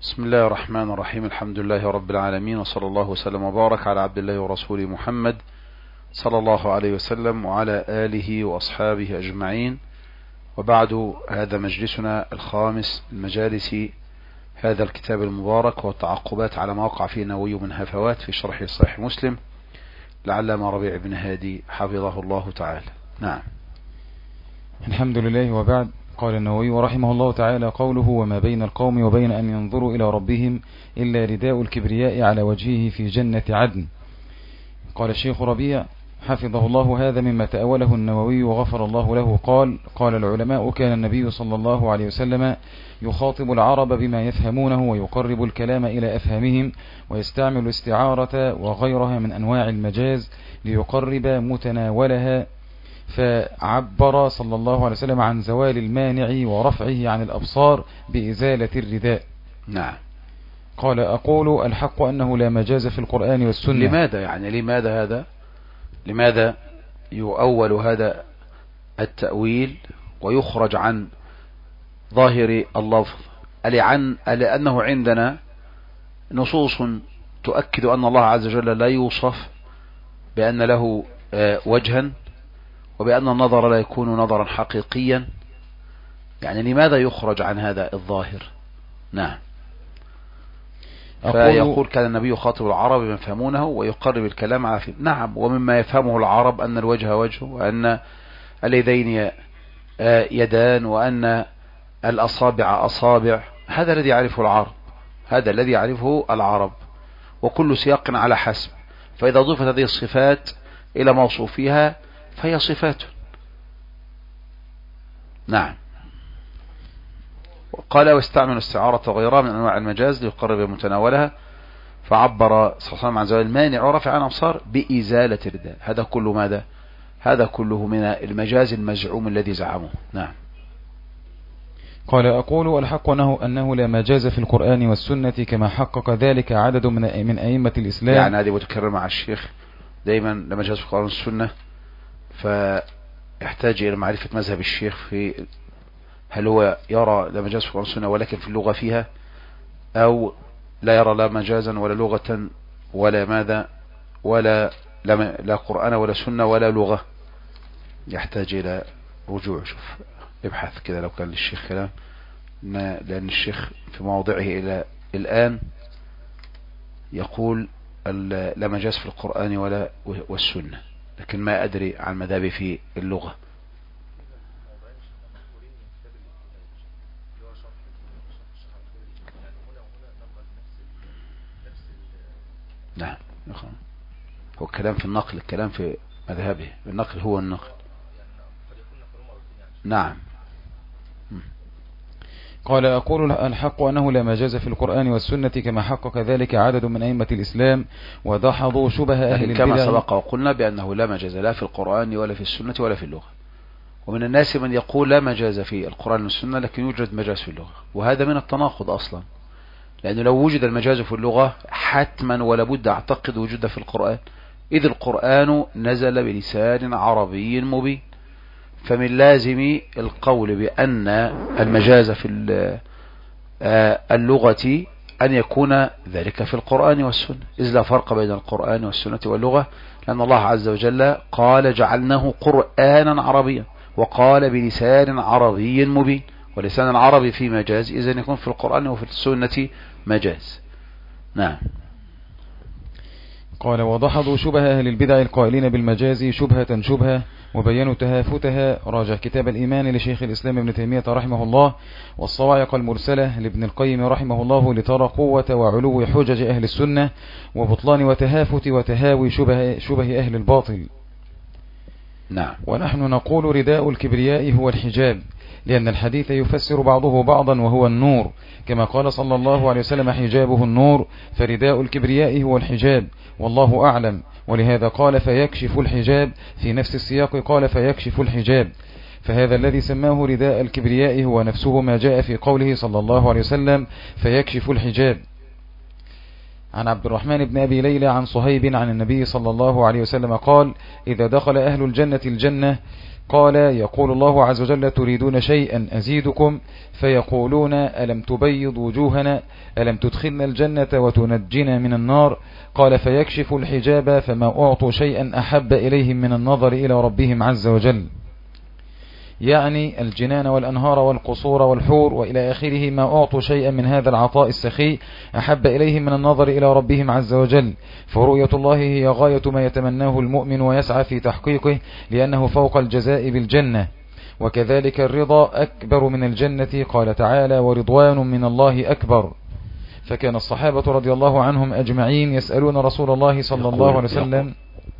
بسم الله الرحمن الرحيم. الحمد لله رب العالمين، وصلى الله وسلم وبارك على عبد الله ورسوله محمد صلى الله عليه وسلم وعلى آله وأصحابه أجمعين. وبعد، هذا مجلسنا الخامس من مجالس هذا الكتاب المبارك، والتعقبات على ما وقع فيه النووي من هفوات في شرح صحيح مسلم لعلامة ربيع بن هادي حفظه الله تعالى. نعم. الحمد لله، وبعد. قال النووي رحمه الله تعالى: قوله: وما بين القوم وبين أن ينظروا إلى ربهم إلا رداء الكبرياء على وجهه في جنة عدن. قال الشيخ ربيع حفظه الله: هذا مما تأوله النووي وغفر الله له. قال العلماء: كان النبي صلى الله عليه وسلم يخاطب العرب بما يفهمونه ويقرب الكلام إلى أفهامهم، ويستعمل الاستعارة وغيرها من أنواع المجاز ليقرب متناولها، فعبر صلى الله عليه وسلم عن زوال المانع ورفعه عن الأبصار بإزالة الرداء. نعم. قال: أقول الحق أنه لا مجاز في القرآن والسنة. لماذا يؤول هذا التأويل ويخرج عن ظاهر اللفظ؟ لأنه عندنا نصوص تؤكد أن الله عز وجل لا يوصف بأن له وجها، وبأن النظر لا يكون نظرا حقيقيا. يعني لماذا يخرج عن هذا الظاهر؟ نعم. فيقول: كان النبي يخاطب العرب بما يفهمونه ويقرب الكلام على فهم. نعم، ومما يفهمه العرب أن الوجه وجه، وأن اليدين يدان، وأن الأصابع أصابع. هذا الذي يعرفه العرب، وكل سياق على حسب. فإذا ضفت هذه الصفات إلى موصوفها فهي صفات. نعم. قال: واستعمل استعارة وغيرها من أنواع المجاز ليقرب متناولها، فعبر صلى الله عليه وسلم عن زوال المانع ورفع عن الأبصار بإزالة الرداء. هذا كله ماذا؟ هذا كله من المجاز المزعوم الذي زعمه. نعم. قال: أقول الحق أنه لا مجاز في القرآن والسنة، كما حقق ذلك عدد من أئمة الإسلام. يعني هذه متكرر مع الشيخ دائما: لا مجاز في القرآن والسنة، فيحتاج إلى معرفة مذهب الشيخ في هل هو يرى لا مجاز في القرآن والسنة ولكن في اللغة فيها، أو لا يرى لا مجازا ولا لغة ولا ماذا، ولا لا قرآن ولا سنة ولا لغة. يحتاج إلى رجوع. شوف، ابحث كده لو كان للشيخ كلام، لأن الشيخ في موضعه إلى الآن يقول لا مجاز في القرآن ولا والسنة، لكن ما أدري عن مذهبه في اللغة. نعم. هو الكلام في النقل، الكلام في مذهبه النقل هو النقل. نعم. قال: أقول الحق أنه لا مجاز في القرآن والسنة، كما حقق ذلك عدد من أئمة الإسلام ودحضوا شبه أهل البدع. كما سبق وقلنا بأنه لا مجاز لا في القرآن ولا في السنة ولا في اللغة. ومن الناس من يقول لا مجاز في القرآن والسنة لكن يوجد مجاز في اللغة، وهذا من التناقض أصلا، لأنه لو وجد المجاز في اللغة حتما ولا بد أعتقد وجوده في القرآن، إذ القرآن نزل بلسان عربي مبين. فمن لازم القول بأن المجاز في اللغة أن يكون ذلك في القرآن والسنة، إذ لا فرق بين القرآن والسنة واللغة، لأن الله عز وجل قال: جعلناه قرآنا عربيا، وقال بلسان عربي مبين. ولسان العربي في مجاز، إذن يكون في القرآن وفي السنة مجاز. نعم. قال: ودحضوا شبه أهل البدع القائلين بالمجاز شبهة وبينوا تهافتها. راجع كتاب الإيمان لشيخ الإسلام ابن تيمية رحمه الله، والصواعق المرسلة لابن القيم رحمه الله، لترى قوة وعلو حجج أهل السنة وبطلان وتهافت وتهاوي شبه أهل الباطل. نعم. ونحن نقول: رداء الكبرياء هو الحجاب، لأن الحديث يفسر بعضه بعضا، وهو النور، كما قال صلى الله عليه وسلم: حجابه النور، فرداء الكبرياء هو الحجاب، والله أعلم. ولهذا قال: فيكشف الحجاب، في نفس السياق قال: فيكشف الحجاب. فهذا الذي سماه رداء الكبرياء هو نفسه ما جاء في قوله صلى الله عليه وسلم: فيكشف الحجاب. عن عبد الرحمن بن أبي ليلى عن صهيب عن النبي صلى الله عليه وسلم قال: إذا دخل أهل الجنة قال يقول الله عز وجل تريدون شيئا أزيدكم فيقولون ألم تبيض وجوهنا ألم تدخلنا الجنة وتنجنا من النار قال فيكشف الحجاب فما أعطوا شيئا أحب إليهم من النظر إلى ربهم عز وجل، يعني الجنان والأنهار والقصور والحور وإلى آخره، ما أعطوا شيئا من هذا العطاء السخي أحب إليهم من النظر إلى ربهم عز وجل. فرؤية الله هي غاية ما يتمناه المؤمن ويسعى في تحقيقه لأنه فوق الجزاء بالجنة. وكذلك الرضا أكبر من الجنة، قال تعالى ورضوان من الله أكبر. فكان الصحابة رضي الله عنهم أجمعين يسألون رسول الله صلى الله عليه وسلم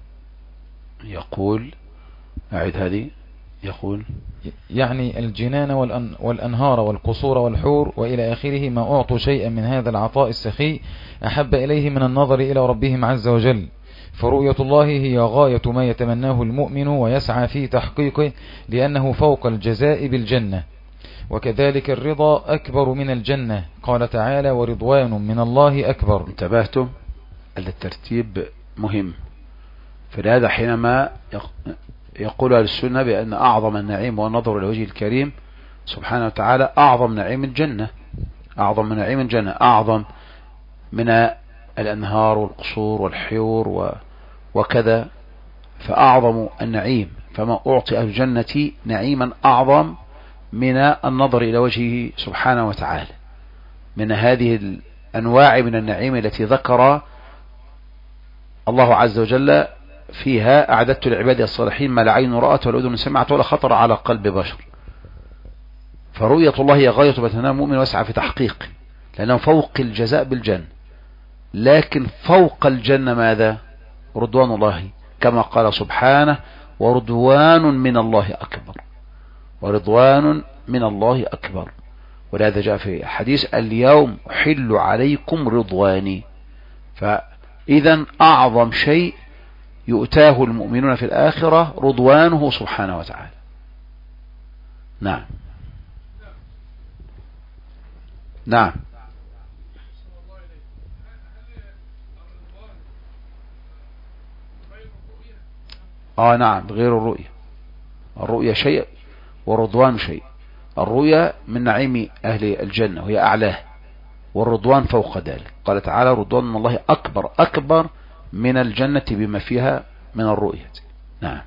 يقول أعد هذه يقول يعني الجنان والأنهار والقصور والحور وإلى آخره، ما أعطوا شيئا من هذا العطاء السخي أحب إليه من النظر إلى ربهم عز وجل. فرؤية الله هي غاية ما يتمناه المؤمن ويسعى في تحقيقه لأنه فوق الجزاء بالجنة. وكذلك الرضا أكبر من الجنة، قال تعالى ورضوان من الله أكبر. انتبهتم؟ الترتيب مهم. فلهذا حينما يقول أهل السنة بأن أعظم النعيم والنظر إلى وجه الكريم سبحانه وتعالى أعظم نعيم الجنة، أعظم من نعيم الجنة، أعظم من الأنهار والقصور والحيور وكذا، فأعظم النعيم. فما أعطي أهل الجنة نعيما أعظم من النظر إلى وجهه سبحانه وتعالى، من هذه الأنواع من النعيم التي ذكر الله عز وجل فيها أعددت لعبادي الصالحين ما لا عين رأت ولا أذن سمعت ولا خطر على قلب بشر. فرؤية الله هي غاية ما يتمناه المؤمن ويسعى في تحقيقه لأنه فوق الجزاء بالجنة. لكن فوق الجنة ماذا؟ رضوان الله، كما قال سبحانه ورضوان من الله أكبر، ورضوان من الله أكبر. ولهذا جاء في حديث اليوم أحل عليكم رضواني. فإذا أعظم شيء يؤتاه المؤمنون في الآخرة رضوانه سبحانه وتعالى. نعم نعم. نعم، غير الرؤية. الرؤية شيء والرضوان شيء. الرؤية من نعيم أهل الجنة وهي أعلاه، والرضوان فوق ذلك. قال تعالى رضوان من الله أكبر، أكبر من الجنة بما فيها من الرؤية. نعم.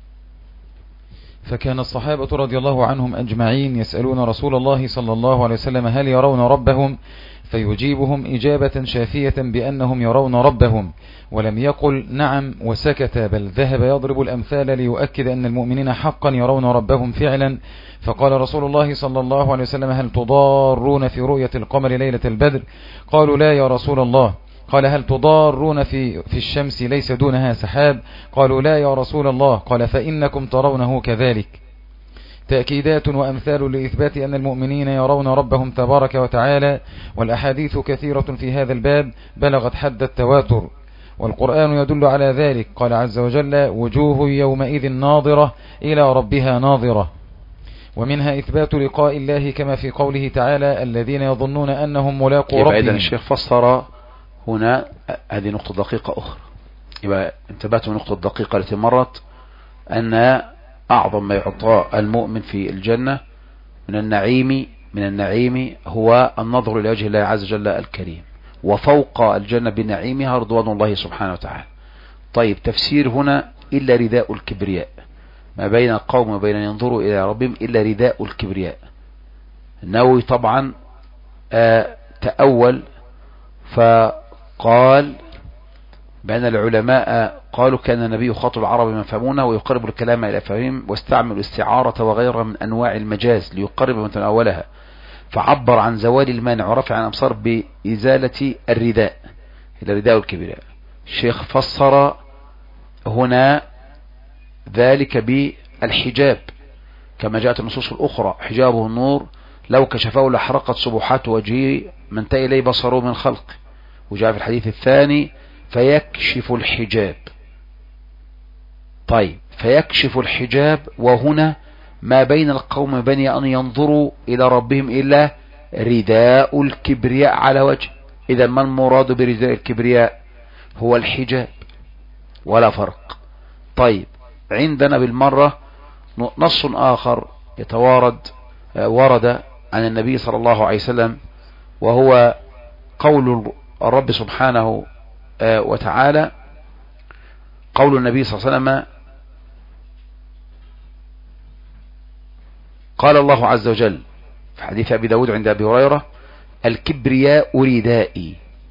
فكان الصحابة رضي الله عنهم أجمعين يسألون رسول الله صلى الله عليه وسلم هل يرون ربهم، فيجيبهم إجابة شافية بأنهم يرون ربهم، ولم يقل نعم وسكت، بل ذهب يضرب الأمثال ليؤكد أن المؤمنين حقا يرون ربهم فعلا. فقال رسول الله صلى الله عليه وسلم هل تضارون في رؤية القمر ليلة البدر؟ قالوا لا يا رسول الله. قال هل تضارون في الشمس ليس دونها سحاب؟ قالوا لا يا رسول الله. قال فإنكم ترونه كذلك. تأكيدات وأمثال لإثبات أن المؤمنين يرون ربهم تبارك وتعالى، والأحاديث كثيرة في هذا الباب بلغت حد التواتر، والقرآن يدل على ذلك. قال عز وجل وجوه يومئذ ناظرة إلى ربها ناظرة. ومنها إثبات لقاء الله كما في قوله تعالى الذين يظنون أنهم ملاقو ربهم. إذن الشيخ فسر هنا هذه نقطة دقيقة أخرى. يبقى انتبهت من النقطة الدقيقة التي مرت أن أعظم ما يعطى المؤمن في الجنة من النعيم هو النظر إلى وجه الله عز وجل الكريم، وفوق الجنة بنعيمها رضوان الله سبحانه وتعالى. طيب، تفسير هنا إلا رداء الكبرياء، ما بين القوم وبين أن ينظروا إلى ربهم إلا رداء الكبرياء. النووي طبعا تأول فقال بأن العلماء قالوا كان النبي يخاطب العرب من يفهمونه ويقرب الكلام إلى فهمهم، واستعمل الاستعارة وغيرها من أنواع المجاز ليقرب من تناولها، فعبر عن زوال المانع ورفع الأبصار بإزالة الرداء إلى رداء الكبرياء. الشيخ فسر هنا ذلك بالحجاب كما جاءت النصوص الأخرى حجابه النور لو كشفه لحرقت سبحات وجهه ما انتهى إليه بصره من خلق. وجاء في الحديث الثاني فيكشف الحجاب. طيب، فيكشف الحجاب، وهنا ما بين القوم بني أن ينظروا إلى ربهم إلا رداء الكبرياء على وجه. إذا ما المراد برداء الكبرياء؟ هو الحجاب ولا فرق. طيب، عندنا بالمرة نص آخر ورد عن النبي صلى الله عليه وسلم، وهو قول الرب سبحانه وتعالى، قول النبي صلى الله عليه وسلم: قال الله عز وجل في حديث أبي داود عند أبي هريرة: الكبرياء ردائي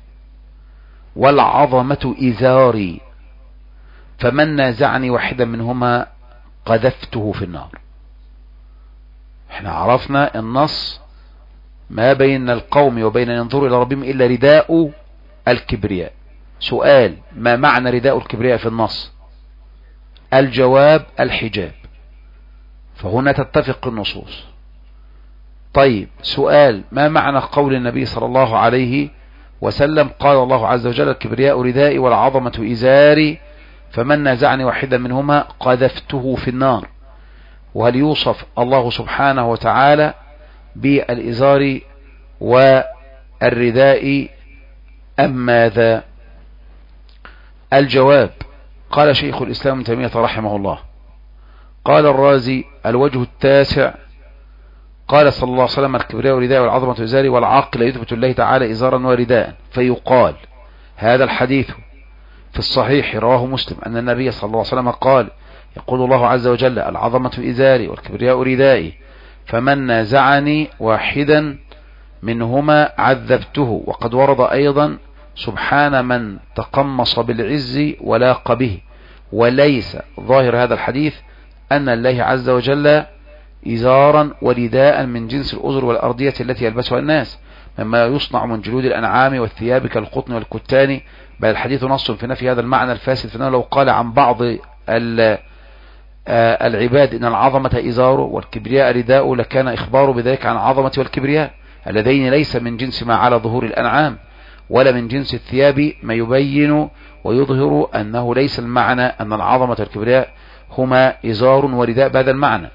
والعظمة إزاري، فمن نازعني واحدا منهما قذفته في النار. احنا عرفنا النص: ما بين القوم وبين أن ينظروا إلى ربهم إلا رداء الكبرياء. سؤال: ما معنى رداء الكبرياء في النص؟ الجواب: الحجاب. فهنا تتفق النصوص. طيب، سؤال: ما معنى قول النبي صلى الله عليه وسلم: قال الله عز وجل: الكبرياء ردائي والعظمة إزاري، فمن نازعني واحدا منهما قذفته في النار؟ وهل يوصف الله سبحانه وتعالى بالإزار والرداء أم ماذا؟ الجواب: قال شيخ الإسلام ابن تيمية رحمه الله، قال الرازي: الوجه التاسع، قال صلى الله عليه وسلم: الكبرياء رداء والعظمة إزاري، والعاقل يثبت الله تعالى إزارا ورداء. فيقال: هذا الحديث في الصحيح رواه مسلم أن النبي صلى الله عليه وسلم قال: يقول الله عز وجل: العظمة إزاري والكبرياء ردائي، فمن نازعني واحدا منهما عذبته. وقد ورد أيضا: سبحان من تقمص بالعز ولاق به. وليس ظاهر هذا الحديث أن الله عز وجل إزارا ورداء من جنس الأزر والأرضية التي يلبسها الناس مما يصنع من جلود الأنعام والثياب كالقطن والكتان، بل الحديث نص في نفي هذا المعنى الفاسد. فإنه لو قال عن بعض العباد إن العظمة إزاره والكبرياء رداء، لكان إخباره بذلك عن عظمة والكبرياء اللذين ليس من جنس ما على ظهور الأنعام ولا من جنس الثياب، ما يبين ويظهر أنه ليس المعنى أن العظمة والكبرياء هما إزار ورداء بهذا المعنى.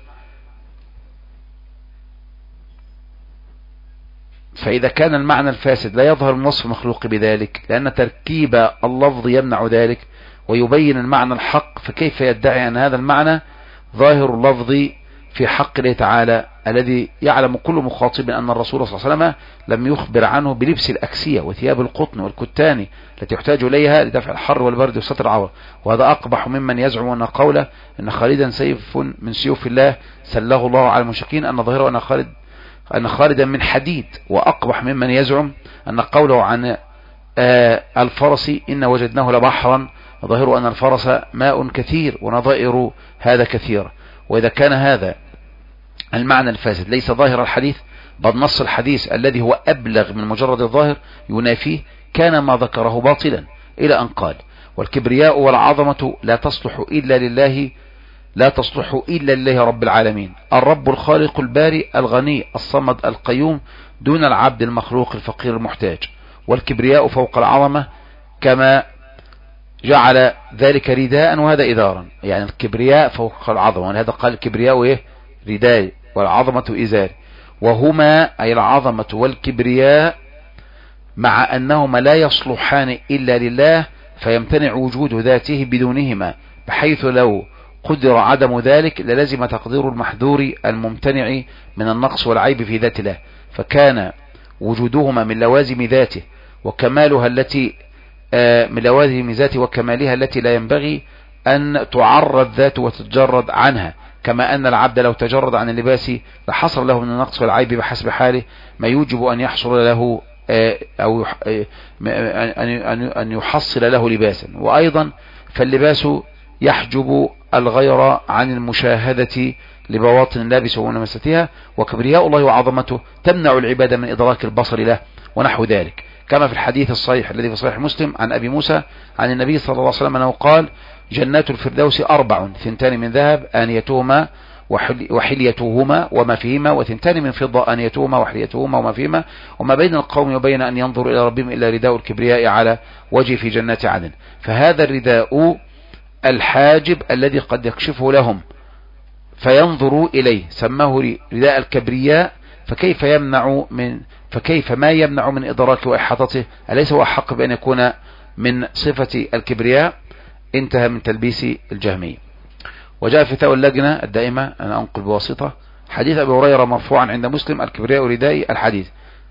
فإذا كان المعنى الفاسد لا يظهر من وصف مخلوق بذلك، لأن تركيب اللفظ يمنع ذلك ويبين المعنى الحق، فكيف يدعي أن هذا المعنى ظاهر اللفظ في حق الله تعالى الذي يعلم كل مخاطب أن الرسول صلى الله عليه وسلم لم يخبر عنه بلبس الأكسية وثياب القطن والكتان التي يحتاج إليها لدفع الحر والبرد وستر العورة. وهذا أقبح ممن يزعم أن قوله إن خالدا سيف من سيوف الله سله الله على المشركين أن ظاهره أن خالدا من حديد، وأقبح ممن يزعم أن قوله عن الفرس إن وجدناه لبحرا ظاهره أن الفرس ماء كثير، ونظائر هذا كثير. وإذا كان هذا المعنى الفاسد ليس ظاهر الحديث، بل نص الحديث الذي هو أبلغ من مجرد الظاهر ينافيه، كان ما ذكره باطلا، إلى أن قال: والكبرياء والعظمة لا تصلح إلا لله رب العالمين، الرب الخالق البارئ الغني الصمد القيوم، دون العبد المخلوق الفقير المحتاج. والكبرياء فوق العظمة كما جعل ذلك رداء وهذا إزارا، يعني الكبرياء فوق العظمة، ولهذا قال الكبرياء رداء والعظمة إزار. وهما أي العظمة والكبرياء مع أنهما لا يصلحان إلا لله، فيمتنع وجود ذاته بدونهما، بحيث لو قدر عدم ذلك للزم تقدير المحذور الممتنع من النقص والعيب في ذات الله، فكان وجودهما من لوازم ذاته وكمالها التي من لوازم ذاته وكمالها التي لا ينبغي أن تعرض ذاته وتتجرد عنها، كما أن العبد لو تجرد عن اللباس لحصل له من النقص والعيب بحسب حاله ما يوجب أن يحصل له أو أن يحصل له لباسا. وأيضا فاللباس يحجب الغير عن المشاهدة لبواطن اللابس وملامستها، وكبرياء الله وعظمته تمنع العبادة من إدراك البصر له ونحو ذلك، كما في الحديث الصحيح الذي في صحيح مسلم عن أبي موسى عن النبي صلى الله عليه وسلم أنه قال: جنات الفردوس 4، 2 من ذهب آنيتهما وحليتهما وما فيهما، و2 من فضة آنيتهما وحليتهما وما فيهما، وما بين القوم وبين أن ينظر إلى ربهم إلا رداء الكبرياء على وجه في جنات عدن. فهذا الرداء الحاجب الذي قد يكشفه لهم فينظروا إليه سماه رداء الكبرياء، فكيف ما يمنع من إدراك وإحاطته، أليس هو حق بأن يكون من صفة الكبرياء؟ انتهى من تلبيس الجهمية. وجاء في فتاوى اللجنة الدائمة، أنا أنقل بواسطة حديث أبي هريرة مرفوعا عند مسلم: الكبرياء ردائي، الحديث.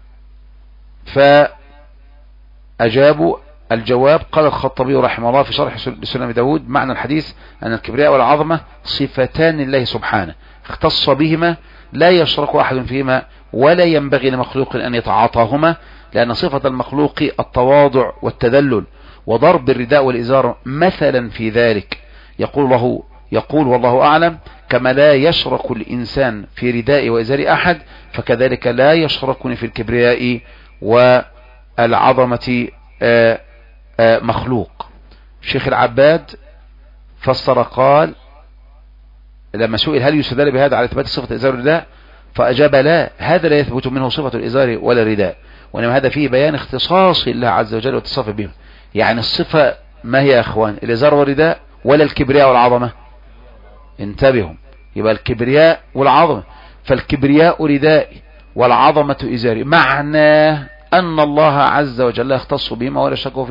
فأجابوا الجواب: قال الخطبي رحمه الله في شرح سنن داود: معنى الحديث أن الكبرياء والعظمة صفتان لله سبحانه اختص بهما لا يشرك أحد فيهما ولا ينبغي لمخلوق أن يتعاطاهما، لأن صفة المخلوق التواضع والتذلل وضرب الرداء والإزار مثلا في ذلك. يقول والله أعلم: كما لا يشرك الإنسان في رداء وإزار أحد، فكذلك لا يشركني في الكبرياء والعظمة مخلوق. الشيخ العباد فسر قال لما سئل هل يستدل بهذا على إثبات صفة الإزار والرداء، فأجاب: لا، هذا لا يثبت منه صفة الإزار ولا الرداء، وإنما هذا فيه بيان اختصاص الله عز وجل واتصاف بهم. يعني الصفة ما هي يا أخوان؟ الإزار والرداء ولا الكبرياء والعظمة؟ انتبهوا، يبقى الكبرياء والعظمة. فالكبرياء ردائي والعظمة إزاري، معناه أن الله عز وجل يختص بهما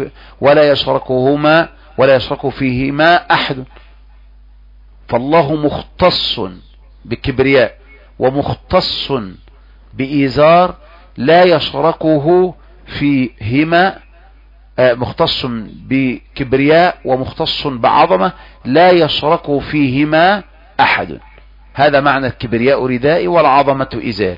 ولا يشرك فيهما أحد. فالله مختص بكبرياء ومختص بإزار لا يشركه فيهما، مختص بكبرياء ومختص بعظمة لا يشركه فيهما أحد. هذا معنى الكبرياء ردائي والعظمة إزاري.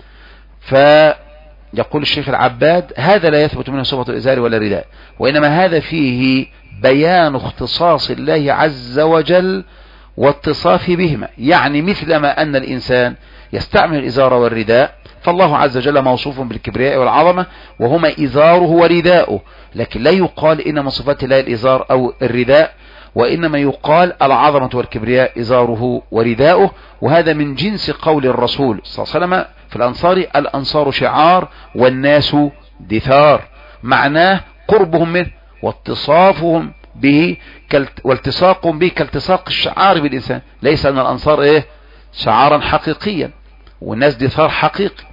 فيقول الشيخ العباد: هذا لا يثبت منه صفة الإزار ولا الرداء، وإنما هذا فيه بيان اختصاص الله عز وجل واتصاف بهما. يعني مثلما أن الإنسان يستعمل الإزار والرداء، فالله عز وجل موصوف بالكبرياء والعظمة وهما إزاره ورداؤه، لكن لا يقال إن من صفات الله الإزار أو الرداء، وإنما يقال العظمة والكبرياء إزاره ورداؤه. وهذا من جنس قول الرسول صلى الله عليه وسلم في الأنصار: الأنصار شعار والناس دثار. معناه قربهم منه واتصافهم به والتصاقهم به كالتصاق الشعار بالإنسان. ليس أن الأنصار شعارا حقيقيا والناس دثار حقيقي.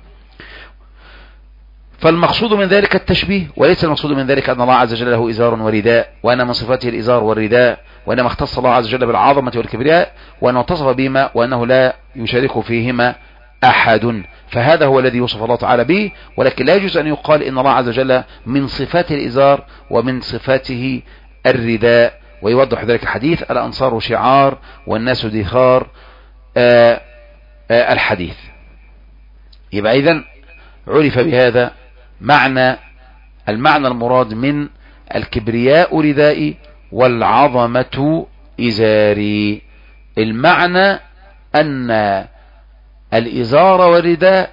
فالمقصود من ذلك التشبيه، وليس المقصود من ذلك أن الله عز وجل له إزار ورداء، وأن من صفاته الإزار والرداء، وأنما اختص الله عز وجل بالعظمة والكبرياء وأنه اتصف بهما وأنه لا يشارك فيهما أحد. فهذا هو الذي يوصف الله تعالى به، ولكن لا يجوز أن يقال إن الله عز وجل من صفاته الإزار ومن صفاته الرداء. ويوضح ذلك الحديث: الأنصار شعار والناس دثار، الحديث. يبقى إذن عرف بهذا المعنى المراد من الكبرياء ردائي والعظمة إزاري. المعنى أن الإزار والرداء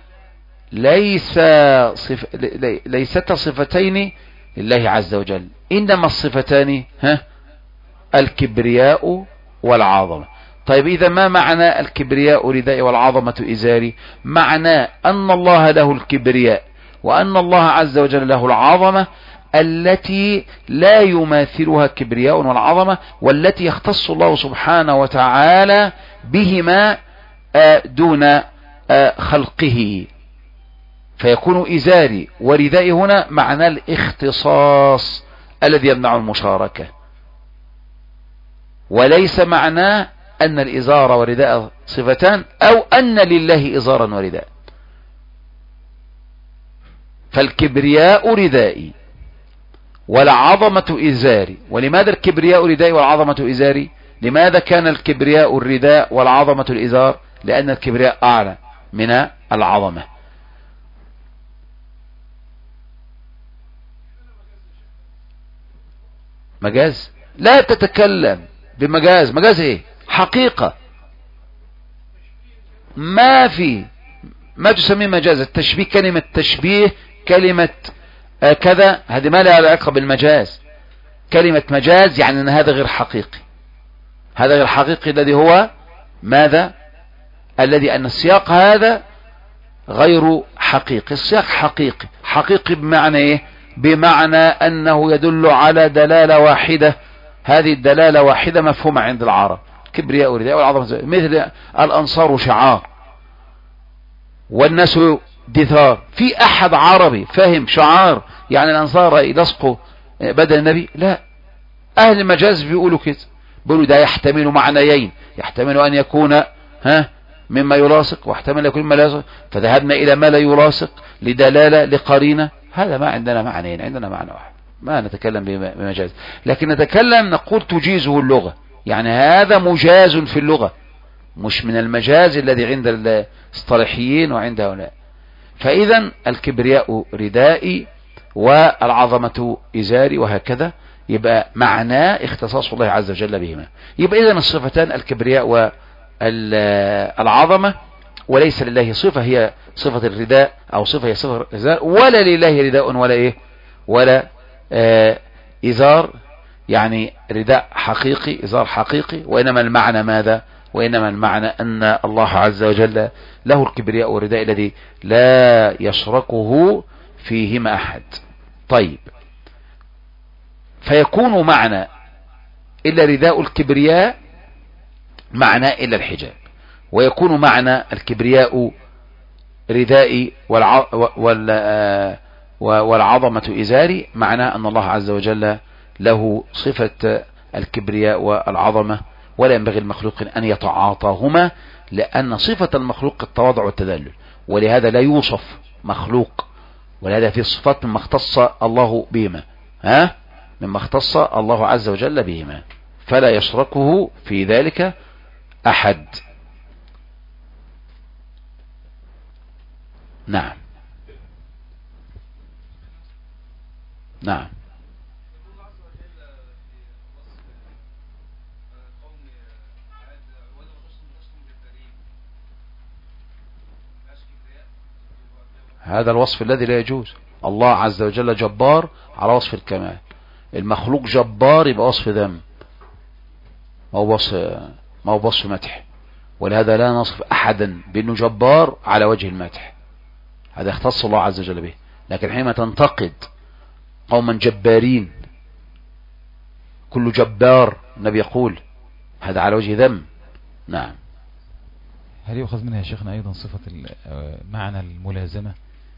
ليست صفتين لله عز وجل، إنما الصفتان الكبرياء والعظمة. طيب إذا ما معنى الكبرياء ردائي والعظمة إزاري؟ معنى أن الله له الكبرياء وأن الله عز وجل له العظمة التي لا يماثلها كبرياء والعظمة، والتي يختص الله سبحانه وتعالى بهما دون خلقه. فيكون إزاري وردائي هنا معنى الاختصاص الذي يمنع المشاركة، وليس معناه أن الإزار والرداء صفتان أو أن لله إزارا ورداء. فالكبرياء ردائي والعظمة إزاري. ولماذا الكبرياء ردائي والعظمة إزاري؟ لماذا كان الكبرياء الرداء والعظمة الإزار؟ لأن الكبرياء أعلى من العظمة. مجاز؟ لا تتكلم بمجاز. مجاز ايه؟ حقيقة. ما تسميه مجاز. التشبيه، كلمة تشبيه، كلمة كذا، هذه ما لها علاقة بالمجاز. كلمة مجاز يعني ان هذا غير حقيقي. هذا غير حقيقي الذي هو ماذا؟ الذي أن السياق هذا غير حقيقي. السياق حقيقي. حقيقي بمعنى ايه؟ بمعنى أنه يدل على دلالة واحدة. هذه الدلالة واحدة مفهومة عند العرب: كبرياء ورداء والعظمة. مثل الأنصار شعار والناس دثار. في أحد عربي فهم شعار يعني الأنصار يلصقوا بدل النبي؟ لا. أهل المجاز بيقولوا كده، بيقولوا ده يحتمل معنيين: يحتمل أن يكون مما يلاصق، واحتمل أن يكون مما لا يلاصق، فذهبنا إلى ما لا يلاصق لدلالة لقرينة. هذا ما عندنا معنيين، عندنا معنى واحد، ما نتكلم بمجاز، لكن نتكلم نقول تجيزه اللغة، يعني هذا مجاز في اللغة، مش من المجاز الذي عند الاصطلاحيين وعند هؤلاء. فإذا الكبرياء ردائي والعظمة إزاري وهكذا، يبقى معناه اختصاص الله عز وجل بهما. يبقى إذن الصفتان الكبرياء والعظمة، وليس لله صفة هي صفة الرداء أو صفة هي صفة الإزار، ولا لله رداء ولا ولا إزار، يعني رداء حقيقي إزار حقيقي، وإنما المعنى ماذا؟ وإنما المعنى أن الله عز وجل له الكبرياء والرداء الذي لا يشركه فيهما أحد. طيب، فيكون معنى إلا رداء الكبرياء معنى إلا الحجاب، ويكون معنى الكبرياء ردائي والعظمة إزاري، معناه أن الله عز وجل له صفة الكبرياء والعظمة، ولا ينبغي المخلوق أن يتعاطاهما، لأن صفة المخلوق التواضع والتذلل، ولهذا لا يوصف مخلوق، ولهذا في الصفات مما اختص الله بهما، مما اختص الله عز وجل بهما، فلا يشركه في ذلك أحد. نعم نعم. هذا الوصف الذي لا يجوز. الله عز وجل جبار على وصف الكمال، المخلوق جبار يبقى وصف ذم، ما هو وصف مدح، ولهذا لا نصف أحدا بأنه جبار على وجه المدح، هذا يختص الله عز وجل به. لكن حينما تنتقد قوما جبارين، كل جبار النبي يقول هذا على وجه ذم. نعم. هل يؤخذ منها يا شيخنا أيضا صفة معنى الملازمة؟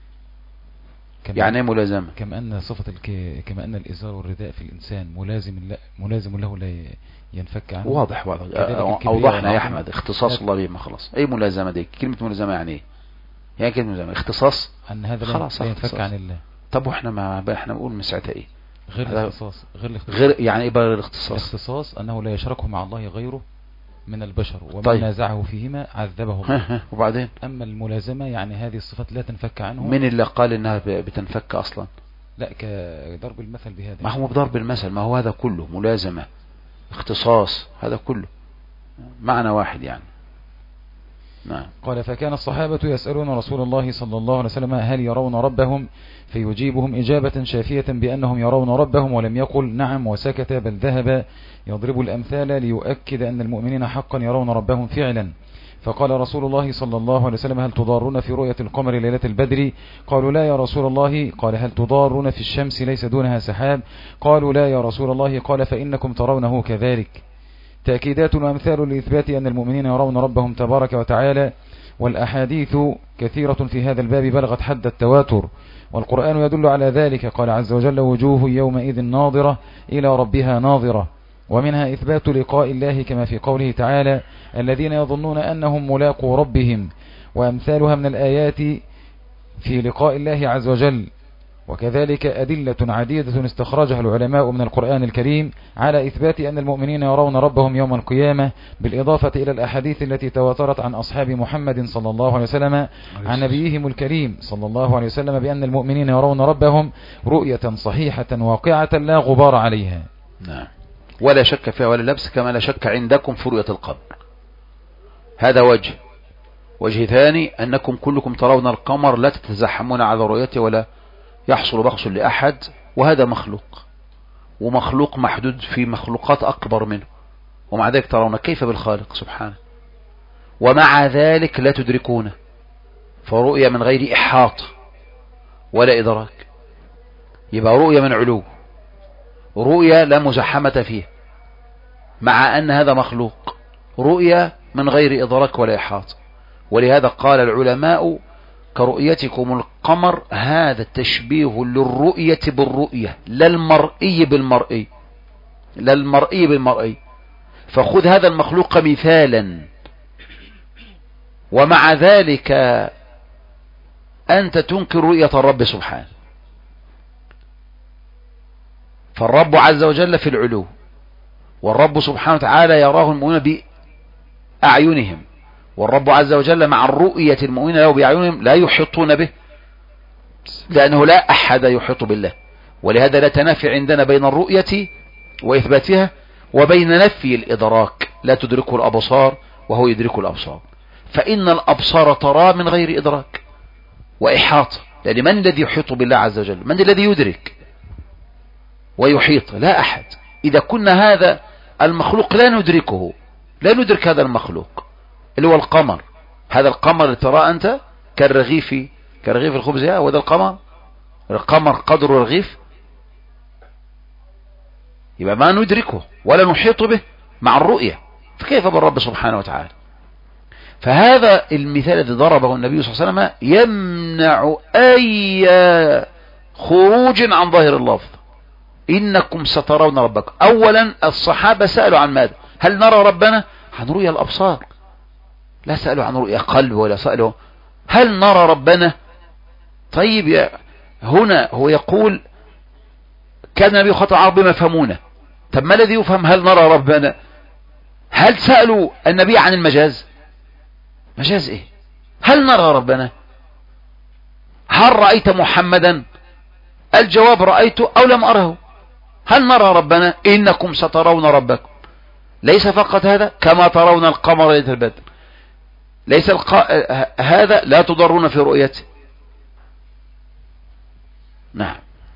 يعني ايه ملازمة؟ كما أن الإزار والرداء في الإنسان ملازم له لا ينفك عنه. واضح أوضحنا يا أحمد، اختصاص الله بهما خلاص. أي ملازمة دي؟ كلمة ملازمة يعني ايه؟ يعني كلمة ملازمة اختصاص، أن هذا خلاص لا ينفك عن الله. طب واحنا احنا بنقول من ساعتها ايه؟ غير الاختصاص. غير يعني ايه بقى الاختصاص؟ الاختصاص أنه لا يشركه مع الله غيره من البشر، ومن طيب. نازعه فيهما عذبه الله. وبعدين أما الملازمة يعني هذه الصفات لا تنفك عنه. من اللي قال انها بتنفك اصلا؟ لا، كضرب المثل بهذا. ما هو بضرب المثل، ما هو هذا كله ملازمة اختصاص، هذا كله معنى واحد يعني. نعم. قال: فكان الصحابة يسألون رسول الله صلى الله عليه وسلم هل يرون ربهم، فيجيبهم إجابة شافية بأنهم يرون ربهم، ولم يقل نعم وسكت، بل ذهب يضرب الأمثال ليؤكد أن المؤمنين حقا يرون ربهم فعلا. فقال رسول الله صلى الله عليه وسلم: هل تضارون في رؤية القمر ليلة البدر؟ قالوا لا يا رسول الله. قال: هل تضارون في الشمس ليس دونها سحاب؟ قالوا لا يا رسول الله. قال: فإنكم ترونه كذلك. تأكيدات وأمثال لإثبات أن المؤمنين يرون ربهم تبارك وتعالى، والأحاديث كثيرة في هذا الباب بلغت حد التواتر، والقرآن يدل على ذلك. قال عز وجل: وجوه يومئذ ناظرة إلى ربها ناظرة. ومنها إثبات لقاء الله كما في قوله تعالى: الذين يظنون أنهم ملاقو ربهم، وأمثالها من الآيات في لقاء الله عز وجل. وكذلك أدلة عديدة استخرجها العلماء من القرآن الكريم على إثبات أن المؤمنين يرون ربهم يوم القيامة، بالإضافة إلى الأحاديث التي تواترت عن أصحاب محمد صلى الله عليه وسلم عن نبيهم الكريم صلى الله عليه وسلم بأن المؤمنين يرون ربهم رؤية صحيحة واقعة لا غبار عليها. نعم، ولا شك فيها ولا لبس، كما لا شك عندكم في رؤية القمر. هذا وجه ثاني، أنكم كلكم ترون القمر لا تتزحمون على رؤيته ولا يحصل بخس لأحد، وهذا مخلوق، ومخلوق محدود في مخلوقات أكبر منه، ومع ذلك ترون. كيف بالخالق سبحانه؟ ومع ذلك لا تدركونه، فرؤية من غير إحاطة ولا إدراك، يبقى رؤية من علو، رؤية لا مزحمة فيها، مع أن هذا مخلوق، رؤية من غير إدراك ولا إحاطة. ولهذا قال العلماء: كرؤيتكم القمر، هذا تشبيه للرؤية بالرؤية، لا المرئي بالمرئي، لا المرئي بالمرئي. فخذ هذا المخلوق مثالا، ومع ذلك أنت تنكر رؤية الرب سبحانه. فالرب عز وجل في العلو، والرب سبحانه وتعالى يراه المؤمنون بأعينهم، والرب عز وجل مع الرؤية المؤمنين له بأعينهم لا يحيطون به، لأنه لا أحد يحيط بالله. ولهذا لا تنافي عندنا بين الرؤية وإثباتها وبين نفي الإدراك، لا تدركه الأبصار وهو يدرك الأبصار، فإن الأبصار ترى من غير إدراك وإحاطة. لأن من الذي يحيط بالله عز وجل؟ من الذي يدرك ويحيط؟ لا أحد. إذا كنا هذا المخلوق لا ندركه، لا ندرك هذا المخلوق اللي هو القمر، هذا القمر اللي ترى أنت كالرغيف الخبز، وهذا القمر قدر الرغيف، يبقى ما ندركه ولا نحيط به مع الرؤية، فكيف بالرب سبحانه وتعالى؟ فهذا المثال الذي ضربه النبي صلى الله عليه وسلم يمنع أي خروج عن ظاهر اللفظ. إنكم سترون ربكم. أولا الصحابة سألوا عن ماذا؟ هل نرى ربنا؟ عن رؤيا الأبصار، لا سألوا عن رؤيا قلب، ولا سألوا هل نرى ربنا. طيب هنا هو يقول كان النبي خطأ العرب بما يفهمونه. طب ما الذي يفهم هل نرى ربنا؟ هل سألوا النبي عن المجاز؟ مجاز ايه؟ هل نرى ربنا؟ هل رأيت محمدا؟ الجواب رأيته أو لم أره. هل نرى ربنا؟ إنكم سترون ربكم. ليس فقط هذا، كما ترون القمر ليلة البدر. ليس هذا لا تضرون في رؤيته. نعم.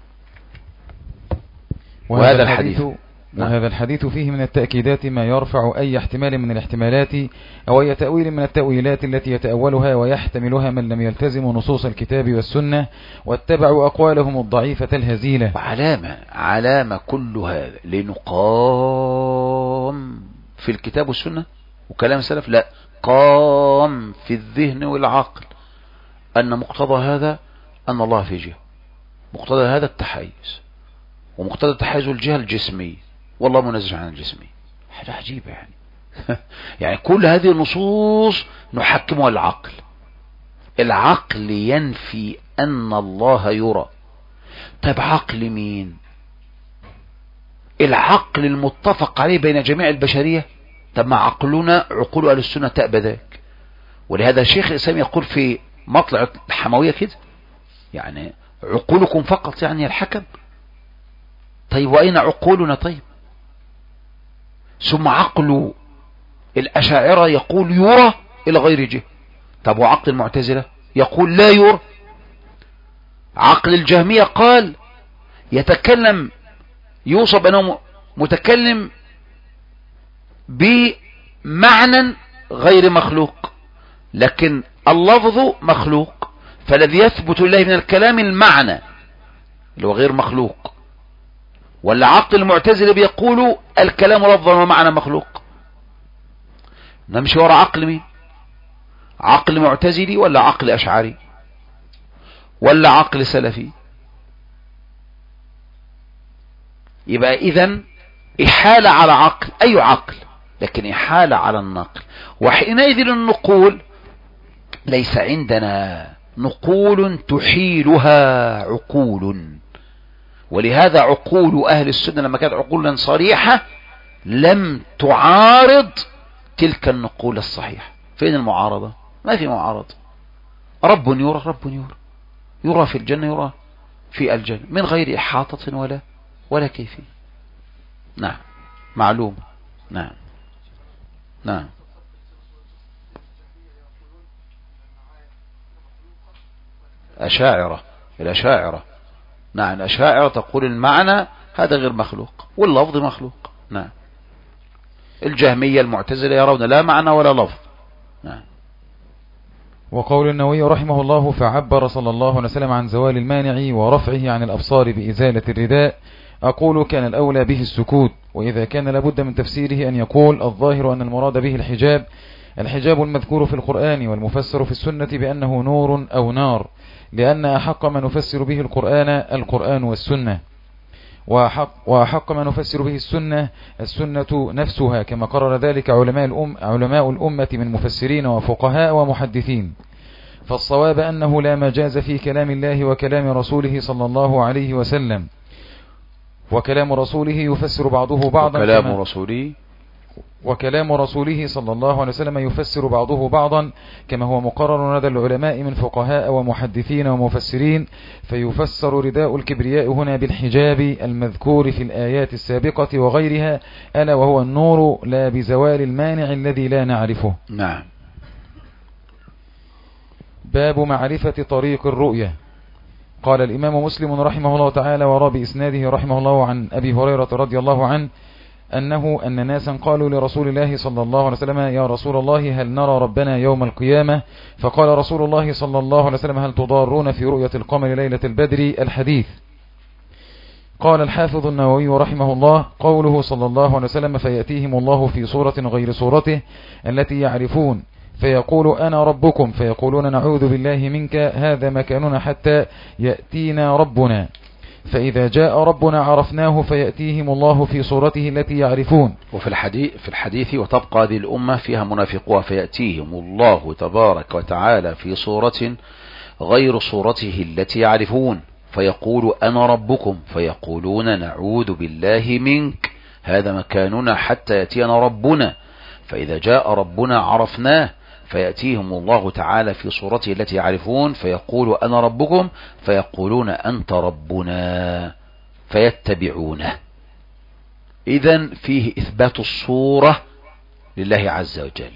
وهذا الحديث فيه من التأكيدات ما يرفع أي احتمال من الاحتمالات أو أي تأويل من التأويلات التي يتأولها ويحتملها من لم يلتزم نصوص الكتاب والسنة واتبعوا أقوالهم الضعيفة الهزيلة. علامة كل هذا لنقام في الكتاب والسنة وكلام السلف، لا، قام في الذهن والعقل أن مقتضى هذا أن الله في جهة، مقتضى هذا التحيز، ومقتضى التحيز الجهة الجسمية، والله منزه عن الجسمية. حاجة عجيبة يعني. يعني كل هذه النصوص نحكمها العقل. العقل ينفي أن الله يرى. طب عقل مين؟ العقل المتفق عليه بين جميع البشرية. طب ما عقلنا عقول أهل السنة تأبى ذلك. ولهذا الشيخ الإسلام يقول في مطلع الحموية كده، يعني عقولكم فقط يعني الحكم. طيب وأين عقولنا؟ طيب ثم عقل الأشاعرة يقول يرى إلى غير جهة. طب وعقل المعتزلة يقول لا يرى. عقل الجهمية قال يتكلم، يوصف أنه متكلم بمعنى غير مخلوق، لكن اللفظ مخلوق، فالذي يثبت لله من الكلام المعنى اللي هو غير مخلوق. ولا عقل المعتزلة بيقولوا الكلام لفظا ومعنى مخلوق. نمشي وراء عقل مين؟ عقل معتزلي ولا عقل أشعري ولا عقل سلفي؟ يبقى إذن إحالة على عقل، أي عقل، لكن إحالة على النقل. وحينئذ نقول ليس عندنا نقول تحيلها عقول. ولهذا عقول أهل السنة لما كانت عقولا صريحة لم تعارض تلك النقول الصحيحة. فين المعارضة؟ ما في معارضة. رب يرى، رب يرى، يرى في الجنة، يرى في الجنة، من غير إحاطة ولا كيفية. نعم، معلوم. نعم نعم. الأشاعرة نعم، الأشاعرة تقول المعنى هذا غير مخلوق واللفظ مخلوق. نعم. الجهمية المعتزلة يرون لا معنى ولا لفظ. نعم. وقول النووي رحمه الله فعبر صلى الله عليه وسلم عن زوال المانع ورفعه عن الأبصار بإزالة الرداء. أقول كان الأولى به السكوت، وإذا كان لابد من تفسيره أن يقول الظاهر أن المراد به الحجاب المذكور في القرآن والمفسر في السنة بأنه نور أو نار، لأن أحق ما نفسر به القرآن والسنة. وحق ما نفسر به السنة نفسها، كما قرر ذلك علماء الأمة من مفسرين وفقهاء ومحدثين. فالصواب أنه لا مجاز في كلام الله وكلام رسوله صلى الله عليه وسلم، وكلام رسوله يفسر بعضه بعضا، وكلام رسوله صلى الله عليه وسلم يفسر بعضه بعضا كما هو مقرر لدى العلماء من فقهاء ومحدثين ومفسرين. فيفسر رداء الكبرياء هنا بالحجاب المذكور في الآيات السابقة وغيرها، ألا وهو النور، لا بزوال المانع الذي لا نعرفه. نعم. باب معرفة طريق الرؤية. قال الإمام مسلم رحمه الله تعالى وراء بإسناده رحمه الله عن أبي هريرة رضي الله عنه أن ناسا قالوا لرسول الله صلى الله عليه وسلم: يا رسول الله، هل نرى ربنا يوم القيامة؟ فقال رسول الله صلى الله عليه وسلم: هل تضارون في رؤية القمر ليلة البدر؟ الحديث. قال الحافظ النووي رحمه الله: قوله صلى الله عليه وسلم: فيأتيهم الله في صورة غير صورته التي يعرفون، فيقول: أنا ربكم، فيقولون: نعوذ بالله منك، هذا مكاننا حتى يأتينا ربنا، فإذا جاء ربنا عرفناه، فيأتيهم الله في صورته التي يعرفون. وفي الحديث: وتبقى ذي الأمة فيها منافقوها، فيأتيهم الله تبارك وتعالى في صورة غير صورته التي يعرفون، فيقول: أنا ربكم، فيقولون: نعوذ بالله منك، هذا مكاننا حتى يأتينا ربنا، فإذا جاء ربنا عرفناه، فيأتيهم الله تعالى في صورته التي يعرفون، فيقول: أنا ربكم، فيقولون: أنت ربنا، فيتبعونه. إذن فيه إثبات الصورة لله عز وجل،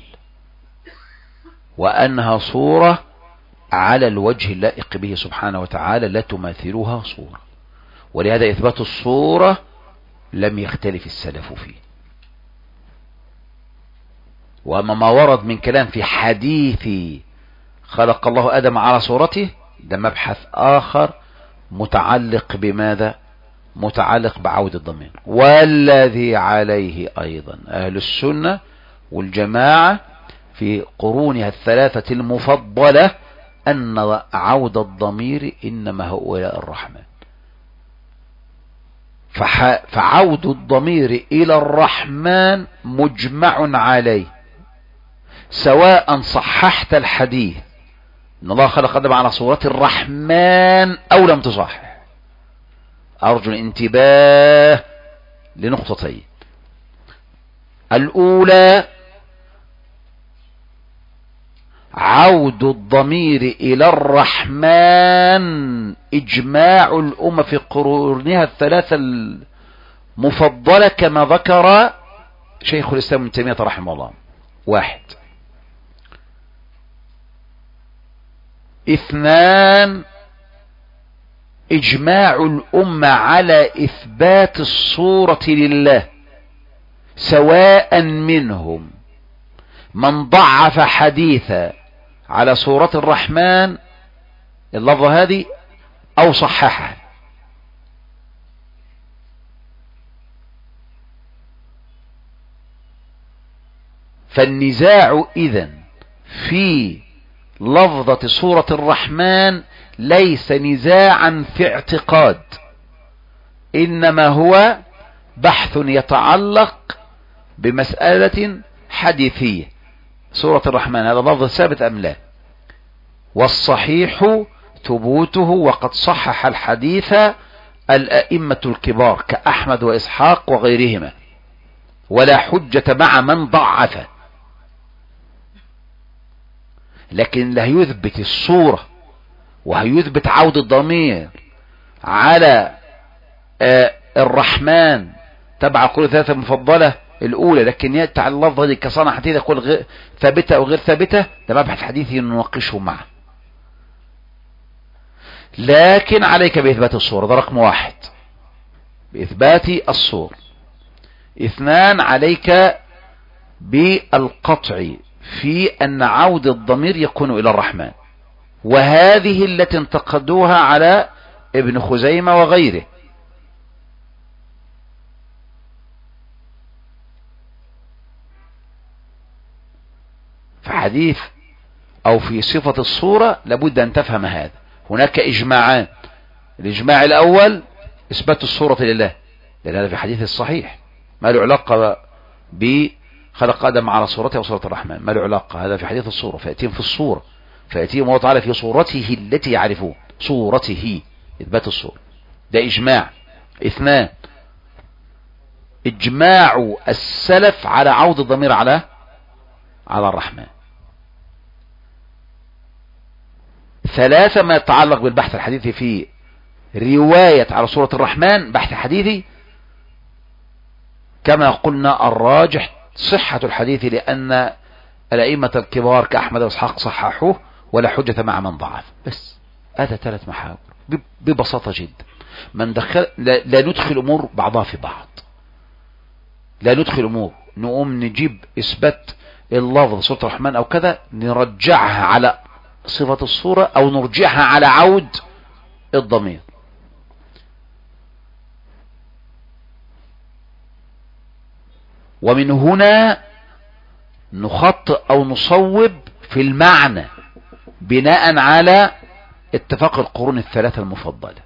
وأنها صورة على الوجه اللائق به سبحانه وتعالى، لا تماثلها صورة، ولهذا إثبات الصورة لم يختلف السلف فيه. وأما ما ورد من كلام في حديث خلق الله آدم على صورته، ده مبحث آخر متعلق بماذا؟ متعلق بعود الضمير، والذي عليه أيضا أهل السنة والجماعة في قرونها الثلاثة المفضلة، أن عود الضمير إنما هو إلى الرحمن. فعود الضمير إلى الرحمن مجمع عليه، سواء صححت الحديث إن الله خلق آدم على صورة الرحمن أو لم تصحح. أرجو الانتباه لنقطتين: الأولى، عود الضمير إلى الرحمن إجماع الأمة في قرونها الثلاثة المفضلة كما ذكر شيخ الإسلام ابن تيمية رحمه الله. واحد. اثنان، إجماع الأمة على إثبات الصورة لله، سواء منهم من ضعف حديثا على صورة الرحمن اللفظة هذه أو صححها. فالنزاع إذن في لفظة صورة الرحمن ليس نزاعا في اعتقاد، إنما هو بحث يتعلق بمسألة حديثية: صورة الرحمن هذا لفظ ثابت أم لا؟ والصحيح ثبوته، وقد صحح الحديث الأئمة الكبار كأحمد وإسحاق وغيرهما، ولا حجة مع من ضعفه. لكن لا يثبت الصورة وهيثبت عود الضمير على الرحمن تبع كل ثلاثة مفضلة الأولى، لكن يأتي على اللفظة دي كصنع حديث يقول ثابتة أو غير ثابتة، ده مبحث حديثي نناقشه معه. لكن عليك بإثبات الصورة، ده رقم واحد، بإثبات الصورة. اثنان، عليك بالقطع في أن عود الضمير يكون إلى الرحمن، وهذه التي انتقدوها على ابن خزيمة وغيره. فحديث أو في صفة الصورة لابد أن تفهم هذا. هناك إجماعان: الإجماع الأول إثبات الصورة لله، لأن هذا في حديث الصحيح. ما له علاقة بخلق آدم على صورته وصورة الرحمن، ما له علاقة، هذا في حديث الصورة. فيأتيهم في الصورة، فيأتيهم الله تعالى في صورته التي يعرفون، صورته، إثبات الصورة. ده إجماع. اثنان، إجماع السلف على عود الضمير على الرحمن. ثلاثة، ما يتعلق بالبحث الحديثي في رواية على صورة الرحمن، بحث حديثي كما قلنا الراجح صحة الحديث، لأن الأئمة الكبار كأحمد وإسحاق صححوه ولا حجة مع من ضعف. بس هذا 3 محاور ببساطة جدا. من دخل لا ندخل أمور بعضها في بعض، لا ندخل أمور نقوم نجيب إثبات اللفظ صورة الرحمن أو كذا نرجعها على صفة الصورة أو نرجعها على عود الضمير. ومن هنا نخطئ أو نصوب في المعنى بناء على اتفاق القرون الثلاثة المفضلة.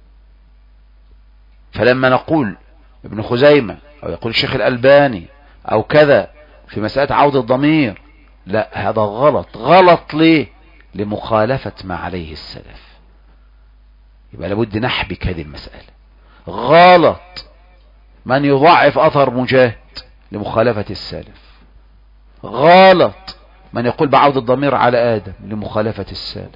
فلما نقول ابن خزيمة أو يقول الشيخ الألباني أو كذا في مسألة عود الضمير، لا، هذا غلط. غلط ليه؟ لمخالفة ما عليه السلف. يبقى لابد نحبك هذه المسألة. غلط من يضعف أثر مجاهد لمخالفة السلف. غلط من يقول بعود الضمير على آدم لمخالفة السلف.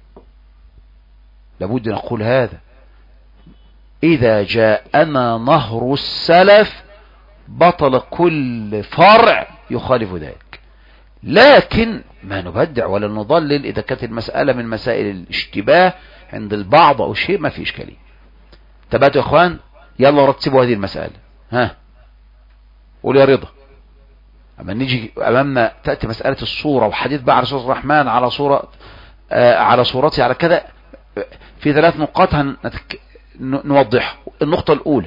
لابد نقول هذا. إذا جاءنا نهر السلف بطل كل فرع يخالف ذلك. لكن ما نبدع ولا نضلل. إذا كانت المسألة من مسائل الاشتباه عند البعض أو شيء ما في إشكالية. تباتوا يا إخوان، يلا رتبوا هذه المسألة. ها، قول يا رضا. أما نيجي أمامنا تأتي مسألة الصورة وحديث بقى على صورة الرحمن على صورة على صورتي على كذا، في 3 نقاط نوضحها. النقطة الأولى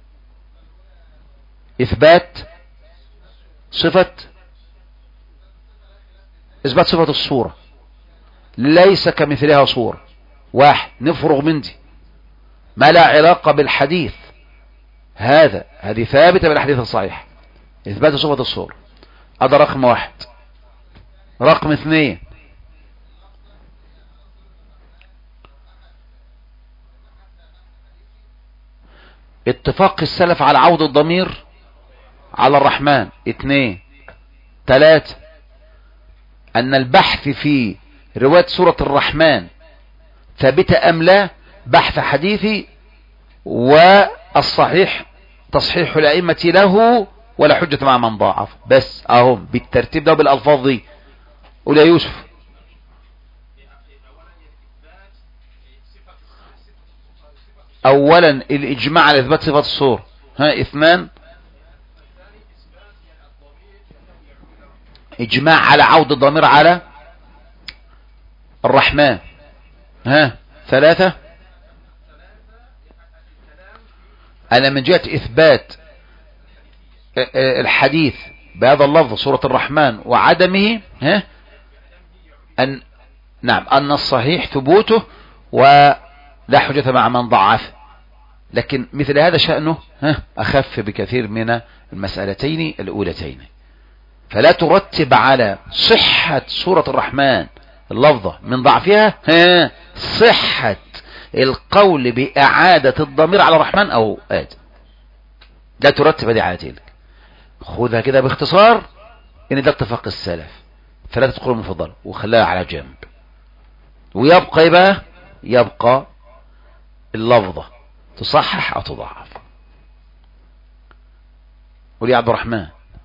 إثبات صفة الصورة، ليس كمثلها صورة. 1، نفرغ من دي ما لا علاقة بالحديث. هذه ثابتة بالحديث الصحيح، إثبات صفة الصورة. هذا رقم 1. رقم 2، اتفاق السلف على عود الضمير على الرحمن. 2. 3، أن البحث في رواية سورة الرحمن ثابتة أم لا، بحث حديثي، والصحيح تصحيح الأئمة له ولا حجة مع من ضاعف. بس اهم بالترتيب ده بالألفاظ دي. قول يا يوسف. أولا الإجماع على إثبات صفات الصورة. 2، إجماع على عود الضمير على الرحمن. 3، أنا من جهة إثبات الحديث بهذا اللفظ سورة الرحمن وعدمه، أن الصحيح ثبوته ولا حجة مع من ضعف. لكن مثل هذا شأنه أخف بكثير من المسألتين الأولتين. فلا ترتب على صحة سورة الرحمن اللفظة من ضعفها صحة القول بإعادة الضمير على الرحمن أو آدم. لا ترتب هذه على تلك. خذها كده باختصار إن ده اتفاق السلف. ثلاثة قول مفضلة وخلاها على جنب. يبقى اللفظة تصحح أو تضعف. قول يا عبد الرحمن.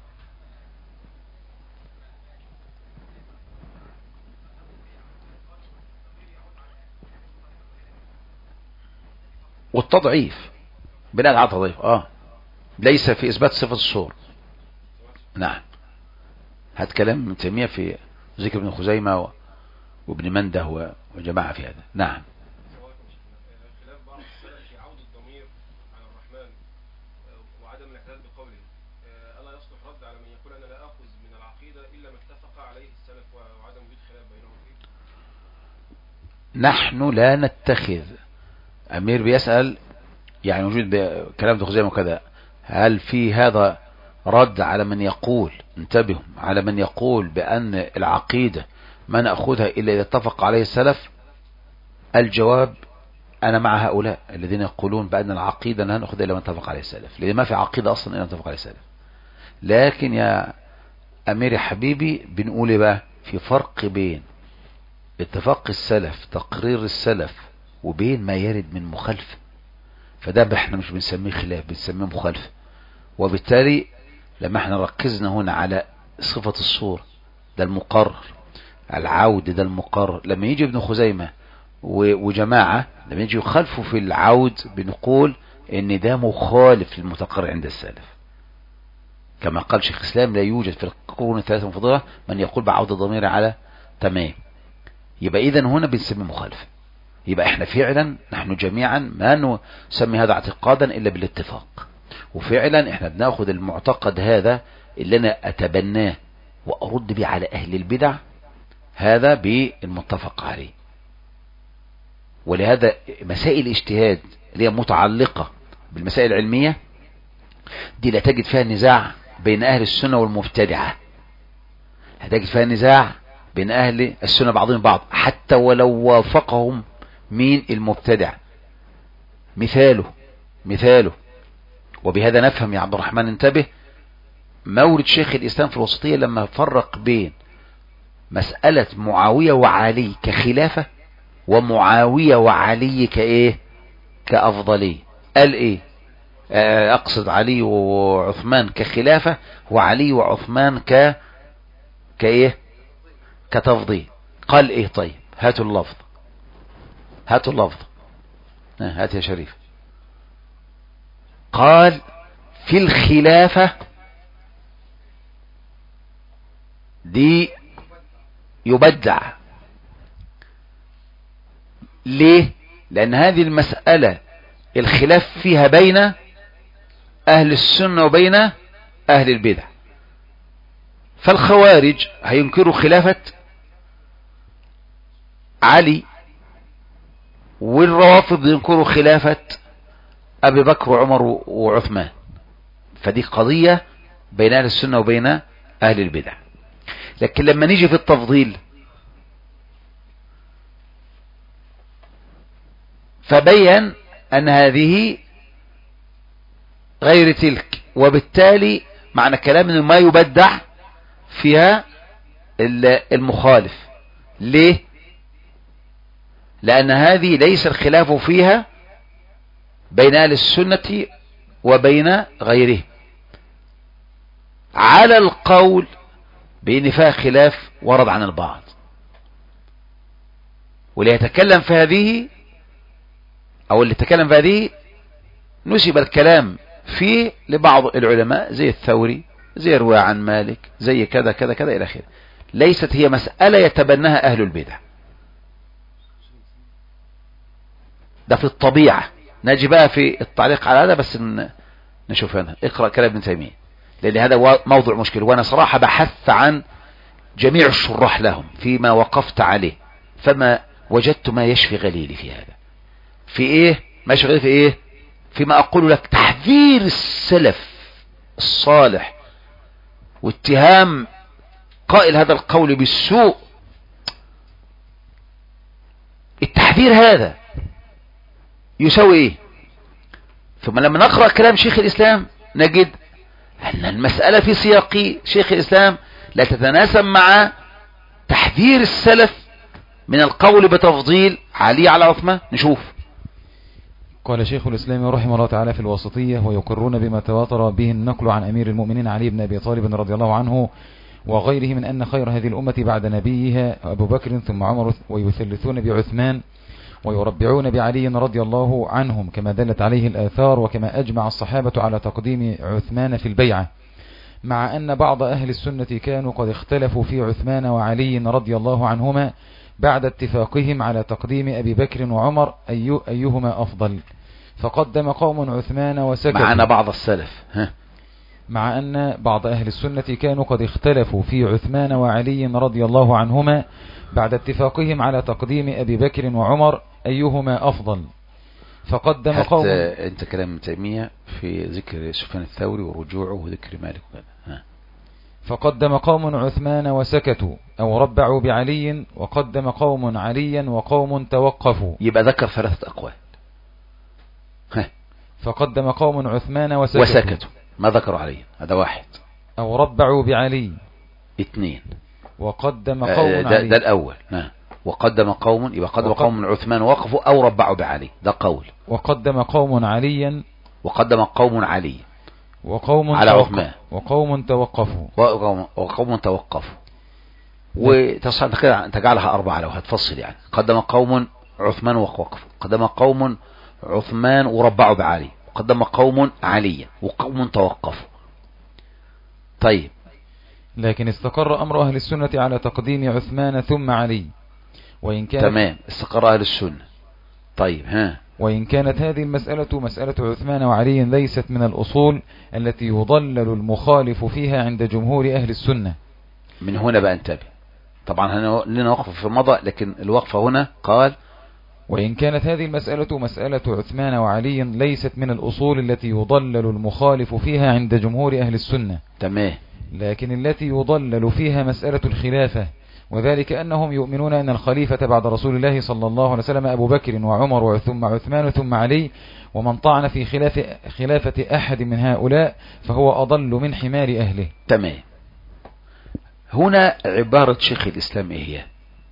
والتضعيف بناء على تضعيف ليس في إثبات صفة الصور. نعم، هذا كلام ابن تيمية في ذكر ابن خزيمة وابن منده وجماعة في هذا. نعم. خلاف بعض السلف في عود الضمير على الرحمن وعدم الاعتداد بقوله، ألا يصلح رد على من يقول أنا لا أخذ من العقيدة إلا ما اتفق عليه السلف وعدم وجود خلاف بينهم فيه؟ نحن لا نتخذ. أمير بيسأل يعني وجود كلام ابن خزيمة وكذا، هل في هذا رد على من يقول، انتبهوا، على من يقول بأن العقيدة ما نأخذها إلا إذا اتفق عليه السلف؟ الجواب أنا مع هؤلاء الذين يقولون بأن العقيدة لا نأخذ إلا ما اتفق عليه السلف، لأن ما في عقيدة أصلا إلا اتفق عليه السلف. لكن يا أمير حبيبي بنقول إيه بقى؟ في فرق بين اتفاق السلف، تقرير السلف، وبين ما يرد من مخالفة. فده احنا مش بنسميه خلاف، بنسميه مخالفة. وبالتالي لما احنا ركزنا هنا على صفة الصورة، ده المقرر، العود ده المقرر. لما يجي ابن خزيمة وجماعة لما يجي يخالفوا في العود، بنقول ان ده مخالف للمتقرر عند السلف. كما قال شيخ الإسلام لا يوجد في القرون الثلاثة المفضلة من يقول بعود الضمير على تمام. يبقى إذا هنا بنسمي مخالفة. يبقى احنا فعلا نحن جميعا ما نسمي هذا اعتقادا إلا بالاتفاق. وفعلا احنا بناخد المعتقد هذا اللي انا اتبناه وارد به على اهل البدع، هذا بالمتفق عليه. ولهذا مسائل الاجتهاد اللي هي متعلقة بالمسائل العلمية دي لا تجد فيها نزاع بين اهل السنة والمبتدعة، هتجد فيها نزاع بين اهل السنة بعضهم بعض، حتى ولو وافقهم مين المبتدع. مثاله وبهذا نفهم يا عبد الرحمن، انتبه، مورد شيخ الإسلام في الوسطية لما فرق بين مسألة معاوية وعلي كخلافة ومعاوية وعلي كايه، كأفضلية. قال ايه؟ اقصد علي وعثمان كخلافة، وعلي وعثمان كايه، كتفضيل. قال ايه؟ طيب هاتوا اللفظ، هات يا شريف. قال في الخلافة دي يبدع. ليه؟ لأن هذه المسألة الخلاف فيها بين أهل السنة وبين أهل البدع. فالخوارج هينكروا خلافة علي، والروافض ينكروا خلافة أبي بكر وعمر وعثمان. فدي قضية بين أهل السنة وبين أهل البدع. لكن لما نيجي في التفضيل فبين أن هذه غير تلك، وبالتالي معنى كلام أنه ما يبدع فيها المخالف. ليه؟ لأن هذه ليس الخلاف فيها بين أهل السنة وبين غيره، على القول بأن فيها خلاف ورد عن البعض. واللي يتكلم في هذه أو اللي يتكلم في هذه نسب الكلام فيه لبعض العلماء زي الثوري، زي رواية عن مالك، زي كذا كذا كذا إلى آخره. ليست هي مسألة يتبناها أهل البدع، ده في الطبيعة. نجي بقى في التعليق على هذا، بس نشوف هنا. اقرأ كلام ابن تيمية، لأن هذا موضوع مشكل، وأنا صراحة بحثت عن جميع الشراح لهم فيما وقفت عليه، فما وجدت ما يشفي غليلي في هذا. في ايه ما يشفي غليلي؟ في ايه؟ فيما أقول لك تحذير السلف الصالح واتهام قائل هذا القول بالسوء. التحذير هذا يساوي ايه؟ ثم لما نقرأ كلام شيخ الإسلام نجد أن المسألة في سياق شيخ الإسلام لا تتناسب مع تحذير السلف من القول بتفضيل علي على عثمان. نشوف. قال شيخ الإسلام رحمه الله تعالى في الوسطية: ويقرون بما تواتر به النقل عن أمير المؤمنين علي بن أبي طالب رضي الله عنه وغيره من أن خير هذه الأمة بعد نبيها أبو بكر ثم عمر، ويثلثون بعثمان ويربعون بعلي رضي الله عنهم كما دلت عليه الآثار، وكما أجمع الصحابة على تقديم عثمان في البيعة، مع أن بعض أهل السنة كانوا قد اختلفوا في عثمان وعلي رضي الله عنهما بعد اتفاقهم على تقديم أبي بكر وعمر أيهما أفضل، فقدم قوم عثمان وسكتوا. معنا بعض السلف مع أن بعض أهل السنة كانوا قد اختلفوا في عثمان وعلي رضي الله عنهما بعد اتفاقهم على تقديم أبي بكر وعمر أيهما أفضل، فقدم قوم. انت كلام تيمية في ذكر سفيان الثوري ورجوعه وذكر مالك وكذا. فقدم قوم عثمان وسكتوا أو ربعوا بعلي، وقدم قوم عليا وقوم توقفوا. يبقى ذكر 3 أقوال. فقدم قوم عثمان وسكتوا ما ذكروا عليا، هذا 1. أو ربعوا بعلي 2. وقدم قوم علي. ده الأول. وقدم قوم، يبقى قدم قوم عثمان وقفوا أو ربعوا بعلي، ده قول. وقدم قوم عليا. وقدم قوم علي وقوم على عثمان. وقوم توقفوا. وقوم توقفوا. وتصل كده انت جعلها 4 لو هتفصل يعني. قدم قوم عثمان وقفوا، قدم قوم عثمان وربعوا بعلي، قدم قوم عليا وقوم توقفوا. طيب، لكن استقر أمر أهل السنة على تقديم عثمان ثم علي، وإن كانت تمام، استقر أهل السنة. طيب وإن كانت هذه المسألة مسألة عثمان وعلي ليست من الأصول التي يضلل المخالف فيها عند جمهور أهل السنة. من هنا بقى انتبه، طبعا لنا وقف في مضى، لكن الوقفة هنا قال وإن كانت هذه المسألة مسألة عثمان وعلي ليست من الأصول التي يضلل المخالف فيها عند جمهور أهل السنة. تمام. لكن التي يضلل فيها مسألة الخلافة، وذلك أنهم يؤمنون أن الخليفة بعد رسول الله صلى الله عليه وسلم أبو بكر وعمر ثم عثمان ثم علي، ومن طعن في خلافة أحد من هؤلاء فهو أضل من حمار أهله. تمام. هنا عبارة شيخ الإسلام هي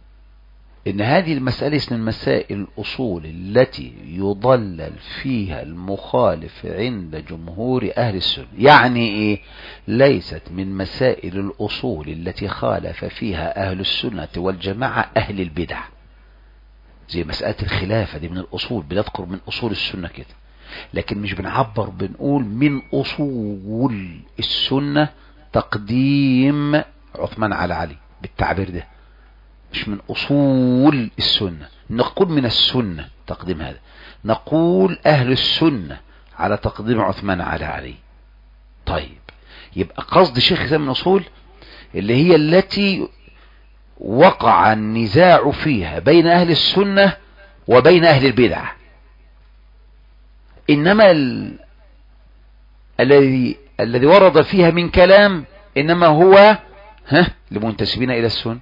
إن هذه المسألة من مسائل الأصول التي يضلل فيها المخالف عند جمهور أهل السنة. يعني إيه؟ ليست من مسائل الأصول التي خالف فيها أهل السنة والجماعة أهل البدع، زي مسألة الخلافة دي من الأصول، بنذكر من أصول السنة كده، لكن مش بنعبر بنقول من أصول السنة تقديم عثمان على علي بالتعبير ده، مش من أصول السنة. نقول من السنة تقديم هذا، نقول أهل السنة على تقديم عثمان على علي. طيب، يبقى قصد شيخ الإسلام من أصول اللي هي التي وقع النزاع فيها بين أهل السنة وبين أهل البدع، إنما الذي ورد فيها من كلام إنما هو لمنتسبين إلى السنة.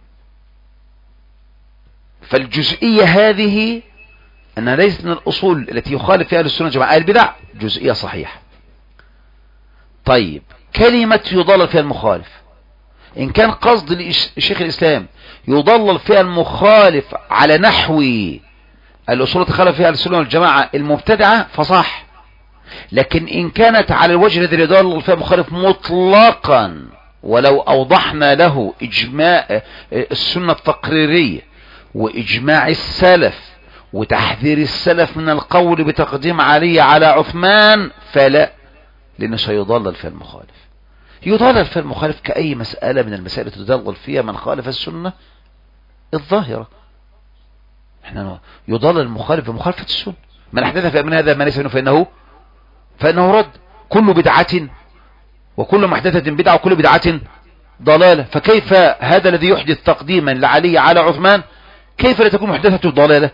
فالجزئية هذه أنها ليست من الأصول التي يخالف فيها أهل السنة جماعة البدع، جزئية صحيحة. طيب، كلمة يضلل فيها المخالف، إن كان قصد شيخ الإسلام يضلل فيها المخالف على نحو الأصول التي خالف فيها أهل السنة والجماعة المبتدعة فصح، لكن إن كانت على الوجه الذي يضلل فيها المخالف مطلقا، ولو أوضحنا له إجماع السنة التقريرية وإجماع السلف وتحذير السلف من القول بتقديم علي على عثمان، فلا، لأنه سيضلل فيها المخالف. يضلل فيها المخالف كأي مسألة من المسائل تضلل فيها من خالف السنة الظاهرة. احنا يضلل المخالف بمخالفة السنة. من أحدث في أمرنا هذا ما ليس منه فإنه رد. كل بدعة وكل محدثة بدعة وكل بدعة ضلالة. فكيف هذا الذي يحدث تقديما لعلي على عثمان كيف لا تكون محدثة ضلالة؟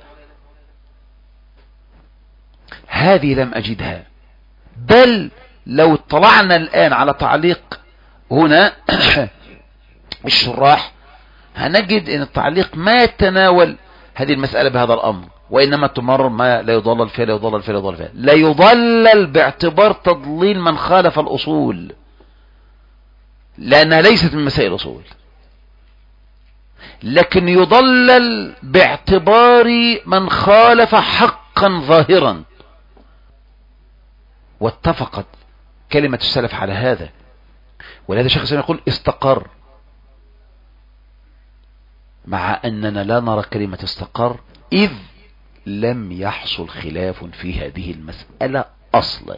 هذه لم أجدها. بل لو اطلعنا الآن على تعليق هنا الشراح هنجد ان التعليق ما يتناول هذه المسألة بهذا الأمر، وإنما تمرر ما لا يضلل فيها لا يضلل فيها لا يضلل فيها. لا يضلل باعتبار تضليل من خالف الأصول، لأنها ليست من مسائل الأصول، لكن يضلل باعتبار من خالف حقا ظاهرا. واتفقت كلمة السلف على هذا، ولهذا الشيخ الإسلام يقول استقر، مع أننا لا نرى كلمة استقر إذ لم يحصل خلاف في هذه المسألة أصلا.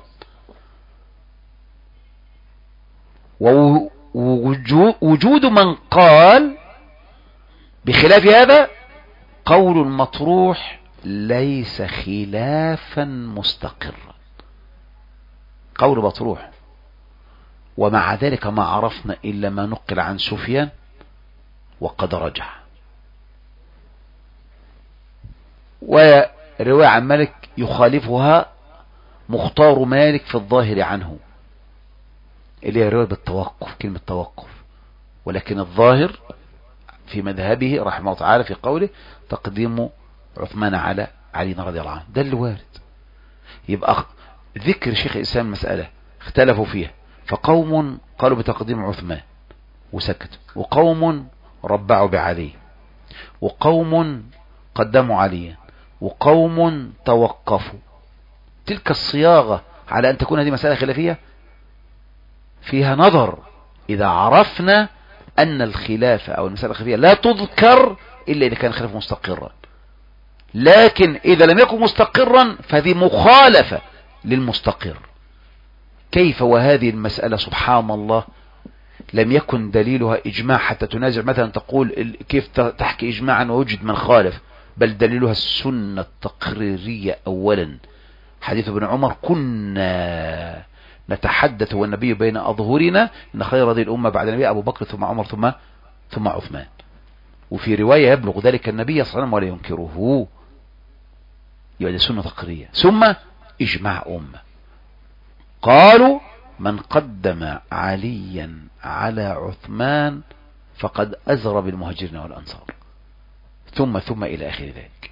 ووجود من قال بخلاف هذا قول مطروح ليس خلافا مستقرا، قول مطروح. ومع ذلك ما عرفنا إلا ما نقل عن سفيان وقد رجع. الرواية عن مالك يخالفها مختار مالك في الظاهر عنه، اللي هي رواية بالتوقف، كلمة توقف، ولكن الظاهر في مذهبه رحمه الله تعالى في قوله تقديم عثمان على علي رضي الله عنه، ده اللي وارد. يبقى ذكر شيخ الإسلام مسألة اختلفوا فيها، فقوم قالوا بتقديم عثمان وسكتوا، وقوم ربعوا بعلي، وقوم قدموا عليا، وقوم توقفوا. تلك الصياغة على أن تكون هذه مسألة خلافية فيها نظر إذا عرفنا أن الخلافة أو المسألة الخلافية لا تذكر إلا إذا كان الخلاف مستقرا، لكن إذا لم يكن مستقرا فهذه مخالفة للمستقر. كيف وهذه المسألة سبحان الله لم يكن دليلها إجماع حتى تنازع مثلا تقول كيف تحكي إجماعا ووجد من خالف، بل دليلها السنة التقريرية أولا. حديث ابن عمر كنا نتحدث والنبي بين أظهرنا إن خير هذه الأمة بعد النبي أبو بكر ثم عمر ثم عثمان، وفي رواية يبلغ ذلك النبي صلى الله عليه وسلم ولا ينكره. يبقى سنة تقريرية ثم إجماع أمة. قالوا من قدم عليا على عثمان فقد أزر بالمهاجرين والأنصار، ثم إلى آخر ذلك.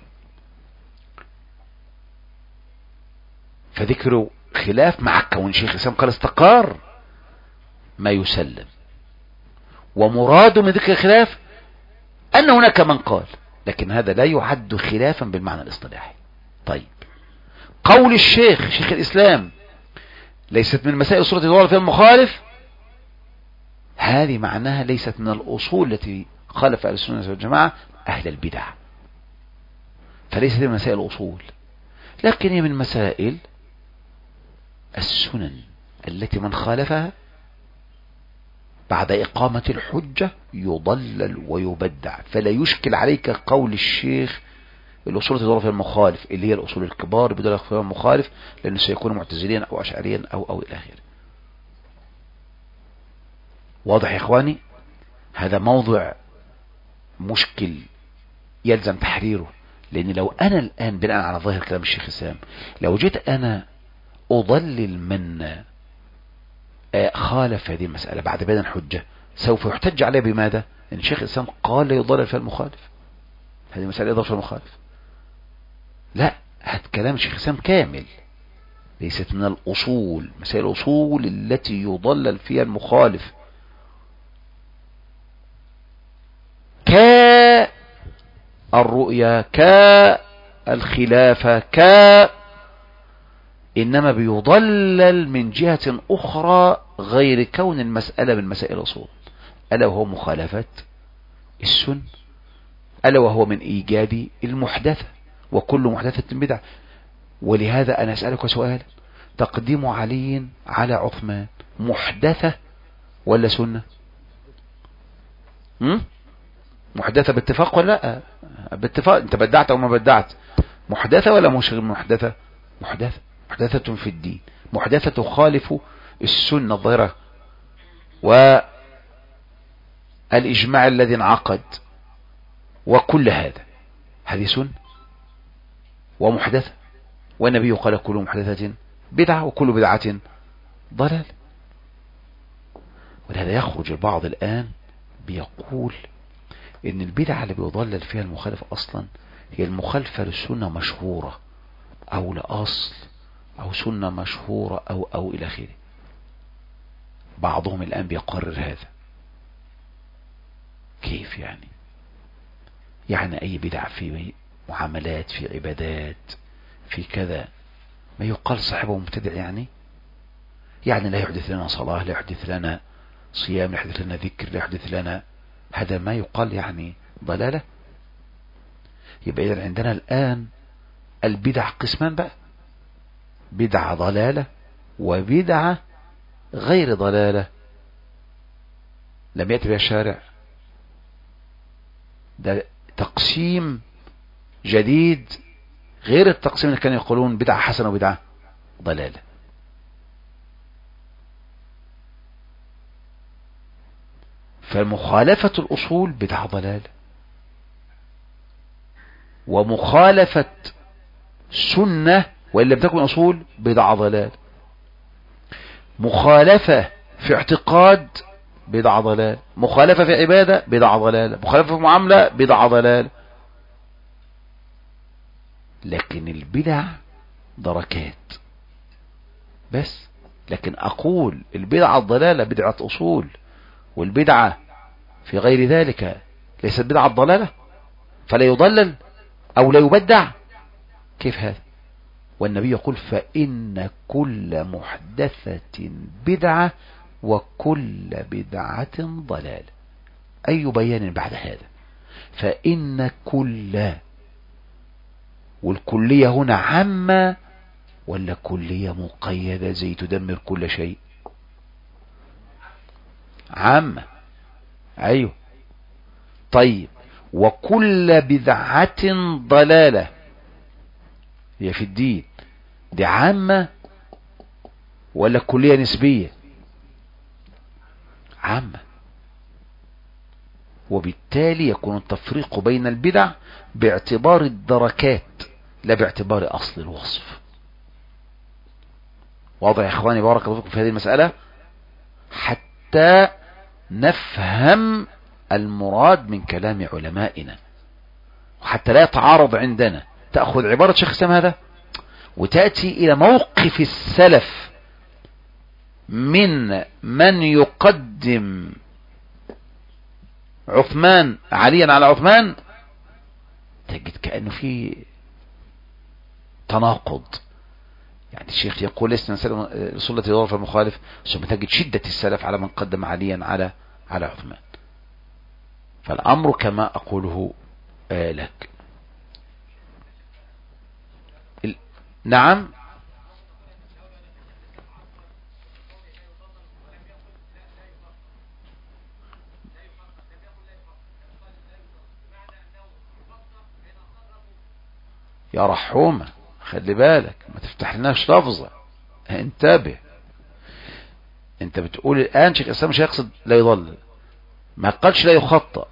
فذكروا خلاف مع كون شيخ الإسلام قال استقار ما يسلم، ومراد من ذكر الخلاف أن هناك من قال، لكن هذا لا يعد خلافا بالمعنى الاصطلاحي. طيب، قول الشيخ شيخ الإسلام ليست من مسائل أصول التي يدور فيها المخالف، هذه معناها ليست من الأصول التي خالف أهل السنة والجماعة أهل البدع، فليست من مسائل الأصول، لكن هي من مسائل السنن التي من خالفها بعد إقامة الحجة يضلل ويبدع. فلا يشكل عليك قول الشيخ الأصول التي يدور فيها المخالف اللي هي الأصول الكبار بدون فيها المخالف، لأنه سيكون معتزليا أو أشعريا أو إلى آخره. واضح يا إخواني؟ هذا موضوع مشكل يلزم تحريره، لأن لو أنا الآن بناء على ظاهر كلام الشيخ الإسلام لو جيت أنا أضلل من خالف هذه المسألة بعد بيان الحجة سوف يحتج عليه بماذا؟ لأن الشيخ الإسلام قال لا يضلل فيها المخالف، هذه مسألة يضلل فيها المخالف. لا، هذا كلام الشيخ الإسلام كامل، ليست من الأصول، مسائل الأصول التي يضلل فيها المخالف كالرؤية كالخلافة إنما بيضلل من جهة أخرى غير كون المسألة من مسائل الأصول، ألا وهو مخالفة السنة، ألا وهو من إيجاد المحدثة، وكل محدثة بدعة. ولهذا أنا أسألك سؤال، تقديم علي على عثمان محدثة ولا سنة؟ محدثة باتفاق ولا لا؟ باتفاق. انت بدعت او ما بدعت، محدثة ولا مش محدثة؟ محدثة في الدين، محدثة تخالف السنة الظاهرة والإجماع الذي انعقد وكل هذه سنة ومحدثة، والنبي قال كل محدثة بدعة وكل بدعة ضلال. ولهذا يخرج البعض الآن بيقول ان البدعة اللي بيضلل فيها المخالف اصلا هي المخالفة للسنة مشهورة او لأصل او سنة مشهورة او الى اخره. بعضهم الان بيقرر هذا. كيف يعني اي بدعة في معاملات في عبادات في كذا ما يقال صاحبه مبتدع، يعني لا يحدث لنا صلاة، لا يحدث لنا صيام، لا يحدث لنا ذكر، لا يحدث لنا، هذا ما يقال ضلالة. يبقى إذن عندنا الآن البدع قسمان بقى، بدعة ضلالة وبدعة غير ضلالة لم يأتي بها الشارع. ده تقسيم جديد غير التقسيم اللي كانوا يقولون بدعة حسنة وبدعة ضلالة. فمخالفة الأصول بدعة ضلالة، ومخالفة سنة وإن لم تكن أصول بدعة ضلال. مخالفة في اعتقاد بدعة ضلال. مخالفة في عبادة بدعة ضلال. مخالفة في معاملة بدعة ضلال. لكن البدع دركات بس. لكن أقول البدعة الضلالة بدعة أصول، والبدعة في غير ذلك ليست بدعة ضلالة، فلا يضلل أو لا يبدع، كيف هذا؟ والنبي يقول فإن كل محدثة بدعة وكل بدعة ضلال. أي بيان بعد هذا؟ فإن كل، والكلية هنا عامة ولا كلية مقيدة زي تدمر كل شيء؟ عامة. أيوه. طيب وكل بدعة ضلالة هي في الدين، دي عامة ولا كلية نسبية؟ عامة. وبالتالي يكون التفريق بين البدع باعتبار الدركات لا باعتبار أصل الوصف. واضح يا إخواني بارك الله فيكم في هذه المسألة، حتى نفهم المراد من كلام علمائنا، وحتى لا يتعارض عندنا. تأخذ عبارة شيخ الإسلام هذا وتأتي إلى موقف السلف من يقدم عثمان عليا على عثمان، تجد كأنه في تناقض. يعني الشيخ يقول لسنا الأصول التي يضرب المخالف، ثم تجد شدة السلف على من قدم عليا على عثمان. فالأمر كما أقوله لك. نعم. يا رحومة خلي بالك ما تفتح لناش لفظة، انتبه. انت بتقول الآن شيخ الإسلام مش هيقصد لا يضلل، ما قالش لا يخطأ.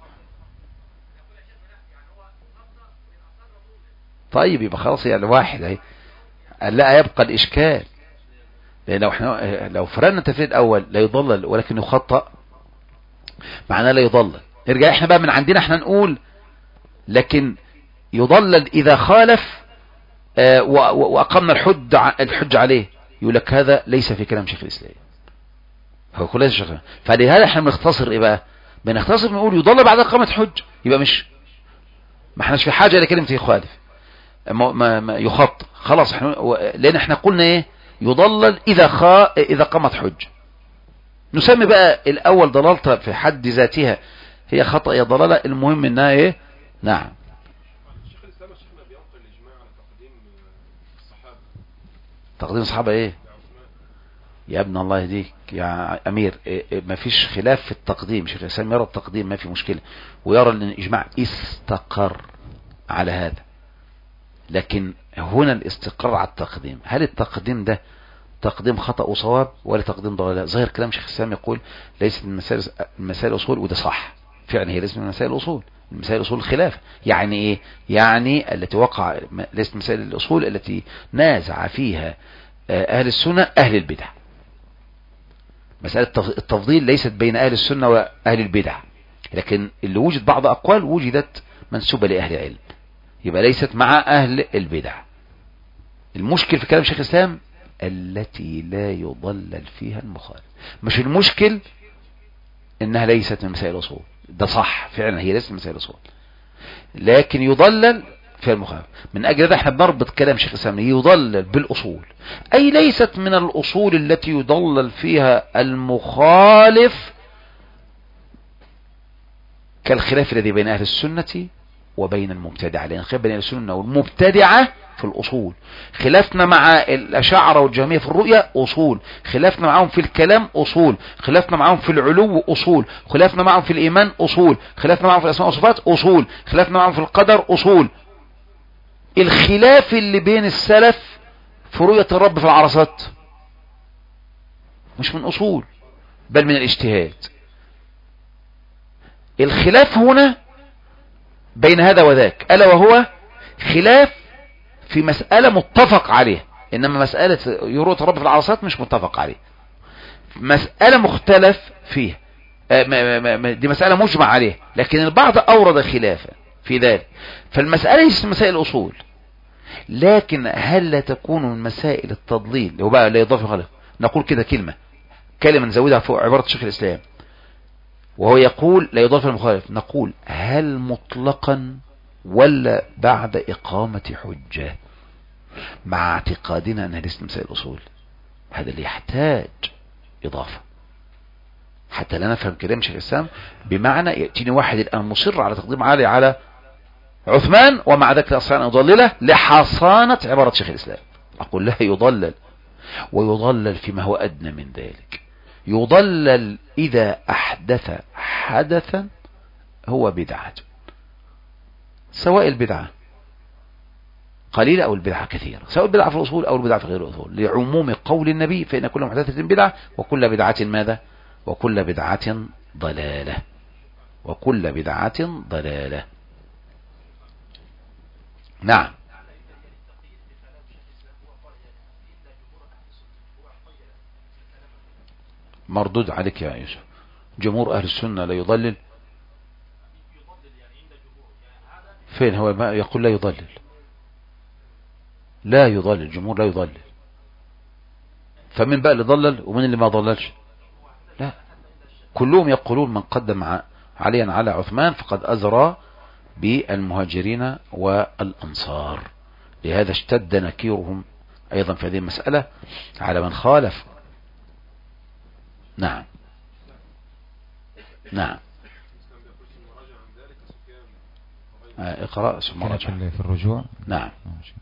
طيب يبقى خلاص يعني واحد اهي، لا يبقى الإشكال. لأن لو فرقنا التفريق الأول لا يضلل ولكن يخطأ، معناه لا يضلل. نرجع احنا بقى من عندنا احنا نقول لكن يضلل إذا خالف وأقمنا الحج عليه، يقول لك هذا ليس في كلام شيخ الإسلام. هو كل هذا الشيخ. فلهذا احنا بنختصر ايه بقى؟ بنختصر بنقول يضلل بعد إقامة حج، يبقى ما احناش في حاجة لكلمة يخالف ما يخط خلاص. لأن احنا قلنا ايه؟ يضلل إذا قامت حج. نسمي بقى الأول ضلالة في حد ذاتها هي خطأ يا ضلالة، المهم انها ايه؟ نعم. شيخ الإسلام الشيخنا بينقل الإجماع على تقديم الصحابة. تقديم الصحابة ايه؟ يا ابن الله يهديك يا أمير، ما فيش خلاف في التقديم. شيخ الإسلام يرى التقديم ما في مشكلة، ويرى أن الإجماع استقر على هذا. لكن هنا الاستقرار على التقديم، هل التقديم ده تقديم خطأ وصواب ولا تقديم ضلال؟ ظاهر كلام شيخ الإسلام يقول ليست من مسائل الأصول، وده صح فعلا، هي ليست من مسائل الأصول. مسائل الأصول الخلاف. يعني إيه؟ يعني التي وقع ليست مسائل الأصول التي نازع فيها أهل السنة أهل البدع. مسألة التفضيل ليست بين أهل السنة وأهل البدع، لكن اللي وجد بعض أقوال وجدت منسوبة لأهل العلم، يبقى ليست مع أهل البدع. المشكل في كلام شيخ الإسلام التي لا يضلل فيها المخالف، مش المشكل إنها ليست من مسائل الأصول. ده صح فعلا، هي ليست من مسائل الأصول لكن يضلل فيها المخالف. من أجل هذا احنا بنربط كلام شيخ الإسلام يضلل بالأصول، أي ليست من الأصول التي يضلل فيها المخالف كالخلاف الذي بين أهل السنة وبين المبتدعة. لأن الخلاف بين أهل السنة والمبتدعة في الأصول. خلافنا مع الأشاعرة والجهمية في الرؤية أصول، خلافنا معهم في الكلام أصول، خلافنا معهم في العلو أصول، خلافنا معهم في الإيمان أصول، خلافنا معهم في الأسماء والصفات أصول، خلافنا معهم في القدر أصول. الخلاف اللي بين السلف في رؤية الرب في العرصات مش من أصول بل من الاجتهاد. الخلاف هنا بين هذا وذاك ألا وهو خلاف في مسألة متفق عليها، إنما مسألة رؤية الرب في العرصات مش متفق عليها، مسألة مختلف فيها، دي مسألة مجمع عليها، لكن البعض أورد خلافا في ذلك. فالمسألة ليست مسائل الأصول، لكن هل لا تكون من مسائل التضليل اللي هو بقى لا يضاف خلف. نقول كده كلمة نزودها فوق عبارة شيخ الإسلام، وهو يقول لا يضاف المخالف، نقول هل مطلقا ولا بعد إقامة حجة، مع اعتقادنا أنها ليست مسائل الأصول. هذا اللي يحتاج إضافة حتى لا نفهم كلام شيخ الإسلام، بمعنى يأتيني واحد الآن مصر على تقديم علي على عثمان، ومع ذلك لا أستطيع أن أضلله لحصانة عبارة شيخ الإسلام. أقول لا يضلل، ويضلل فيما هو أدنى من ذلك. يضلل إذا أحدث حدثا هو بدعة، سواء البدعة قليلة أو البدعة كثيرة، سواء البدعة في الأصول أو البدعة في غير الأصول، لعموم قول النبي فإن كل محدثة بدعة وكل بدعة ماذا؟ وكل بدعة ضلالة، وكل بدعة ضلالة. نعم. مردود عليك يا يوسف، جمهور أهل السنة لا يضلل. فين هو ما يقول لا يضلل؟ لا يضلل، الجمهور لا يضلل. فمن بقى اللي ضلل ومن اللي ما ضللش؟ لا، كلهم يقولون من قدم عليا على عثمان فقد أزرى بالمهاجرين والأنصار. لهذا اشتد نكيرهم أيضا في هذه المسألة على من خالف. نعم نعم. اقرأ ثم رجع في الرجوع. نعم.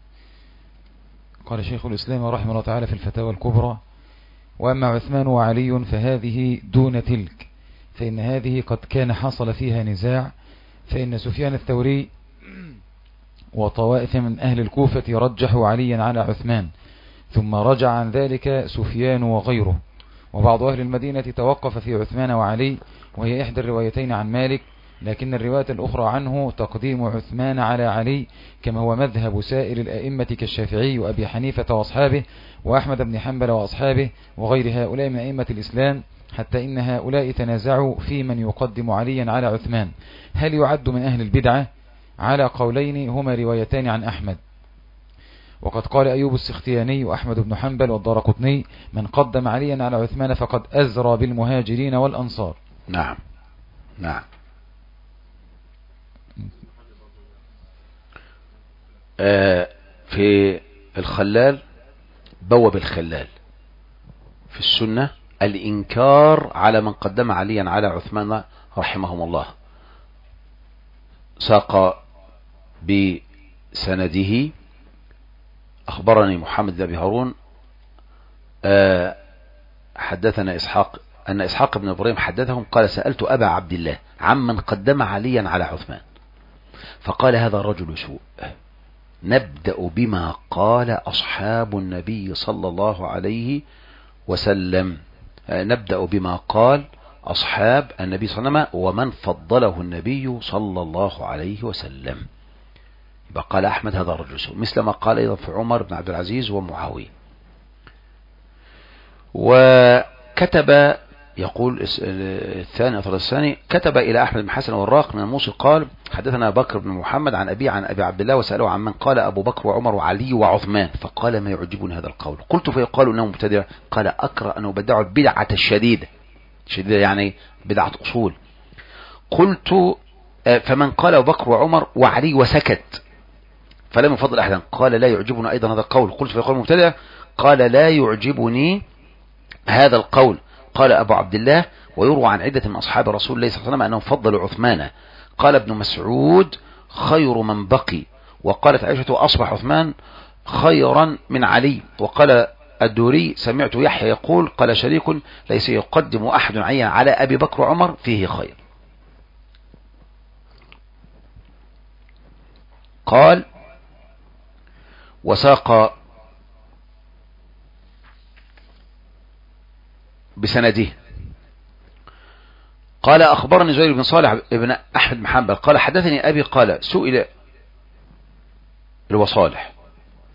قال شيخ الإسلام رحمه الله تعالى في الفتاوى الكبرى: وأما عثمان وعلي فهذه دون تلك، فإن هذه قد كان حصل فيها نزاع، فإن سفيان الثوري وطوائف من أهل الكوفة رجحوا عليا على عثمان، ثم رجع عن ذلك سفيان وغيره، وبعض أهل المدينة توقف في عثمان وعلي، وهي إحدى الروايتين عن مالك، لكن الرواية الأخرى عنه تقديم عثمان على علي، كما هو مذهب سائر الأئمة كالشافعي وأبي حنيفة وأصحابه وأحمد بن حنبل وأصحابه وغير هؤلاء من أئمة الإسلام، حتى إن هؤلاء تنازعوا في من يقدم عليا على عثمان، هل يعد من أهل البدعة؟ على قولين هما روايتان عن أحمد. وقد قال أيوب السختياني وأحمد بن حنبل والدارقطني: من قدم عليا على عثمان فقد أزرى بالمهاجرين والأنصار. نعم نعم. في الخلال بوب الخلال في السنة الإنكار على من قدم عليا على عثمان رحمهم الله، ساق بسنده: أخبرني محمد بن أبي هارون حدثنا إسحاق أن إسحاق بن إبراهيم حدثهم قال: سألت أبا عبد الله عمن قدم عليا على عثمان، فقال: هذا الرجل سوء، نبدأ بما قال أصحاب النبي صلى الله عليه وسلم، نبدأ بما قال أصحاب النبي صلى الله عليه وسلم ومن فضله النبي صلى الله عليه وسلم. يبقى قال أحمد: هذا الرجل سوء، مثل ما قال أيضا في عمر بن عبد العزيز ومعاوية. وكتب يقول الثاني كتب إلى أحمد بن حسن والراق من الموصل قال: حدثنا بكر بن محمد عن أبي عبد الله، وسأله عن من قال أبو بكر وعمر وعلي وعثمان، فقال: ما يعجبني هذا القول. قلت: فيقال أنه مبتدع؟ قال: أكره أن أبدع البدعة الشديدة، شديدة يعني بدعة أصول. قلت: فمن قال أبو بكر وعمر وعلي وسكت فلم يفضل أحدا؟ قال: لا يعجبنا أيضا هذا القول. قلت: فيقال مبتدع؟ قال: لا يعجبني هذا القول. قال أبو عبد الله: ويروى عن عدة من أصحاب رسول الله صلى الله عليه وسلم أنهم فضلوا عثمان. قال ابن مسعود: خير من بقي. وقالت عائشة: أصبح عثمان خيرا من علي. وقال الدوري: سمعت يحيى يقول: قال شريك: ليس يقدم أحد عيا على أبي بكر وعمر فيه خير. قال: وساق بسنده قال: أخبرني زهير بن صالح ابن أحمد بن حنبل قال: حدثني أبي قال: سئل اللي هو صالح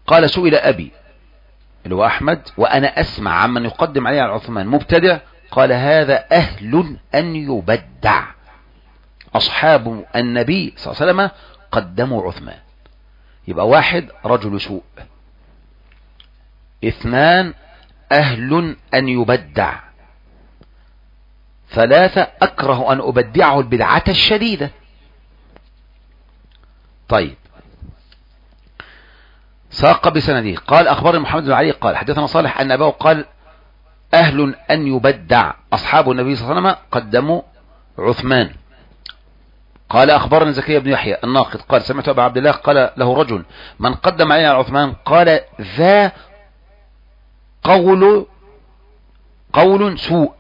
قال سئل أبي اللي هو أحمد وأنا أسمع عمن يقدم عليه على عثمان مبتدع، قال هذا أهل أن يبدع. أصحاب النبي صلى الله عليه وسلم قدموا عثمان. يبقى واحد رجل سوء، اثنان أهل أن يبدع، ثلاثة أكره أن أبدعه البدعة الشديدة. طيب، ساق بسنده قال أخبرني محمد بن علي قال حدثنا صالح أن أباه قال أهل أن يبدع أصحاب النبي صلى الله عليه وسلم قدموا عثمان. قال أخبرني زكريا بن يحيى الناقد قال سمعت أبا عبد الله قال له رجل من قدم علينا على عثمان قال ذا قول سوء.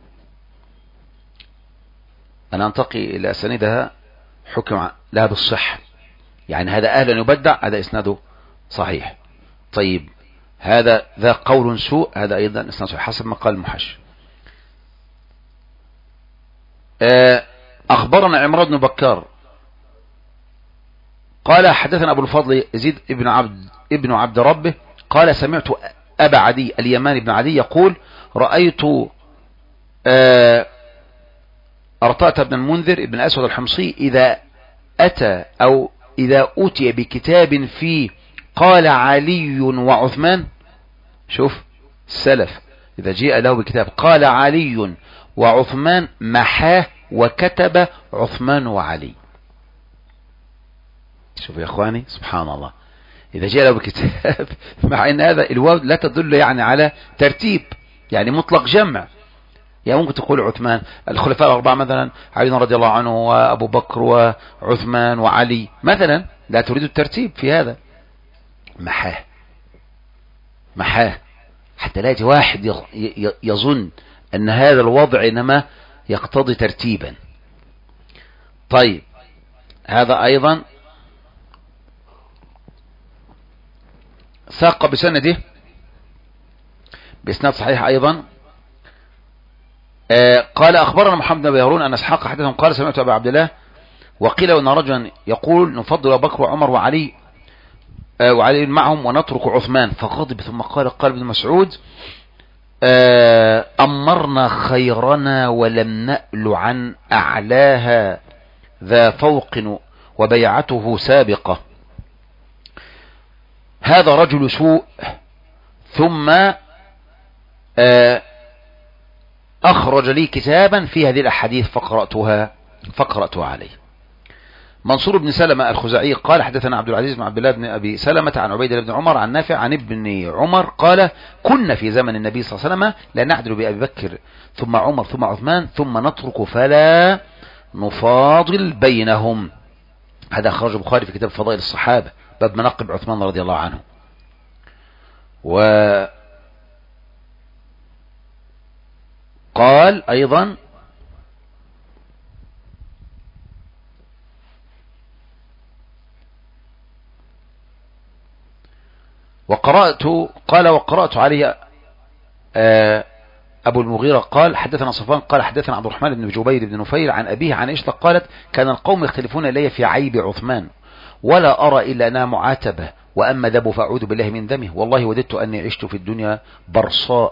أنا أنتقي إلى أساندها حكم لها بالصحة، يعني هذا أهل أن يبدع، هذا إسناده صحيح. طيب، هذا ذا قول سوء، هذا أيضا إسناده صحيح حسب ما قال المحش. أخبرنا عمران بن بكار قال حدثنا أبو الفضل يزيد ابن عبد ربه قال سمعت أبا عدي اليماني بن عدي يقول رأيت أرطاة بن المنذر ابن أسود الحمصي إذا أتي بكتاب فيه قال علي وعثمان. شوف السلف إذا جاء له بكتاب قال علي وعثمان محاه وكتب عثمان وعلي. شوف يا اخواني سبحان الله، اذا جاء له بكتاب مع ان هذا الواو لا تدل يعني على ترتيب، يعني مطلق جمع، يعني ممكن تقول عثمان الخلفاء الاربعه مثلا علي رضي الله عنه وابو بكر وعثمان وعلي مثلا، لا تريد الترتيب في هذا. محاه حتى لا يجي واحد يظن ان هذا الوضع انما يقتضي ترتيبا. طيب، هذا ايضا ساق بسنده باسناد صحيح ايضا. قال اخبرنا محمد بن هارون ان اسحاق حدثهم قال سمعت ابا عبد الله وقيل ان رجلا يقول نفضل ابو بكر وعمر وعلي معهم ونترك عثمان، فغضب ثم قال ابن مسعود أمرنا خيرنا ولم نأل عن أعلاها ذا فوق وبيعته سابقة. هذا رجل سوء. ثم أخرج لي كتابا في هذه الأحاديث فقرأتها عليه. منصور بن سلمة الخزاعي قال حدثنا عبد العزيز بن عبد الله بن أبي سلمة عن عبيد الله بن عمر عن نافع عن ابن عمر قال كنا في زمن النبي صلى الله عليه وسلم لا نعدل بأبي بكر ثم عمر ثم عثمان ثم نترك فلا نفاضل بينهم. هذا أخرج البخاري في كتاب فضائل الصحابة باب مناقب عثمان رضي الله عنه. وقال أيضا وقرأت عليه أبو المغيرة قال حدثنا صفوان قال حدثنا عبد الرحمن بن جبير بن نفيل عن أبيه عن إشلق قالت كان القوم يختلفون إلي في عيب عثمان ولا أرى إلا أنها معاتبة، وأما ذب فأعوذ بالله من ذمه، والله وددت أني عشت في الدنيا برصاء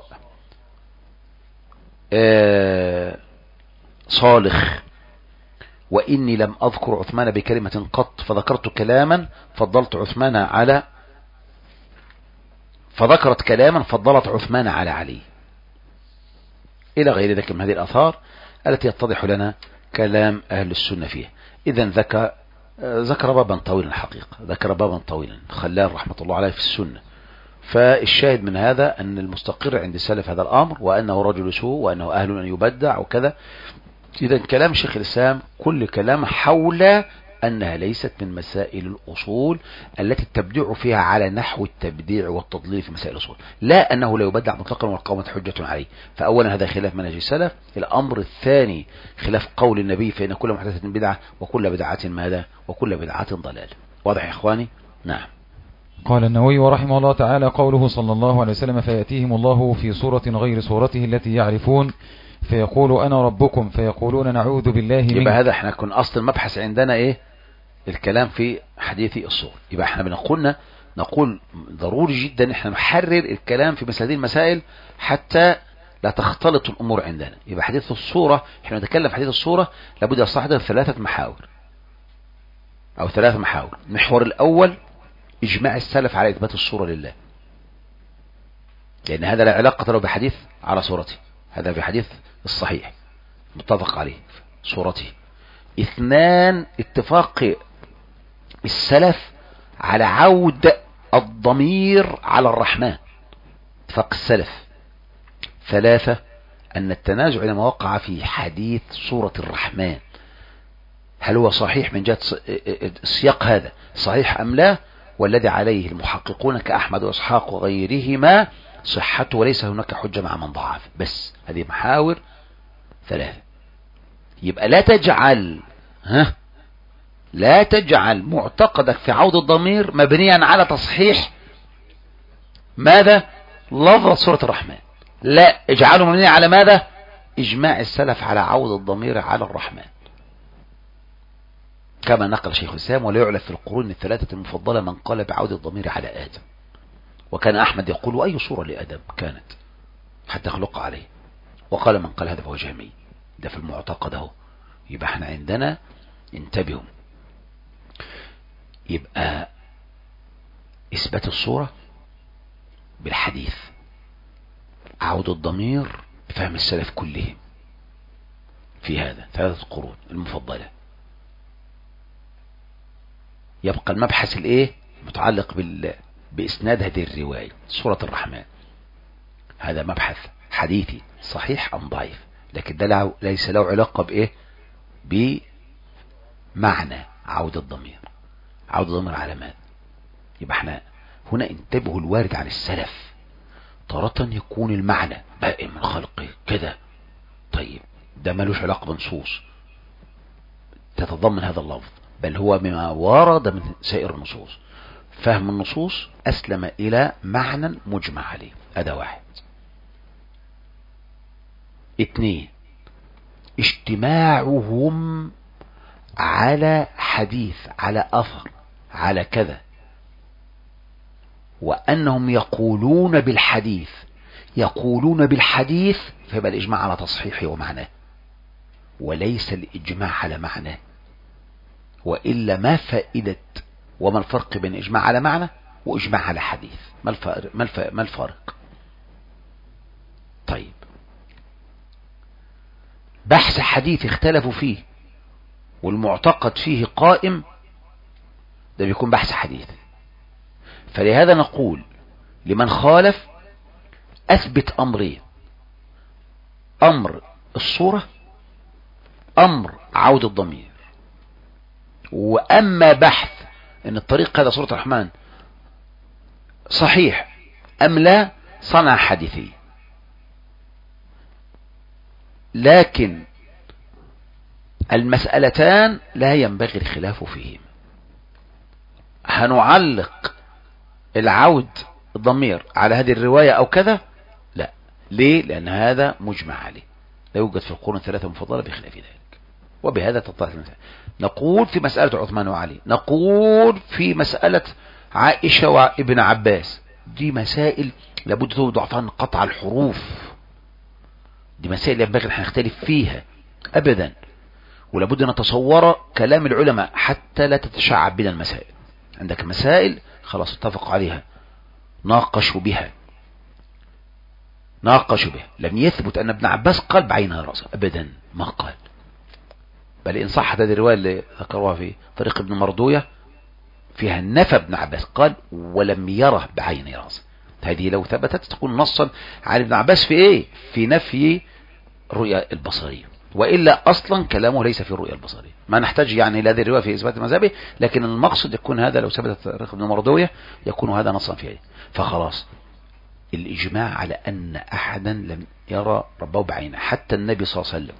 صالخ، وإني لم أذكر عثمان بكلمة قط، فذكرت كلاما فضلت عثمان على علي، إلى غير ذلك من هذه الآثار التي يتضح لنا كلام أهل السنة فيها. إذن ذكر بابا طويلا، حقيقة ذكر بابا طويلا خلال رحمة الله عليه في السنة. فالشاهد من هذا أن المستقر عند السلف هذا الأمر، وأنه رجل سوء، وأنه أهل أن يبدع وكذا. إذن كلام شيخ الإسلام كل كلام حول أنها ليست من مسائل الأصول التي التبديع فيها على نحو التبديع والتضليل في مسائل الأصول، لا أنه لا يبدع مطلقا والقومة حجة عليه. فأولا هذا خلاف منهج السلف. الأمر الثاني خلاف قول النبي فإن كل محدثة بدعة وكل بدعة ماذا وكل بدعة ضلال. واضح يا إخواني؟ نعم. قال النووي ورحمه الله تعالى قوله صلى الله عليه وسلم فيأتيهم الله في صورة غير صورته التي يعرفون فيقول أنا ربكم فيقولون نعوذ بالله منك. يبقى هذا احنا كنا أصل المبحث عندنا إيه؟ الكلام في حديث الصور. يبقى احنا بنقولنا نقول ضروري جدا احنا نحرر الكلام في مثل هذه المسائل حتى لا تختلط الامور عندنا. يبقى حديث الصورة، احنا نتكلم في حديث الصورة لابد يستحضر 3 محاور او 3 محاور. المحور الاول اجماع السلف على اثبات الصورة لله، لان هذا لا علاقة له بحديث على صورته، هذا بحديث الصحيح متفق عليه صورته. 2 اتفاق السلف على عود الضمير على الرحمن، اتفاق السلف. 3 أن التنازع لما وقع في حديث سورة الرحمن هل هو صحيح من جهة السياق هذا صحيح أم لا، والذي عليه المحققون كأحمد وإسحاق وغيرهما صحته وليس هناك حجة مع من ضعف. بس هذه محاور 3. يبقى لا تجعل معتقدك في عود الضمير مبنيا على تصحيح ماذا؟ لفظ سورة الرحمن. لا، اجعله مبنيا على ماذا؟ اجماع السلف على عود الضمير على الرحمن، كما نقل شيخ الإسلام: ولا يعلم في القرون ال3 المفضلة من قال بعود الضمير على آدم. وكان أحمد يقول: وأي صورة لآدم كانت حتى خلق عليه. وقال من قال هذا فهو جهمي. ده في المعتقد اهو. يبقى احنا عندنا انتبهوا، يبقى إثبات الصورة بالحديث، عود الضمير بفهم السلف كلهم في هذا 3 قرون المفضلة. يبقى المبحث الايه متعلق بإسناد هذه الرواية سورة الرحمن. هذا مبحث حديثي صحيح أم ضعيف، لكن ده ليس له علاقة بإيه؟ بمعنى عود الضمير. عود الضمير على ماذا؟ يبقى احنا هنا انتبهوا الوارد عن السلف. تارة يكون المعنى بائن من خلقه كده، طيب ده ملوش علاقة بنصوص تتضمن هذا اللفظ، بل هو مما ورد من سائر النصوص. فهم النصوص أسلم إلى معنى مجمع عليه. هذا 1. 2 اجتماعهم على حديث، على أثر، على كذا، وأنهم يقولون بالحديث فيبقى الإجماع على تصحيحه ومعناه، وليس الإجماع على معناه. وإلا ما فائدة وما الفرق بين إجماع على معنى وإجماع على حديث؟ ما الفرق؟ طيب بحث حديث اختلفوا فيه والمعتقد فيه قائم، ده بيكون بحث حديث. فلهذا نقول لمن خالف أثبت أمرين: أمر الصورة، أمر عود الضمير. وأما بحث ان الطريق هذا سورة الرحمن صحيح أم لا، صنع حديثي. لكن المسألتان لا ينبغي الخلاف فيهما. هنعلق العود الضمير على هذه الرواية أو كذا؟ لا. ليه؟ لأن هذا مجمع عليه، لا يوجد في القرون ال3 المفضلة بخلاف ذلك. وبهذا تتضح المسألة. نقول في مسألة عثمان وعلي، نقول في مسألة عائشة وابن عباس، دي مسائل لابد توضع فيها قطع الحروف. دي مسائل ينبغي ان نختلف فيها أبدا، ولابد أن نتصور كلام العلماء حتى لا تتشعب بنا المسائل. عندك مسائل خلاص اتفقوا عليها، ناقشوا بها، لم يثبت أن ابن عباس قال بعينها رأسه أبدا، ما قال. بل إن صحت هذه الرواية اللي ذكروها في طريق ابن مردوية فيها نفى ابن عباس، قال ولم يره بعين رأسه. هذه لو ثبتت تكون نصا عن ابن عباس في ايه؟ في نفي الرؤيا البصرية. وإلا أصلا كلامه ليس في الرؤيا البصرية. ما نحتاج يعني إلى هذه الرواية في إثبات مذهبه، لكن المقصد يكون هذا لو ثبتت طريق ابن مردوية يكون هذا نصا فيه. فخلاص الإجماع على أن أحدا لم يرى ربه بعينه حتى النبي صلى الله عليه وسلم.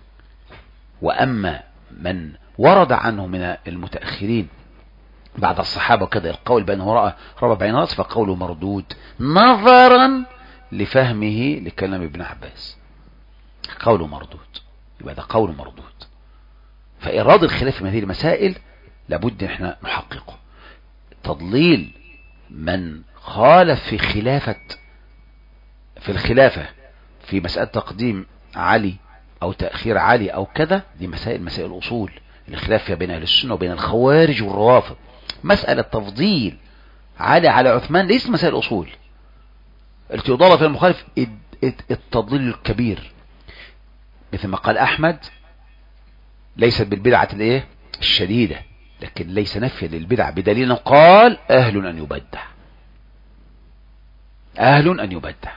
وأما من ورد عنه من المتأخرين بعد الصحابة كذا القول بأنه رأى ربه بعين رأس فقوله مردود نظرا لفهمه لكلام ابن عباس، قوله مردود. يبقى ده قول مردود. فإرادة الخلاف في هذه المسائل لابد احنا نحققه. تضليل من خالف في الخلافة في مسألة تقديم علي او تأخير علي او كذا، دي مسائل اصول. الخلاف فيها بين اهل السنة وبين الخوارج والروافض. مسألة تفضيل علي على عثمان ليس مسائل اصول. التي يضال في المخالف التضليل الكبير، مثل ما قال احمد ليست بالبدعة الايه الشديدة، لكن ليس نفيا للبدع بدليل قال اهل ان يبدع، اهل ان يبدع.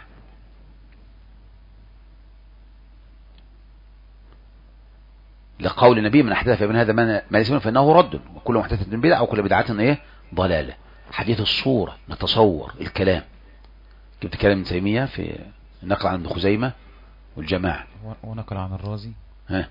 لقول النبي من احدث من هذا ما ليس منه فانه رد، وكل محدثة بدعة وكل بدعة ايه ضلالة. حديث الصورة نتصور الكلام، جبت كلام ابن تيمية في النقل عن ابن خزيمة والجماعة، ونقل عن الرازي. ها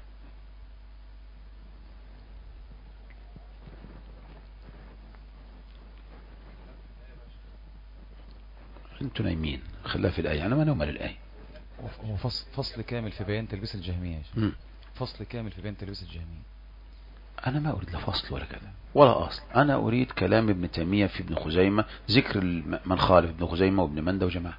انتوا نايمين، خلاها في الآية، انا ما نوم للآية. وفصل كامل في بيان تلبيس الجهمية. فصل كامل في بيان تلبيس الجهمية. انا ما اريد لا فصل ولا كذا ولا اصل، انا اريد كلام ابن تيمية في ابن خزيمة، ذكر من خالف ابن خزيمة وابن مندة وجماعة،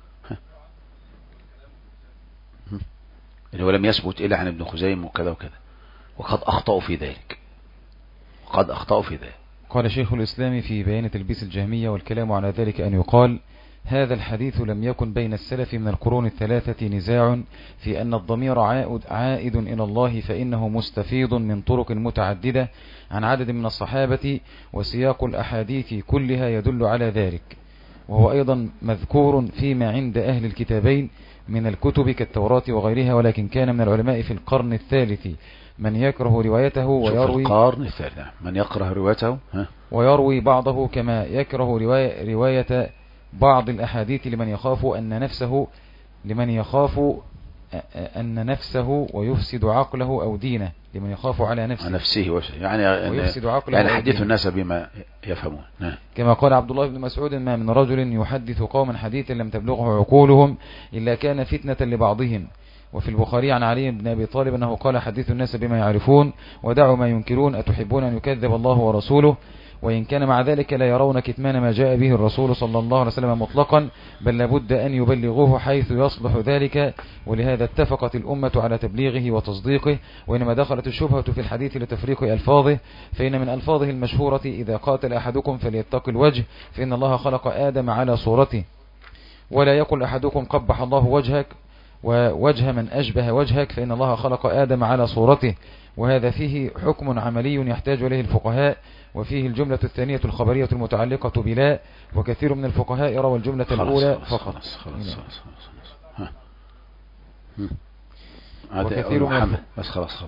اللي هو لم يثبت الا عن ابن خزيمة وكذا وكذا، وقد اخطأوا في ذلك، وقد اخطأوا في ذلك. قال شيخ الإسلام في بيان تلبيس الجهمية والكلام على ذلك أن يقال: هذا الحديث لم يكن بين السلف من القرون الثلاثة نزاع في أن الضمير عائد إلى الله، فإنه مستفيض من طرق متعددة عن عدد من الصحابة، وسياق الأحاديث كلها يدل على ذلك. وهو أيضا مذكور فيما عند أهل الكتابين من الكتب كالتوراة وغيرها، ولكن كان من العلماء في القرن الثالث من يكره روايته ويروي القرن الثالث من يكره روايته ويروي بعضه، كما يكره رواية بعض الأحاديث لمن أن نفسه ويفسد عقله أو دينه، لمن يخاف على نفسه يعني ويفسد عقله يعني حديث الناس بما يفهمون. كما قال عبد الله بن مسعود: ما من رجل يحدث قوما حديثا لم تبلغه عقولهم إلا كان فتنة لبعضهم. وفي البخاري عن علي بن أبي طالب أنه قال: حدث الناس بما يعرفون ودعوا ما ينكرون، أتحبون أن يكذب الله ورسوله؟ وإن كان مع ذلك لا يرون كتمان ما جاء به الرسول صلى الله عليه وسلم مطلقا، بل لابد أن يبلغوه حيث يصلح ذلك، ولهذا اتفقت الأمة على تبليغه وتصديقه. وإنما دخلت الشبهة في الحديث لتفريق ألفاظه، فإن من ألفاظه المشهورة: إذا قاتل أحدكم فليتق الوجه، فإن الله خلق آدم على صورته. ولا يقل أحدكم قبح الله وجهك ووجه من أشبه وجهك، فإن الله خلق آدم على صورته. وهذا فيه حكم عملي يحتاج إليه الفقهاء، وفيه الجملة الثانية الخبرية المتعلقة بلا، وكثير من الفقهاء روى الجملة الأولى فقط. وكثير من بس خلاص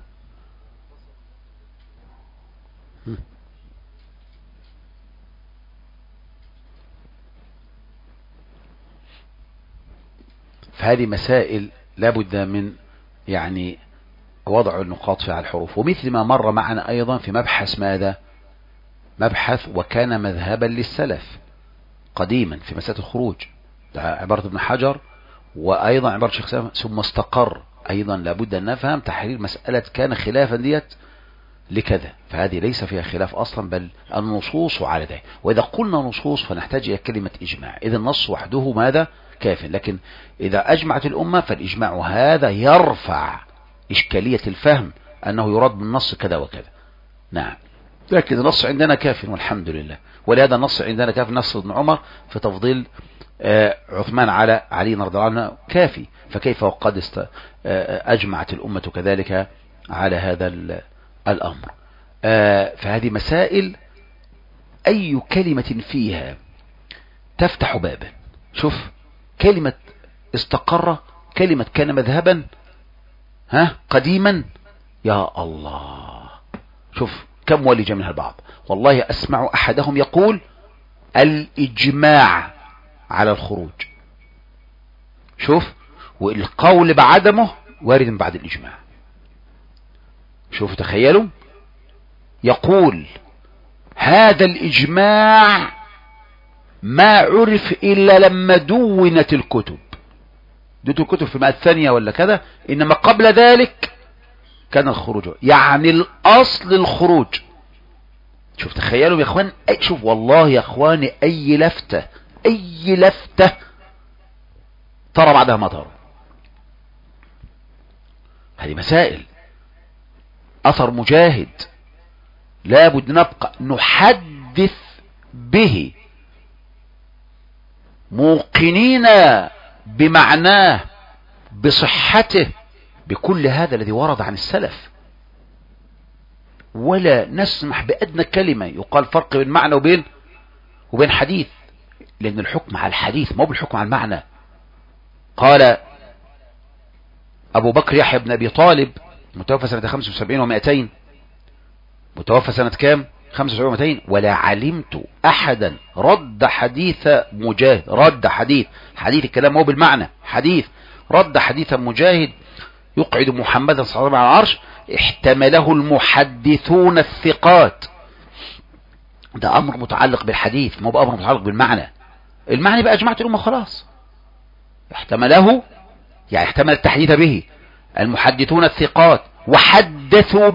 فهذه مسائل لابد من يعني وضع النقاط فيها على الحروف. ومثل ما مر معنا أيضا في مبحث ماذا؟ مبحث وكان مذهبا للسلف قديما في مسألة الخروج، عبارة ابن حجر وأيضا عبارة شيخ سلام، ثم استقر. أيضا لابد أن نفهم تحرير مسألة كان خلافا ديت لكذا، فهذه ليس فيها خلاف أصلا، بل النصوص على ذلك. وإذا قلنا نصوص فنحتاج إلى كلمة إجماع، إذا النص وحده ماذا؟ كاف. لكن إذا أجمعت الأمة فالإجماع هذا يرفع إشكالية الفهم أنه يراد بالنص كذا وكذا. نعم، لكن النص عندنا كاف والحمد لله. ولهذا النص عندنا كاف، نص ابن عمر في تفضيل عثمان على علي رضي الله عنه كافي، فكيف وقد أجمعت الأمة كذلك على هذا الأمر. فهذه مسائل أي كلمة فيها تفتح بابا. شوف كلمة استقر، كلمة كان مذهبا قديما، يا الله، شوف كم ولج منها البعض. والله أسمع أحدهم يقول الإجماع على الخروج. شوف، والقول بعدمه وارد من بعد الإجماع. شوف تخيلوا، يقول هذا الإجماع ما عرف إلا لما دونت الكتب، الكتب في المئة الثانية ولا كذا، إنما قبل ذلك كان الخروج، يعني الأصل الخروج. شوف تخيلوا يا اخوان، شوف والله يا اخواني اي لفتة ترى بعدها ما ترى. هذه مسائل. اثر مجاهد لابد نبقى نحدث به موقنين بمعناه بصحته بكل هذا الذي ورد عن السلف، ولا نسمح بأدنى كلمة يقال فرق بين معنى وبين حديث، لأن الحكم على الحديث مو بالحكم على المعنى. قال أبو بكر يحيى بن أبي طالب متوفى سنة 75 و200، متوفى سنة كام؟ 75 و200. ولا علمت أحدا رد حديث مجاهد، رد حديث الكلام مو بالمعنى، حديث رد حديث مجاهد يقعد محمدا صلى الله عليه وسلم على العرش احتمله المحدثون الثقات. ده أمر متعلق بالحديث مو بأمر متعلق بالمعنى. المعنى بقى أجمعت الأمة خلاص. احتمله يعني احتمل التحديث به المحدثون الثقات، وحدثوا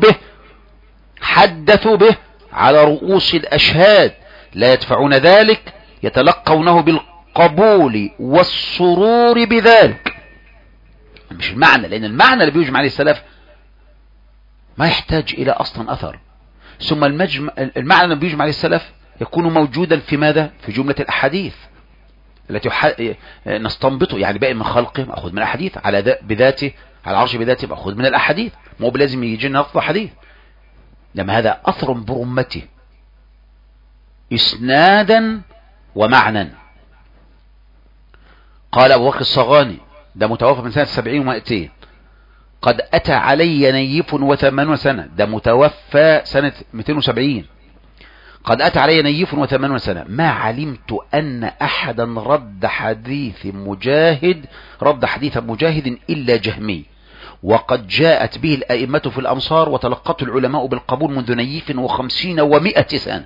به على رؤوس الأشهاد لا يدفعون ذلك، يتلقونه بالقبول والسرور بذلك. مش المعنى، لأن المعنى اللي بيجمع عليه السلف ما يحتاج إلى أصلا أثر. ثم المعنى اللي بيجمع عليه السلف يكون موجودا في ماذا؟ في جملة الأحاديث التي نستنبطه، يعني باقي من خلقه مأخذ من الأحاديث، بذاته على العرش بذاته مأخذ من الأحاديث، مو بلازم يجي لنا لفظ حديث، لما هذا أثر برمته إسنادا ومعنى. قال أبو بكر الصغاني، ده متوفى من سنة 70 و200، قد أتى علي نيف و80 سنة، ده متوفى سنة 270. قد أتى علي نيف و80 سنة، ما علمت أن أحدا رد حديث مجاهد إلا جهمي، وقد جاءت به الأئمة في الأمصار وتلقته العلماء بالقبول منذ نيف و50 و100 سنة.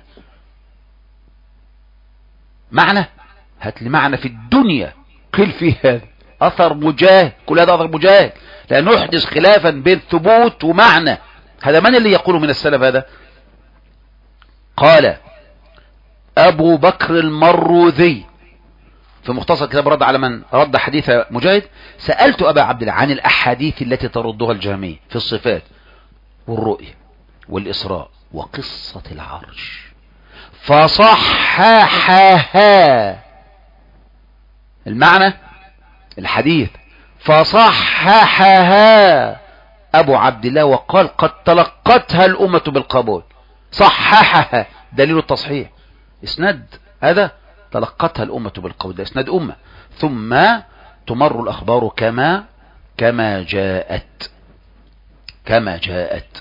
معنى هات لي معنى في الدنيا قل فيه هذا أثر مجاهد، كل هذا أثر مجاهد، لا نحدث خلافا بين ثبوت ومعنى. هذا من اللي يقوله من السلف هذا؟ قال أبو بكر المروذي في مختصر كتاب رد على من رد حديث مجاهد، سألت أبا عبد الله عن الأحاديث التي تردها الجهمية في الصفات والرؤية والإسراء وقصة العرش فصححها، المعنى الحديث فصححها أبو عبد الله وقال قد تلقتها الأمة بالقبول. صححها دليل التصحيح، اسناد هذا تلقتها الأمة بالقبول، ده اسناد أمة. ثم تمر الأخبار كما جاءت.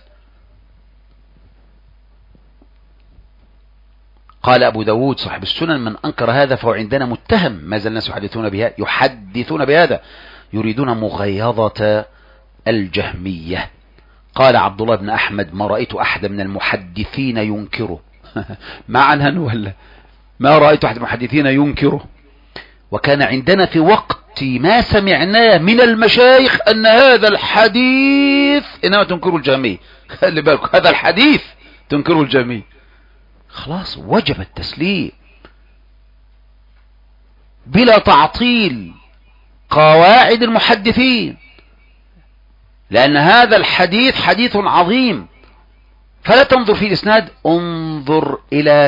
قال أبو داود صاحب السنن من أنكر هذا فهو عندنا متهم، ما زال الناس يحدثون بهذا يريدون مغيظة الجهمية. قال عبد الله بن أحمد ما رأيت أحد من المحدثين ينكره معنى ولا ما رأيت أحد المحدثين ينكره، وكان عندنا في وقت ما سمعناه من المشايخ أن هذا الحديث إنما تنكره الجهمية. خلي بالك هذا الحديث تنكره الجهمية. خلاص وجب التسليم بلا تعطيل قواعد المحدثين، لأن هذا الحديث حديث عظيم، فلا تنظر في الإسناد، انظر إلى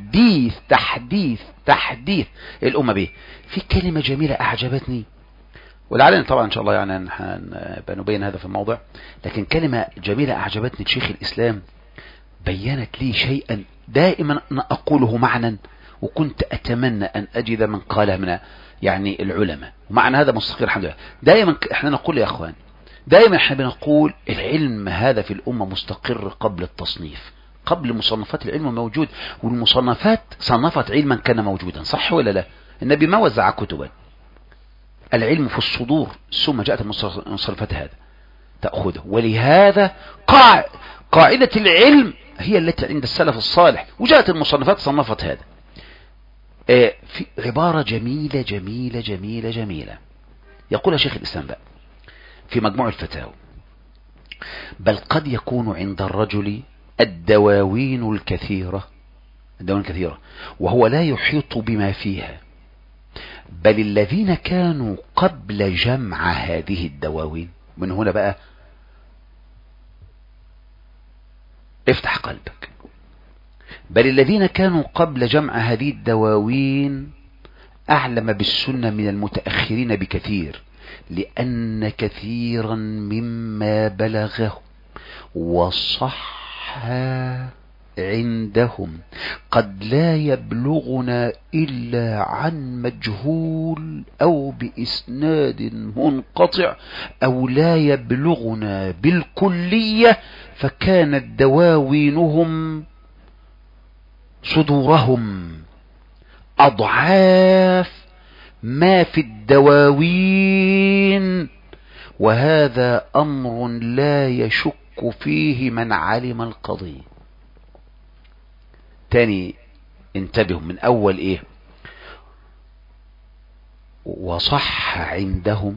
تحديث الأمة به. في كلمة جميلة أعجبتني، ولعلنا طبعا إن شاء الله يعني نبين هذا في الموضع، لكن كلمة جميلة أعجبتني شيخ الإسلام بيّنت لي شيئا دائما أنا أقوله معنى، وكنت أتمنى أن أجد من قاله من يعني العلماء، ومعنى هذا مستقر الحمد لله. دائما احنا نقول يا أخوان، دائما احنا بنقول العلم هذا في الأمة مستقر قبل التصنيف، قبل مصنفات العلم موجود، والمصنفات صنفت علما كان موجودا، صح ولا لا؟ النبي ما وزع كتبا، العلم في الصدور، ثم جاءت المصنفات هذا تأخذه. ولهذا قاعدة العلم هي التي عند السلف الصالح، وجاءت المصنفات صنفت هذا. في عبارة جميلة جميلة جميلة جميلة يقولها شيخ الإسلام بقى في مجموع الفتاوى: بل قد يكون عند الرجل الدواوين الكثيرة وهو لا يحيط بما فيها، بل الذين كانوا قبل جمع هذه الدواوين. من هنا بقى افتح قلبك. بل الذين كانوا قبل جمع هذه الدواوين أعلم بالسنة من المتأخرين بكثير، لأن كثيرا مما بلغه وصح عندهم قد لا يبلغنا إلا عن مجهول أو بإسناد منقطع أو لا يبلغنا بالكلية، فكانت دواوينهم صدورهم أضعاف ما في الدواوين، وهذا أمر لا يشك فيه من علم القضية. تاني انتبهوا من أول إيه؟ وصح عندهم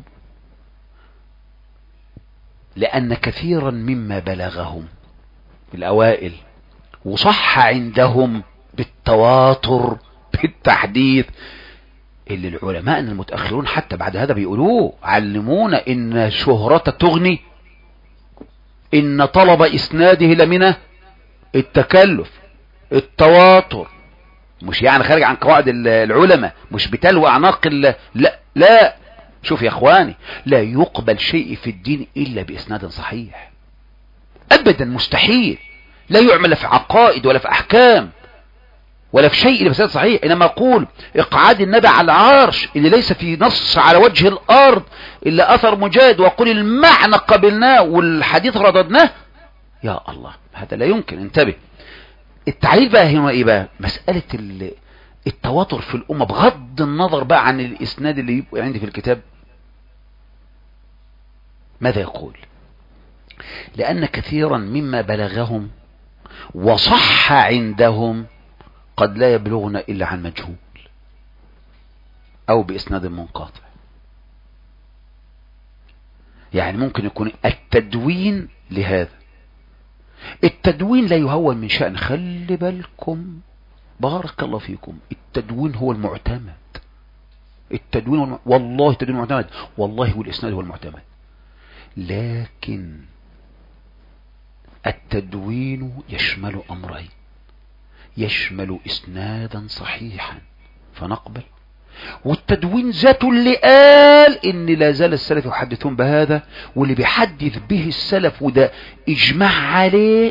لأن كثيرا مما بلغهم الأوائل، وصح عندهم بالتواتر بالتحديث، اللي العلماء المتأخرون حتى بعد هذا بيقولوه، علمونا إن شهرة تغني، إن طلب إسناده لمن التكلف، التواتر، مش يعني خارج عن قواعد العلماء، مش بتلو أعناق لا شوف يا اخواني، لا يقبل شيء في الدين إلا بإسناد صحيح، أبدا مستحيل. لا يعمل في عقائد ولا في أحكام ولا في شيء إلا بإسناد صحيح. إنما أقول إقعاد النبي على العرش اللي ليس في نص على وجه الأرض إلا أثر مجاهد، وأقول المعنى قبلناه والحديث رددناه، يا الله هذا لا يمكن. انتبه. التعليل بقى هنا إيه بقى؟ مسألة التواتر في الأمة بغض النظر بقى عن الإسناد اللي يبقى عندي في الكتاب. ماذا يقول؟ لأن كثيرا مما بلغهم وصح عندهم قد لا يبلغنا إلا عن مجهول أو بإسناد منقطع. يعني ممكن يكون التدوين لهذا. التدوين لا يهون من شأن، خلي بالكم بارك الله فيكم، التدوين هو المعتمد. التدوين والله التدوين المعتمد، والله والإسناد هو المعتمد. لكن التدوين يشمل أمرين، يشمل إسنادا صحيحا فنقبل، والتدوين ذاته اللي قال إن لا زال السلف يحدثون بهذا، واللي بيحدث به السلف وده إجماع عليه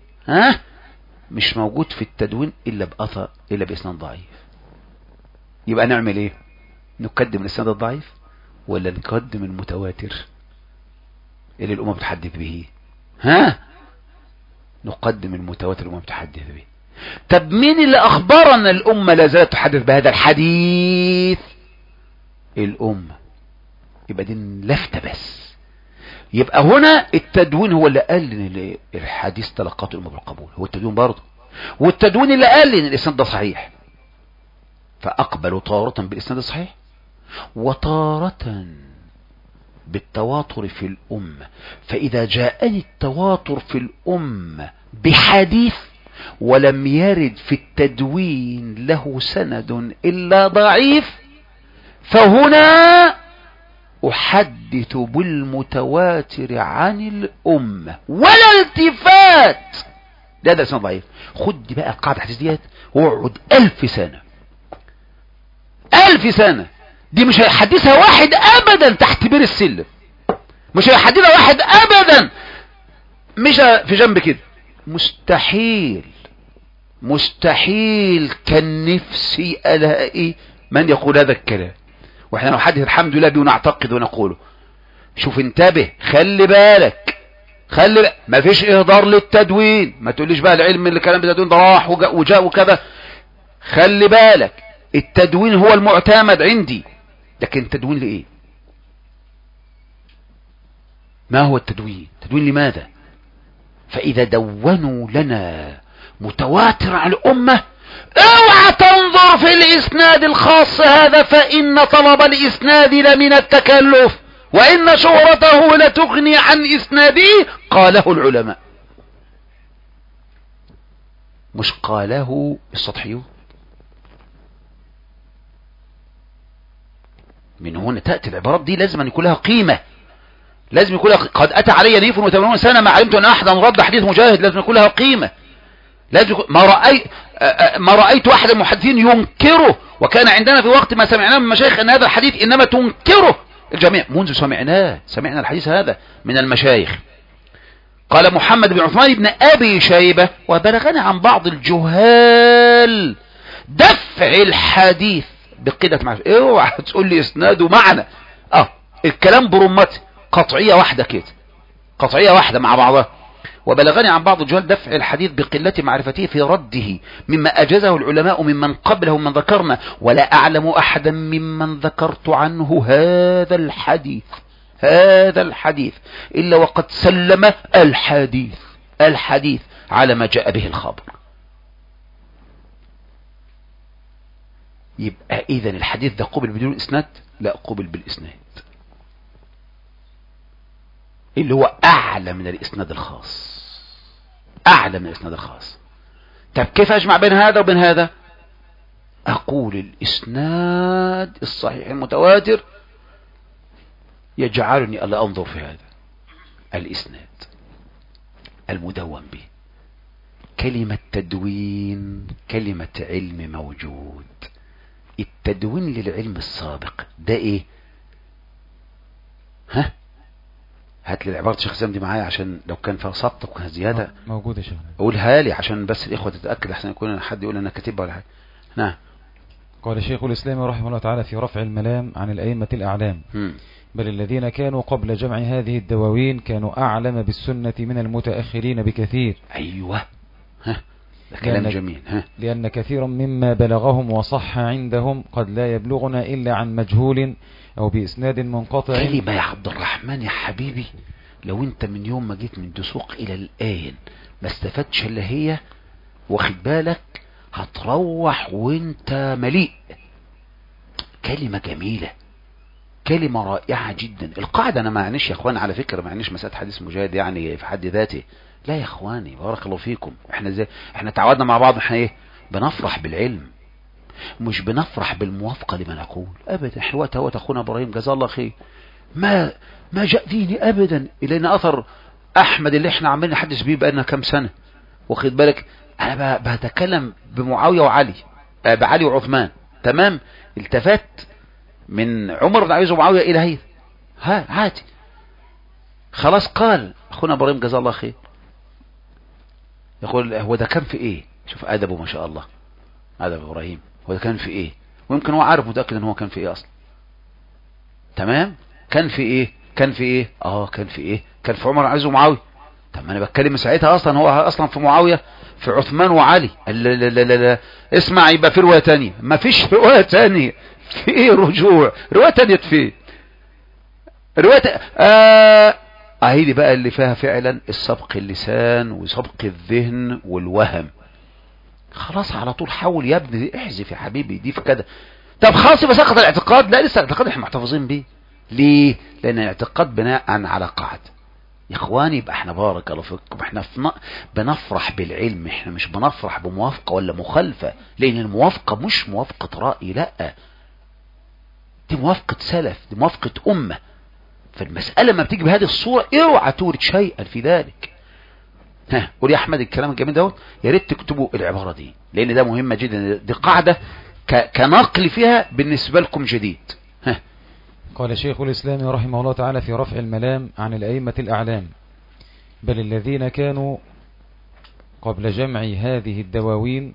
مش موجود في التدوين إلا بأثر إلا بإسناد ضعيف. يبقى نعمل إيه؟ نقدم الإسناد الضعيف ولا نقدم المتواتر اللي الأمة بتحدث به؟ نقدم المتواتر الأمة بتحدث به. طب مين اللي أخبرنا الأمة لا زالت تحدث بهذا الحديث؟ الأمة. يبقى دي لفتة بس. يبقى هنا التدوين هو اللي قال ان الحديث تلقته الأمة بالقبول، هو التدوين برضه، والتدوين اللي قال ان الإسناد ده صحيح، فأقبلوا تارة بالإسناد الصحيح وتارة بالتواتر في الأمة. فإذا جاءني التواتر في الأمة بحديث ولم يرد في التدوين له سند إلا ضعيف، فهنا أحدث بالمتواتر عن الأمة ولا التفات. ده سنة ضعيف. خد بقى القاعدة الحديث ديت واقعد 1000 سنة، 1000 سنة دي مش هيحدثها واحد أبدا تحت بير السلم، مش هيحدثها واحد أبدا مش في جنب كده، مستحيل مستحيل. كان نفسي ألاقي من يقول هذا الكلام، واحنا نحدث الحمد لله به ونعتقد ونقوله. شوف انتبه، خلي بالك ما فيش اهدار للتدوين، ما تقوليش بقى العلم اللي كلام بالتدوين ده راح وجاء وكذا. خلي بالك التدوين هو المعتمد عندي، لكن التدوين لإيه؟ ما هو التدوين؟ تدوين لماذا؟ فإذا دونوا لنا متواتر عن الأمة، اوعى تنظر في الإسناد الخاص هذا، فإن طلب الإسناد لمن التكلف، وإن شهرته لتغني عن إسناده، قاله العلماء. مش قاله السطحيون. من هنا تأتي العبارات دي لازم أن يكون لها قيمة، لازم يكون لها قد أتى علي نيف و80 سنة ما علمت أن أحدا رد حديث مجاهد، لازم يكون لها قيمة. لازم يكون ما رأيت أحد المحدثين ينكره، وكان عندنا في وقت ما سمعناه من مشايخ أن هذا الحديث إنما تنكره الجميع منذ سمعنا الحديث هذا من المشايخ. قال محمد بن عثمان بن أبي شيبة: وبلغني عن بعض الجهال دفع الحديث بقلة معرفة. اوعى تقول لي اسناده معنى، الكلام برمته، قطعية واحدة كده، قطعية واحدة مع بعضها. وبلغني عن بعض الجهال دفع الحديث بقلة معرفته في رده مما أجازه العلماء ممن قبله من ذكرنا، ولا أعلم أحدا ممن ذكرت عنه هذا الحديث إلا وقد سلم الحديث على ما جاء به الخبر. يبقى إذن الحديث ده قبل بدون إسناد؟ لا، قبل بالإسناد، اللي هو أعلى من الإسناد الخاص، أعلى من الإسناد الخاص. طب كيف أجمع بين هذا وبين هذا؟ أقول الإسناد الصحيح المتواتر يجعلني ألا أنظر في هذا الإسناد المدون به. كلمة تدوين كلمة علم موجود، التدوين للعلم السابق ده إيه؟ هات لي عبارة شيخ زمدي معايا عشان لو كان فيها سقط وكان زيادة موجودة يا شيخ، قولها لي عشان بس الإخوة تتأكد، أحسن يكون حد يقول أنا كاتبها ولا حاجة. نعم. قال شيخ الإسلام رحمه الله تعالى في رفع الملام عن الأئمة الأعلام: بل الذين كانوا قبل جمع هذه الدواوين كانوا أعلم بالسنة من المتأخرين بكثير. أيوة، ده كلام جميل. لأن كثيرا مما بلغهم وصح عندهم قد لا يبلغنا إلا عن مجهول أو بإسناد منقطع. كلمة يا عبد الرحمن يا حبيبي، لو انت من يوم ما جيت من دسوق إلى الآن ما استفدتش اللي هي، واخد بالك، هتروح وانت مليء. كلمة جميلة، كلمة رائعة جدا. القاعدة أنا ما عنيش يا أخوان، على فكرة ما عنيش مسألة حديث مجاهد يعني في حد ذاته، لا يا أخواني، بارك الله فيكم. احنا تعودنا مع بعض، احنا ايه، بنفرح بالعلم، مش بنفرح بالموافقة لما نقول أبدا. احنا وقت أخونا إبراهيم جزاه الله خير ما جاء ديني أبدا إلينا أثر أحمد اللي احنا عمالين نحدث بيه بقالنا كام سنة، واخد بالك. أنا بتكلم بمعاوية وعلي، بعلي وعثمان، تمام. التفت من عمر بن عبد العزيز ومعاوية إلى هيدا، عادي خلاص. قال أخونا إبراهيم جزاه الله خير، يقول هو ده كان في إيه؟ شوف أدبه ما شاء الله، أدب إبراهيم. هو ده كان في إيه؟ ويمكن هو عارف، متأكد إن هو كان في إيه أصلا، تمام. كان في إيه؟ كان في إيه؟ كان في عمر بن عبد العزيز ومعاوية. طب ما أنا بتكلم ساعتها أصلا هو أصلا في معاوية، في عثمان وعلي. لا اسمع، يبقى في رواية تانية. ما فيش رواية تانية. في ايه رجوع؟ رواية تانية في رواية اهيدي بقى اللي فيها فعلا السبق اللسان وسبق الذهن والوهم. خلاص على طول حاول يا ابني احذف يا حبيبي دي في كده. طب خلاص يبقى سقط الاعتقاد؟ لا، لسه الاعتقاد احنا محتفظين بيه. ليه؟ لان الاعتقاد بناء على قاعدة يا اخواني. يبقى احنا بارك الله فيكم، احنا بنفرح بالعلم، احنا مش بنفرح بموافقة ولا مخالفة، لان الموافقة مش موافقة رأي، لا، دي موافقة سلف، دي موافقة أمة. فالمسألة ما بتيجي بهذه الصورة اوعى تورد شيئا في ذلك. قول يا أحمد الكلام الجميل دوت، يا ريت تكتبوا العبارة دي لأن ده مهمة جدا، دي قاعدة كنقل فيها بالنسبة لكم جديد. قال شيخ الإسلام رحمه الله تعالى في رفع الملام عن الأئمة الأعلام: بل الذين كانوا قبل جمع هذه الدواوين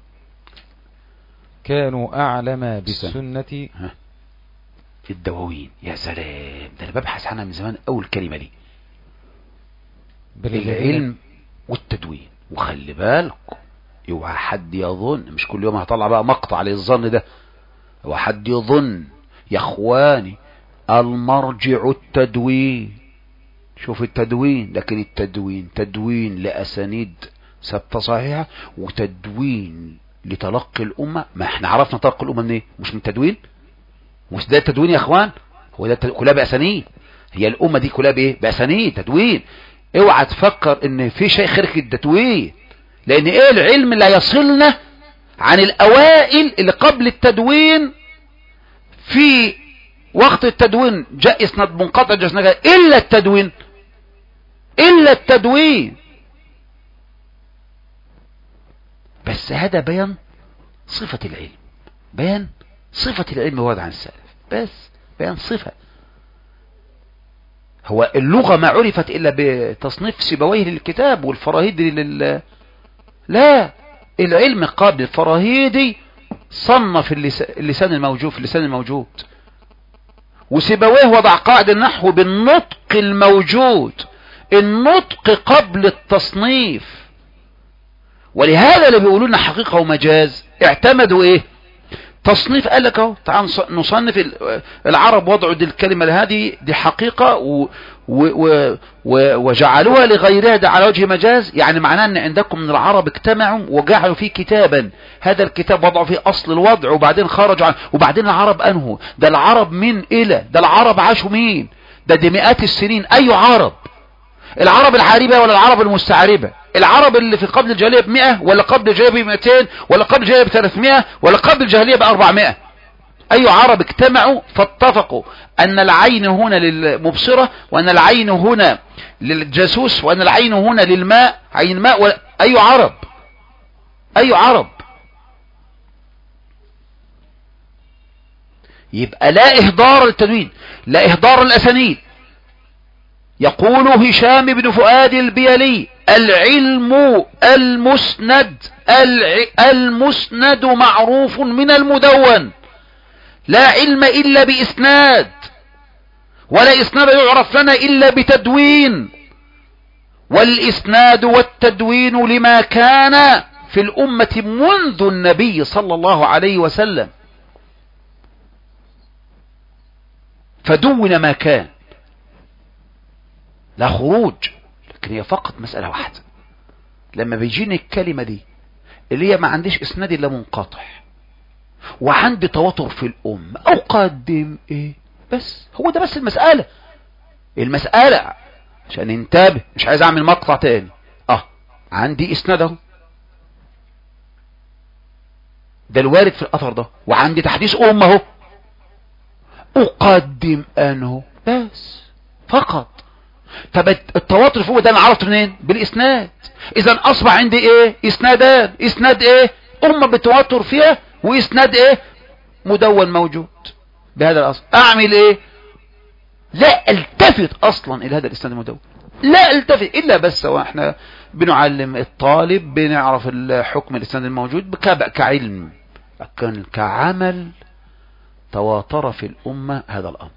كانوا أعلم بالسنة. الدواوين، يا سلام، ده انا ببحث عنها من زمان. اول كلمة دي العلم والتدوين. وخلي بالك اوعى حد يظن، مش كل يوم هطلع بقى مقطع للظن ده، اوعى حد يظن يا اخواني المرجع التدوين. شوف التدوين، لكن التدوين تدوين لأسانيد ثابتة صحيحة، وتدوين لتلقي الأمة. ما احنا عرفنا تلقي الأمة منين؟ مش من تدوين؟ مش ده التدوين يا اخوان؟ هو ده كلها بأسانيد. هي الأمة دي كلها بإيه؟ بأسانيد، تدوين. اوعى تفكر ان في شيء خارج التدوين، لان ايه العلم لا يصلنا عن الاوائل اللي قبل التدوين، في وقت التدوين جاء اسناد منقطع الا التدوين، الا التدوين. بس هذا بيان صفة العلم، بيان صفة العلم ورد عن السلف، بس بيان صفة. هو اللغة ما عرفت إلا بتصنيف سيبويه للكتاب والفراهيدي لا، العلم قبل الفراهيدي صنف اللسان الموجود في اللسان الموجود، وسيبويه وضع قاعدة النحو بالنطق الموجود، النطق قبل التصنيف. ولهذا اللي بيقولوا لنا حقيقة ومجاز اعتمدوا ايه؟ تصنيف. قال لك اهو تعال نصنف العرب وضعوا دي الكلمة هذه دي حقيقة وجعلوها لغيرها ده على وجه مجاز، يعني معناه ان عندكم من العرب اجتمعوا وجعلوا فيه كتابا، هذا الكتاب وضعوا فيه اصل الوضع وبعدين خرجوا عنه، وبعدين العرب انهوا ده العرب من الى ده العرب عاشوا مين؟ ده دي مئات السنين. اي عرب؟ العرب العاربة ولا العرب المستعربة؟ العرب اللي في قبل الجاهلية ب100 ولا قبل الجاهلية ب200 ولا قبل الجاهلية ب300 ولا قبل الجاهلية ب400؟ أي عرب اجتمعوا فاتفقوا أن العين هنا للمبصرة، وأن العين هنا للجاسوس، وأن العين هنا للماء، عين ماء. أي عرب؟ أي عرب؟ يبقى لا إهدار التدوين، لا إهدار الأسانيد. يقول هشام بن فؤاد البيلي: العلم المسند معروف من المدون، لا علم إلا بإسناد، ولا إسناد يعرف لنا إلا بتدوين، والإسناد والتدوين لما كان في الأمة منذ النبي صلى الله عليه وسلم، فدون ما كان، لا خروج. لكن هي فقط مسألة واحدة، لما بيجيني الكلمة دي اللي هي ما عنديش اسناد الا منقطع وعندي تواتر في الأم، أقدم ايه؟ بس هو ده بس المسألة عشان انتبه، مش عايز اعمل مقطع تاني. عندي اسناد اهو، ده الوارد في الأثر ده، وعندي تحديث اهو، أقدم أنه بس فقط. طب التواتر فوق ده انا عرفت منين؟ بالاسناد. اذا اصبح عندي ايه؟ اسنادان، اسناد ايه؟ بالتواتر فيها، واسناد ايه؟ مدون موجود بهذا الاصل. اعمل ايه؟ لا التفت اصلا الى هذا الاسناد المدون، لا التفت الا بس واحنا بنعلم الطالب بنعرف الحكم الاسناد الموجود كعلم، لكن كعمل تواتر في الامة هذا الامر.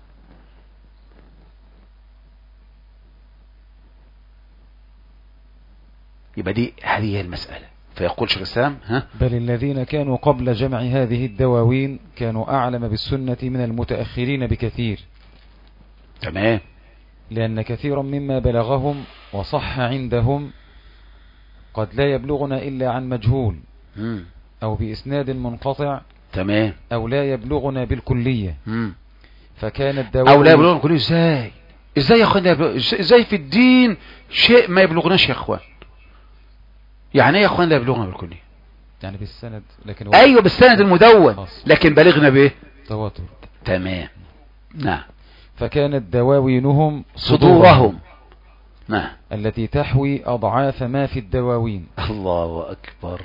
يبقى دي هذه هي المسألة. فيقول شيخ الإسلام بل الذين كانوا قبل جمع هذه الدواوين كانوا أعلم بالسنة من المتأخرين بكثير. تمام. لأن كثيرا مما بلغهم وصح عندهم قد لا يبلغنا إلا عن مجهول أو بإسناد منقطع. تمام. أو لا يبلغنا بالكلية. فكان الدواوين أو لا يبلغنا بالكلية. إزاي يا أخوان؟ إزاي في الدين شيء ما يبلغناش يا أخوان؟ يعني ايه يا اخوان لا يبلغنا بالكلية؟ يعني بالسند، لكن ايوه بالسند المدون، لكن بلغنا بايه؟ تواتر. تمام. نعم. فكانت دواوينهم صدورهم. نعم. التي تحوي اضعاف ما في الدواوين. الله اكبر.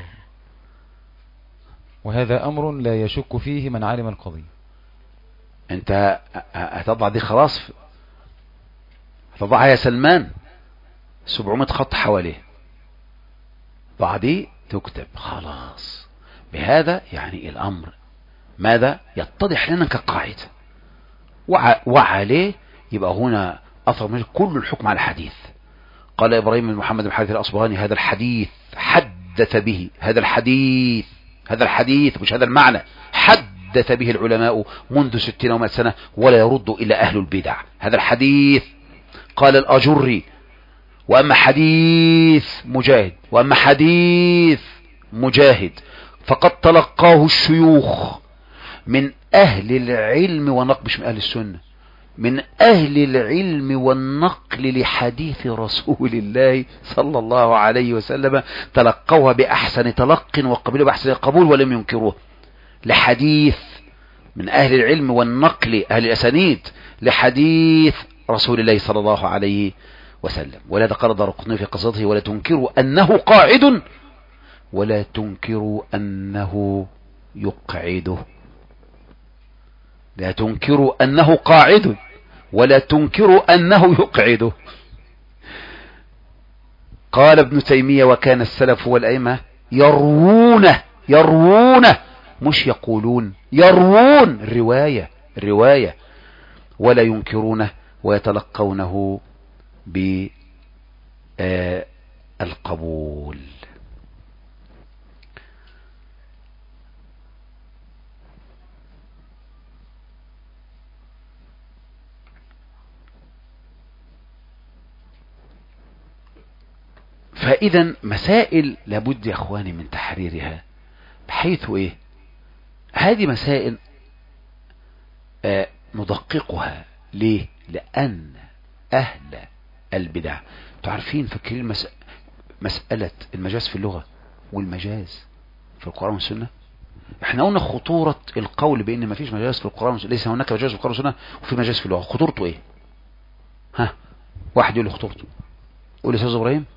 وهذا امر لا يشك فيه من علم القضية. انت هتضع دي خلاص، هتضعها يا سلمان 700 خط حواليه، بعديه تكتب خلاص. بهذا يعني الأمر ماذا يتضح لنا كقاعدة، وعليه يبقى هنا أثر من كل الحكم على الحديث. قال إبراهيم بن محمد بن حارث الأصبهاني: هذا الحديث حدث به، هذا الحديث مش هذا المعنى، حدث به العلماء منذ 60 و100 سنة ولا يرد إلى أهل البدع. هذا الحديث. قال الأجري: وأما حديث مجاهد فقد تلقاه الشيوخ من أهل العلم ونقبش من أهل السنة. من أهل العلم والنقل لحديث رسول الله صلى الله عليه وسلم تلقوها بأحسن تلق وقبلوا بأحسن قبول ولم ينكروه. لحديث من أهل العلم والنقل أهل الأسانيد لحديث رسول الله صلى الله عليه وسلم. ولذا قال الدارقطني في قصته: ولا تنكروا أنه قاعد ولا تنكروا أنه يقعده. لا تنكروا أنه قاعد ولا تنكروا أنه يقعده. قال ابن تيمية: وكان السلف والأئمة يروون مش يقولون، يروون الرواية ولا ينكرونه ويتلقونه بالقبول. فإذا مسائل لابد يا اخواني من تحريرها، بحيث ايه هذه مسائل ندققها. ليه؟ لأن أهل البدع تعرفين فاكرين مسألة المجاز في اللغة والمجاز في القرآن والسنة. احنا قلنا خطورة القول بأن ما فيش مجاز في القرآن والسنة، ليس هناك مجاز في القرآن والسنة وفي مجاز في اللغة. خطورته ايه؟ واحد يقول لي خطورته. قول لي استاذ ابراهيم.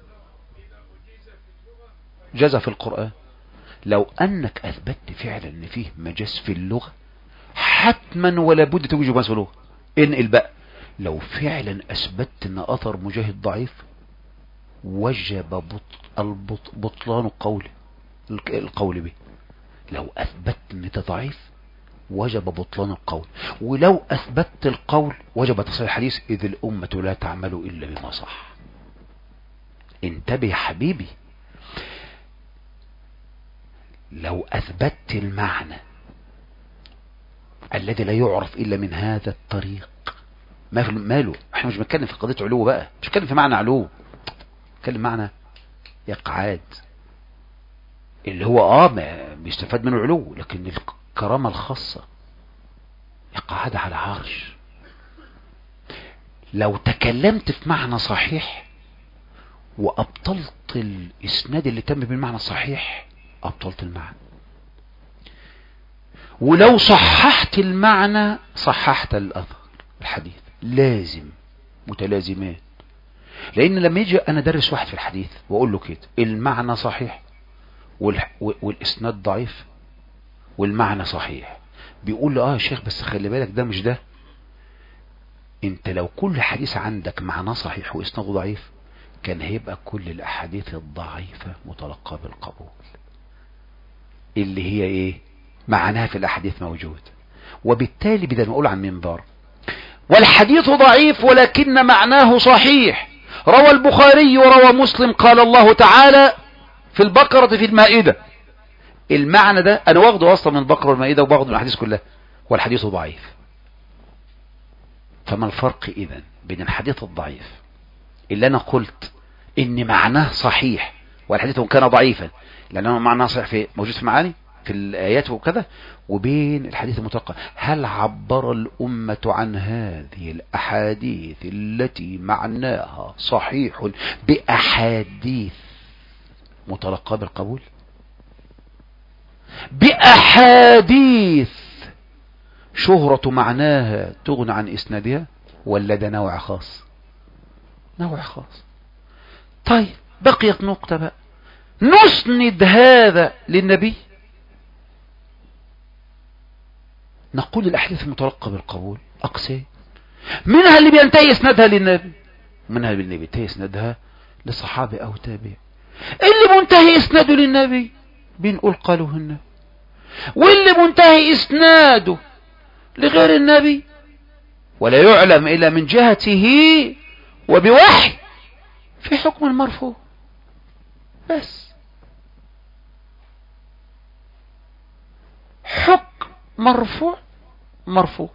جاز في القرآن. لو انك اثبتت فعلا ان فيه مجاز في اللغة حتما ولا بد توجد مجاز في اللغة. انقل بقى. لو فعلا اثبتت ان اثر مجاهد ضعيف وجب بطلان القول به. لو اثبتت ان ده ضعيف وجب بطلان القول، ولو اثبتت القول وجب تصحيح الحديث، اذ الامة لا تعمل الا بما صح. انتبه يا حبيبي. لو اثبتت المعنى الذي لا يعرف الا من هذا الطريق، ماله؟ احنا مش بنتكلم في قضية علو بقى، مش بنتكلم في معنى علو، بنتكلم معنى اقعاد اللي هو بيستفاد منه العلو، لكن الكرامة الخاصة اقعاد على عرش. لو تكلمت في معنى صحيح وابطلت الاسناد اللي تم بالمعنى الصحيح ابطلت المعنى، ولو صححت المعنى صححت الاثر. الحديث لازم متلازمان. لان لما يجي انا ادرس واحد في الحديث واقول له كده المعنى صحيح والاسناد ضعيف والمعنى صحيح، بيقول له يا شيخ بس خلي بالك ده مش ده. انت لو كل حديث عندك معنى صحيح واسناده ضعيف كان هيبقى كل الاحاديث الضعيفة متلقاة بالقبول، اللي هي ايه؟ معناها في الاحاديث موجود. وبالتالي بدل ما اقول عن منبر والحديث ضعيف ولكن معناه صحيح، روى البخاري وروى مسلم قال الله تعالى في البقرة في المائدة، المعنى ده انا واخده اصلا من البقرة والمائدة وباخده من الحديث كلها، والحديث ضعيف. فما الفرق اذا بين الحديث الضعيف اللي انا قلت ان معناه صحيح والحديث كان ضعيفا لانه معناه صحيح في موجود في معاني في الايات وكذا، وبين الحديث المتلقى هل عبر الامة عن هذه الاحاديث التي معناها صحيح باحاديث متلقى بالقبول، باحاديث شهرة معناها تغنى عن اسنادها، ولا ده نوع خاص؟ نوع خاص. طيب بقيت نقطة بقى، نسند هذا للنبي، نقول الأحاديث المتلقى بالقبول أقسام، منها اللي بينتهي اسنادها للنبي، منها اللي بينتهي اسنادها لصحابي أو تابع. اللي منتهي اسناده للنبي بنقول قالوه النبي، واللي منتهي اسناده لغير النبي ولا يعلم إلا من جهته وبوحي في حكم المرفوع بس. حكم مرفوع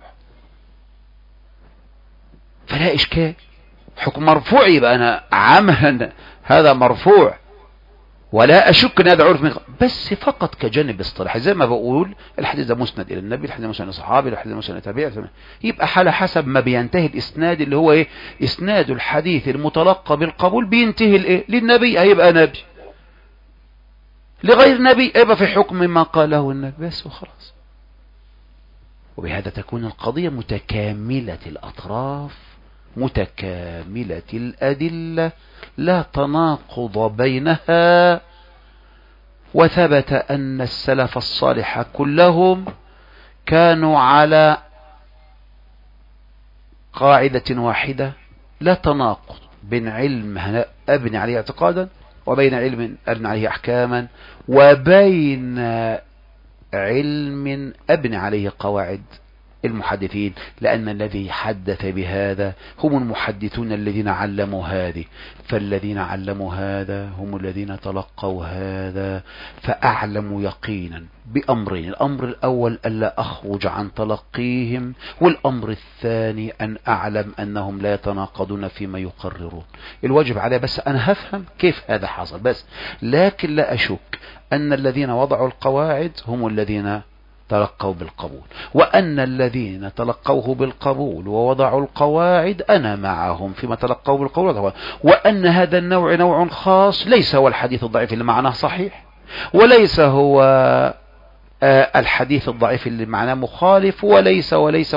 فلا إشكال. حكم مرفوع يبقى أنا عملا هذا مرفوع ولا أشك أن هذا عرف من بس فقط كجانب اصطلاحي، زي ما بقول الحديث ده مسند إلى النبي، الحديث ده مسند للصحابي، الحديث ده مسند للتابعين، يبقى على حسب ما بينتهي الإسناد اللي هو إيه؟ إسناد الحديث المتلقى بالقبول بينتهي الإيه؟ للنبي هيبقى نبي، لغير نبي يبقى في حكم ما قاله النبي بس وخلاص. وبهذا تكون القضية متكاملة الأطراف متكاملة الأدلة لا تناقض بينها. وثبت أن السلف الصالح كلهم كانوا على قاعدة واحدة لا تناقض بين علم أبني عليه اعتقادا وبين علم أبني عليه أحكاما وبين علم أبني عليه قواعد المحدثين، لأن الذي حدث بهذا هم المحدثون الذين علموا هذه، فالذين علموا هذا هم الذين تلقوا هذا، فأعلموا يقينا بأمرين: الأمر الأول ألا أخرج عن تلقيهم، والأمر الثاني أن أعلم أنهم لا يتناقضون فيما يقررون. الواجب علي بس أنا هفهم كيف هذا حصل بس، لكن لا أشك أن الذين وضعوا القواعد هم الذين تلقوا بالقبول، وأن الذين تلقوه بالقبول ووضعوا القواعد أنا معهم فيما تلقوا بالقبول، وأن هذا النوع نوع خاص ليس هو الحديث الضعيف اللي معناه صحيح، وليس هو الحديث الضعيف اللي معناه مخالف، وليس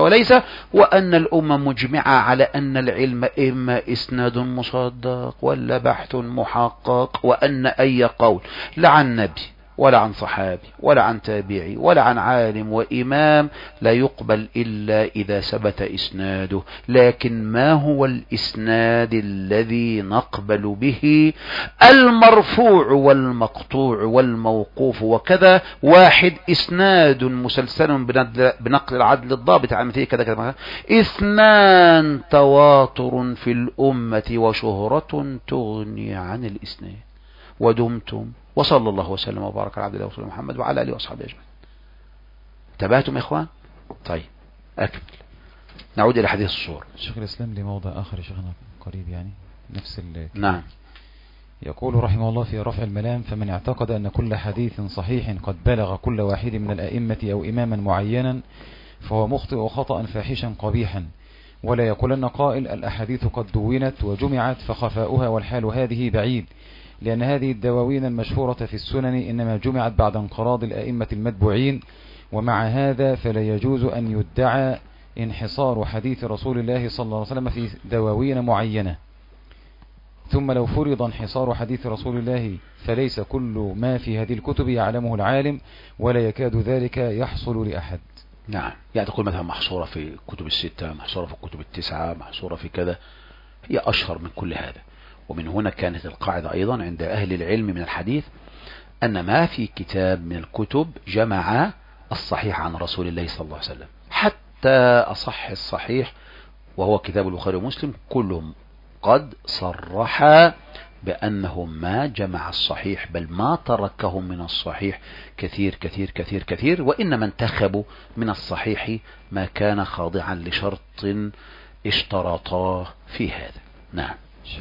وأن الأمة مجمعة على أن العلم إما إسناد مصدق ولا بحث محقق، وأن أي قول لا عن نبي ولا عن صحابي ولا عن تابعي ولا عن عالم وإمام لا يقبل إلا إذا ثبت إسناده. لكن ما هو الإسناد الذي نقبل به؟ المرفوع والمقطوع والموقوف وكذا. واحد: إسناد مسلسل بنقل العدل الضابط عن مثله كذا كذا. اثنان: تواتر في الأمة وشهرة تغني عن الإسناد. ودمتم وصلى الله وسلم وبارك على عبد الله ورسوله محمد وعلى آله وأصحابه أجمعين. انتبهتم يا إخوان؟ طيب أكمل، نعود إلى حديث الصور. شيخ الإسلام لموضع آخر يا شيخنا قريب يعني نفس نعم. يقول رحمه الله في رفع الملام: فمن اعتقد أن كل حديث صحيح قد بلغ كل واحد من الأئمة أو إماما معينا فهو مخطئ خطأ فاحشا قبيحا. ولا يقولن قائل: الأحاديث قد دونت وجمعت فخفاؤها والحال هذه بعيد، لأن هذه الدواوين المشهورة في السنن إنما جمعت بعد انقراض الأئمة المتبوعين. ومع هذا فلا يجوز أن يدعى انحصار حديث رسول الله صلى الله عليه وسلم في دواوين معينة. ثم لو فرض انحصار حديث رسول الله فليس كل ما في هذه الكتب يعلمه العالم، ولا يكاد ذلك يحصل لأحد. نعم، يعني تقول مثلا محصورة في الكتب الستة، محصورة في الكتب التسعة، محصورة في كذا، هي أشهر من كل هذا. ومن هنا كانت القاعدة أيضا عند أهل العلم من الحديث أن ما في كتاب من الكتب جمع الصحيح عن رسول الله صلى الله عليه وسلم، حتى أصح الصحيح وهو كتاب البخاري ومسلم كلهم قد صرح بأنه ما جمع الصحيح، بل ما تركه من الصحيح كثير كثير كثير كثير، وإنما انتخبوا من الصحيح ما كان خاضعا لشرط اشترطاه في هذا. نعم.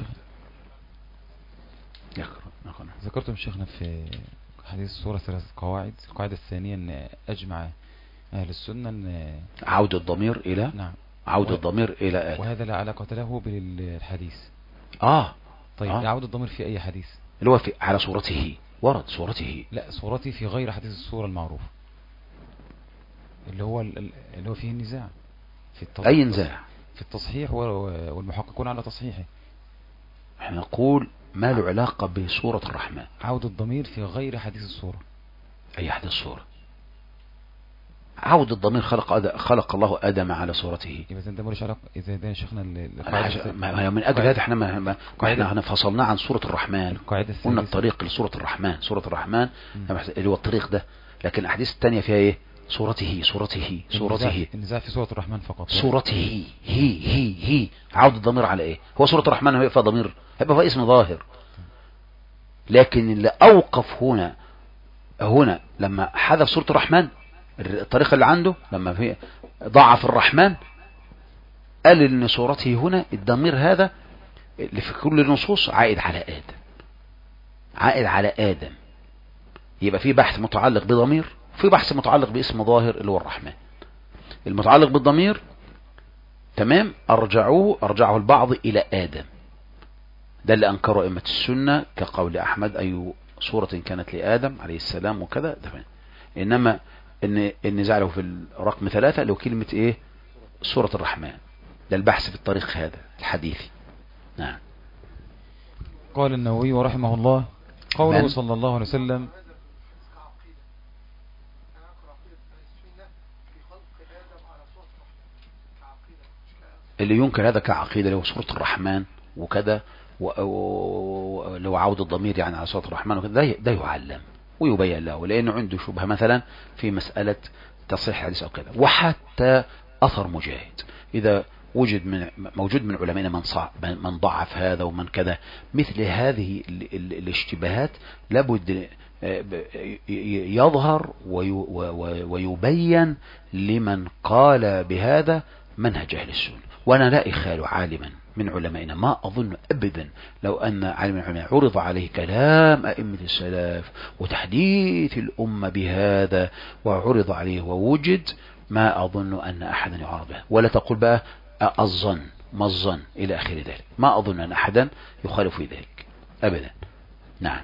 ذكرتم شيخنا في حديث الصورة 3 قواعد. القاعدة الثانية أن أجمع أهل السنة أن عودة الضمير إلى نعم عودة الضمير إلى آدم، وهذا لا علاقة له بالحديث. طيب يعود الضمير في أي حديث؟ اللي هو في على صورته، ورد صورته. لا، صورتي في غير حديث الصورة المعروف اللي هو فيه النزاع في أي نزاع؟ في التصحيح والمحققون على تصحيحه. احنا نقول ما له علاقة بصورة الرحمن. عود الضمير في غير حديث الصورة. أي حديث الصورة؟ عود الضمير خلق الله آدم على صورته. إذا ده ملوش علاقة. إذا ده شيخنا من أجل هذا احنا فصلنا عن صورة الرحمن، قلنا الطريق لصورة الرحمن. صورة الرحمن اللي هو الطريق ده، لكن الأحاديث الثانية فيها إيه؟ صورته. النزاع في صورة الرحمن فقط. صورته هي عود الضمير على إيه؟ هو صورة الرحمن هيبقى فيها ضمير، هيبقى فيها اسم ظاهر. لكن اللي أوقف هنا لما حذف صورة الرحمن، الطريقة اللي عنده لما في ضعف الرحمن، قال ان صورته هنا الضمير هذا اللي في كل النصوص عائد على آدم. عائد على آدم، يبقى في بحث متعلق بضمير، في بحث متعلق باسم ظاهر اللي هو الرحمن. المتعلق بالضمير تمام أرجعه البعض إلى آدم، ده اللي أنكره أئمة السنة كقول أحمد أي صورة كانت لآدم عليه السلام وكذا تمام. إنما النزاع له في الرقم 3 لو كلمة إيه صورة الرحمن، ده البحث في الطريق هذا الحديثي. نعم. قال النووي رحمه الله قوله صلى الله عليه وسلم اللي ينكر هذا كعقيدة له صورة الرحمن وكذا لو عود الضمير يعني على صورة الرحمن وكذا، ده يعلم ويبين له، لأنه عنده شبهة مثلا في مسألة تصحيح حديث أو كذا. وحتى أثر مجاهد إذا موجود من علمائنا من ضعف هذا ومن كذا، مثل هذه الاشتباهات لابد يظهر ويبين لمن قال بهذا منهج أهل السنة. وأنا لا إخال عالما من علمائنا، ما أظن أبدا لو أن عالم من علمائنا عرض عليه كلام أئمة السلف وتحديث الأمة بهذا وعرض عليه ووجد، ما أظن أن أحدا يعارض به. ولا تقول بقى الظن ما الظن إلى آخر ذلك، ما أظن أن أحدا يخالف في ذلك أبدا. نعم.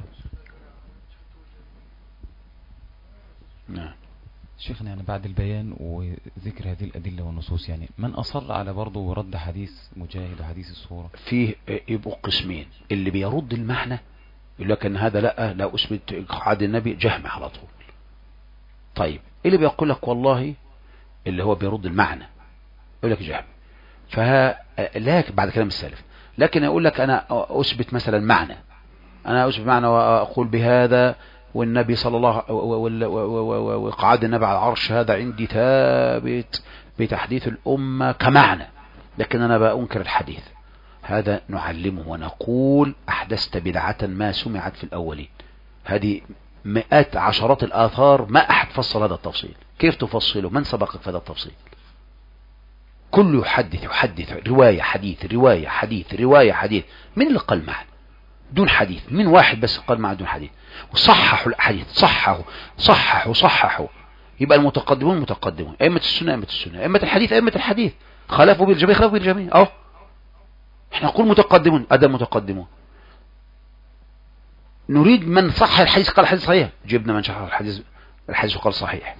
نعم. شيخنا يعني بعد البيان وذكر هذه الأدلة والنصوص، يعني من أصر على برضه رد حديث مجاهد وحديث الصورة؟ فيه يبقوا قسمين، اللي بيرد المعنى يقول لك ان هذا لا اثبت عهد النبي، جهم على طول. طيب اللي بيقول لك والله اللي هو بيرد المعنى يقول لك جهم، فلكن بعد كلام السلف. لكن يقول لك انا اثبت مثلا معنى، انا اثبت معنى واقول بهذا والنبي صلى الله وقعد النبي على العرش، هذا عندي ثابت بتحديث الأمة كمعنى، لكن أنا بأنكر الحديث. هذا نعلمه ونقول أحدثت بدعة ما سمعت في الأولين. هذه مئات عشرات الآثار ما أحد فصل هذا التفصيل. كيف تفصله؟ من سبقك في هذا التفصيل؟ كل يحدث رواية حديث رواية حديث رواية حديث. من اللي قال معنى دون حديث؟ من واحد بس قال معنى دون حديث وصححوا الحديث، صححوا. يبقى المتقدمون أئمة السنة أئمة الحديث خالفوا بالجميع أهو. احنا نقول متقدمون، أدم متقدمون. نريد من صح الحديث قال الحديث صحيح، جبنا من شرح الحديث وقال صحيح.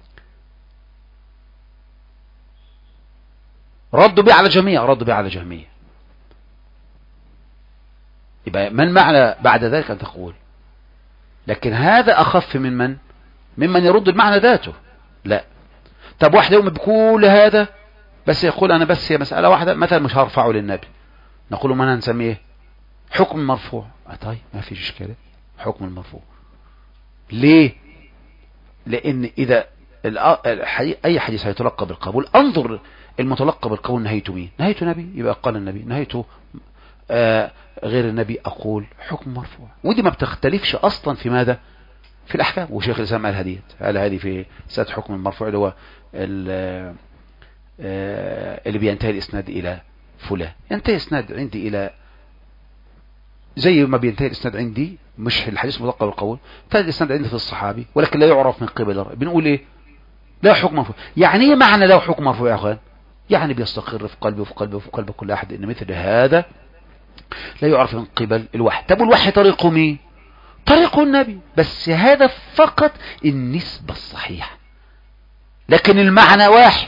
ردوا به على جميع. يبقى من معنى بعد ذلك أن تقول، لكن هذا أخف ممن يرد المعنى ذاته. لا. طب واحد يوم بكل هذا بس يقول أنا بس هي مسألة واحدة مثلا مش هرفعه للنبي، نقول له ما نسميه حكم مرفوع. طيب ما فيش إشكال، حكم المرفوع. ليه؟ لأن إذا أي حديث هيتلقى بالقبول، انظر المتلقى بالقبول نهيته مين؟ نهيته نبي، يبقى قال النبي. نهيته غير النبي، أقول حكم مرفوع. ودي ما بتختلفش أصلا في ماذا؟ في الأحكام. وشيخ الإسلام قال هذه في سد حكم المرفوع اللي هو اللي بينتهي الإسناد إلى فلان. ينتهي الإسناد عندي إلى زي ما بينتهي الإسناد عندي، مش الحديث متلقى بالقول، انتهي الإسناد عندي في الصحابي ولكن لا يعرف من قبل بنقول إيه؟ لا حكم مرفوع. يعني إيه معنى لا حكم مرفوع يا أخوان؟ يعني بيستقر في قلبي وفي قلب كل أحد إن مثل هذا لا يعرف من قبل الوحي. طب الوحي طريقه مين؟ طريقه النبي، بس هذا فقط النسبة الصحيحة، لكن المعنى واحد.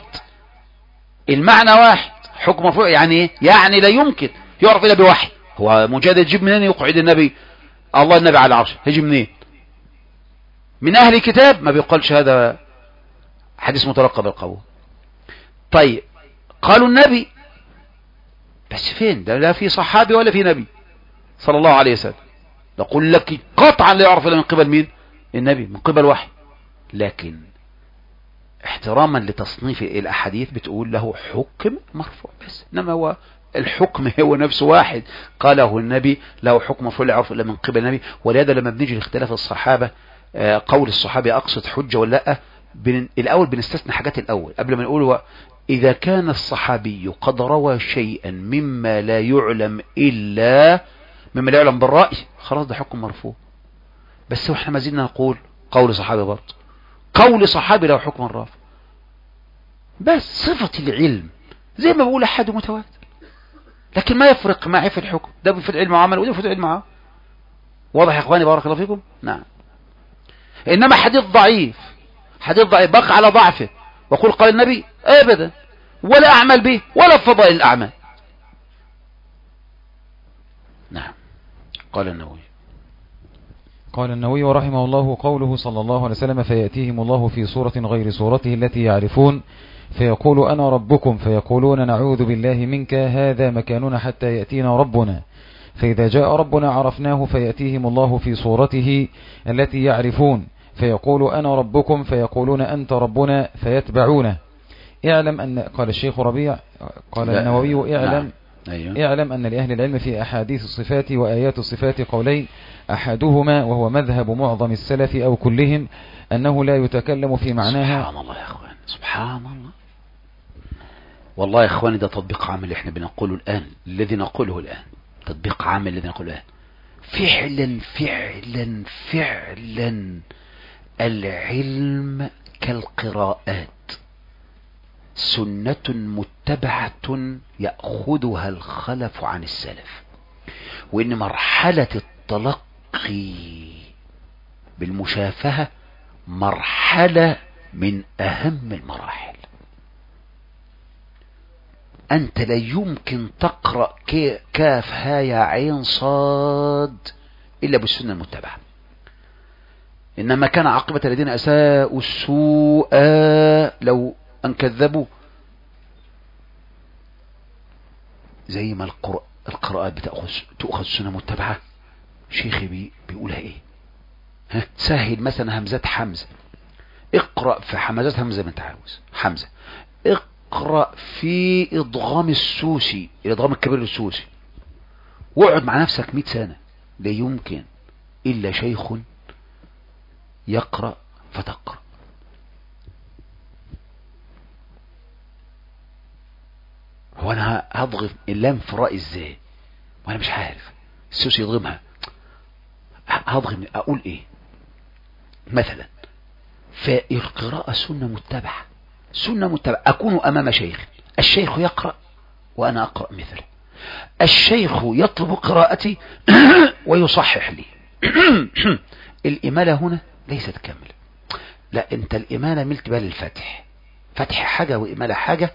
حكم مرفوع يعني ايه؟ يعني لا يمكن يعرف الا بوحي. هو مجرد يجيب منين يقعد النبي على العرش؟ هيجي منين؟ من اهل الكتاب ما بيقالش هذا حديث متلقى بالقبول. طيب قالوا النبي، بس فين ده؟ لا في صحابي ولا في نبي صلى الله عليه وسلم. نقول لك قطعا لا يعرف الا من قبل مين؟ النبي، من قبل وحي. لكن احتراما لتصنيف الاحاديث بتقول له حكم مرفوع بس، انما هو الحكم هو نفسه واحد قاله النبي، له حكم مرفوع لا يعرف الا من قبل النبي. ولهذا لما بنيجي لاختلاف الصحابه قول الصحابي اقصد حجه ولا لا، الاول بنستثنى حاجات الاول قبل ما نقول. إذا كان الصحابي قد روى شيئا مما لا يعلم إلا مما لا يعلم بالرأي، خلاص ده حكم مرفوع. بس احنا ما زلنا نقول قول صحابي برضه، قول صحابي له حكم رافع. بس صفة العلم زي ما بقول أحد متواتر، لكن ما يفرق معي في الحكم، ده في العلم عمل وده في العلم عمل. واضح يا اخواني بارك الله فيكم؟ نعم. انما حديث ضعيف، حديث ضعيف بقى على ضعفه وقول قال النبي ابدا، ولا اعمل به ولا فضائل الاعمال. نعم. قال النووي رحمه الله: قوله صلى الله عليه وسلم: فيأتيهم الله في صورة غير صورته التي يعرفون فيقول أنا ربكم فيقولون نعوذ بالله منك هذا مكاننا حتى يأتينا ربنا، فإذا جاء ربنا عرفناه فيأتيهم الله في صورته التي يعرفون فيقول أنا ربكم فيقولون أنت ربنا فيتبعونه. اعلم أن، قال الشيخ ربيع، قال النووي: اعلم اعلم أن لأهل العلم في أحاديث الصفات وآيات الصفات قولين، أحدهما وهو مذهب معظم السلف أو كلهم أنه لا يتكلم في معناها. سبحان الله يا أخوان، سبحان الله. والله يا أخواني ده تطبيق عام اللي احنا بنقوله الآن، الذي نقوله الآن تطبيق عام الذي نقوله الآن. فعلا فعلا فعلا العلم كالقراءات، سنة متبعة يأخذها الخلف عن السلف، وإن مرحلة التلقي بالمشافهة مرحلة من أهم المراحل. أنت لا يمكن تقرأ كاف هاء عين صاد إلا بالسنة المتبعة. إنما كان عاقبة الذين أساءوا السوء لو أن كذبوا، زي ما القراءات تأخذ سنة متبعة. شيخي بيقولها إيه؟ سهل مثلا همزات حمزة، اقرأ في حمزات همزة من تعاوز حمزة، اقرأ في إضغام السوسي، الإضغام الكبير السوسي، واقعد مع نفسك 100 سنة. لا يمكن إلا شيخ يقرأ فتقرأ. هو أنا هضغم اللام في رأي إزاي وأنا مش عارف السوسي يضغمها؟ هضغم أقول إيه مثلا؟ فالقراءة سنة متبعة، سنة متبعة. أكون أمام شيخ، الشيخ يقرأ وأنا أقرأ مثله، الشيخ يطلب قراءتي ويصحح لي. الإمالة هنا ليست كاملة، لا، أنت الإمالة ملت بها للفتح، فتح حاجة وإمالة حاجة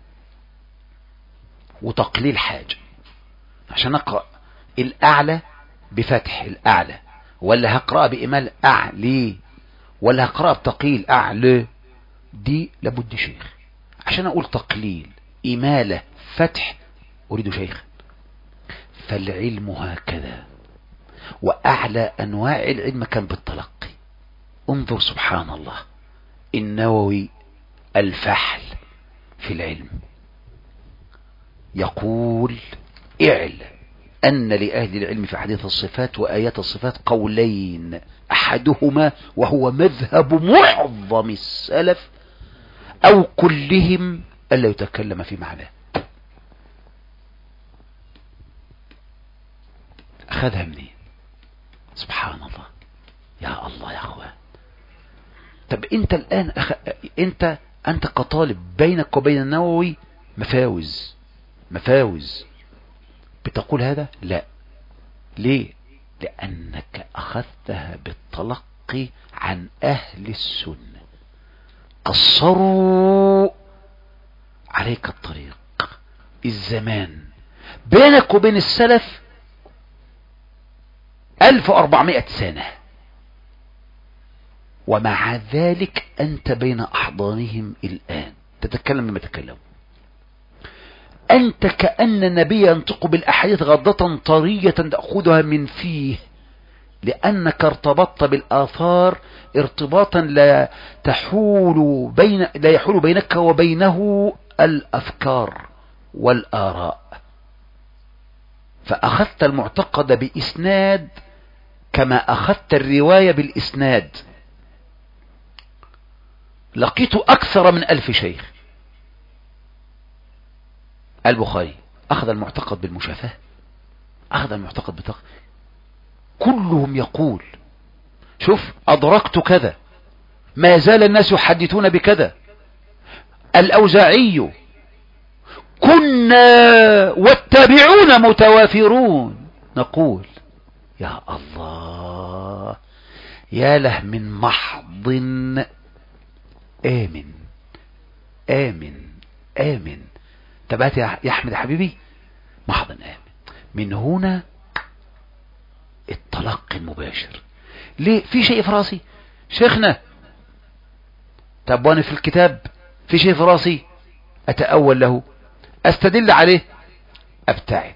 وتقليل حاجة. عشان أقرأ الأعلى بفتح الأعلى، ولا هقرأ بإمال أعلي، ولا هقرأ بتقليل أعلى، دي لابد شيخ. عشان أقول تقليل إمالة فتح أريد شيخ. فالعلم هكذا، وأعلى أنواع العلم كان بالتلقي. انظر سبحان الله، النووي الفحل في العلم يقول اعلم أن لأهل العلم في حديث الصفات وآيات الصفات قولين، أحدهما وهو مذهب معظم السلف أو كلهم ألا يتكلم في معناه. أخذها منين؟ سبحان الله، يا الله يا أخوان. طب أنت الآن أنت كطالب بينك وبين النووي مفاوز بتقول هذا؟ لا. ليه؟ لأنك أخذتها بالتلقي عن أهل السنة، قصروا عليك الطريق. الزمان بينك وبين السلف 1400 سنة، ومع ذلك أنت بين أحضانهم الآن تتكلم بما تكلموا. أنت كأن النبي ينطق بالأحاديث غضة طرية تأخذها من فيه، لأنك ارتبطت بالآثار ارتباطا لا يحول بينك وبينه الأفكار والآراء. فأخذت المعتقد بإسناد كما أخذت الرواية بالإسناد. لقيت أكثر من 1000 شيخ. البخاري أخذ المعتقد بالمشافهة، أخذ المعتقد بطاقة. كلهم يقول شوف أدركت كذا، ما زال الناس يحدثون بكذا، الأوزاعي كنا والتابعون متوافرون. نقول يا الله، يا له من محض آمن آمن آمن. تبعت يا أحمد حبيبي، محض آمن. من هنا التلقي المباشر. ليه؟ في شيء في راسي شيخنا، طب وانا في الكتاب في شيء في راسي أتأول له، أستدل عليه، أبتعد.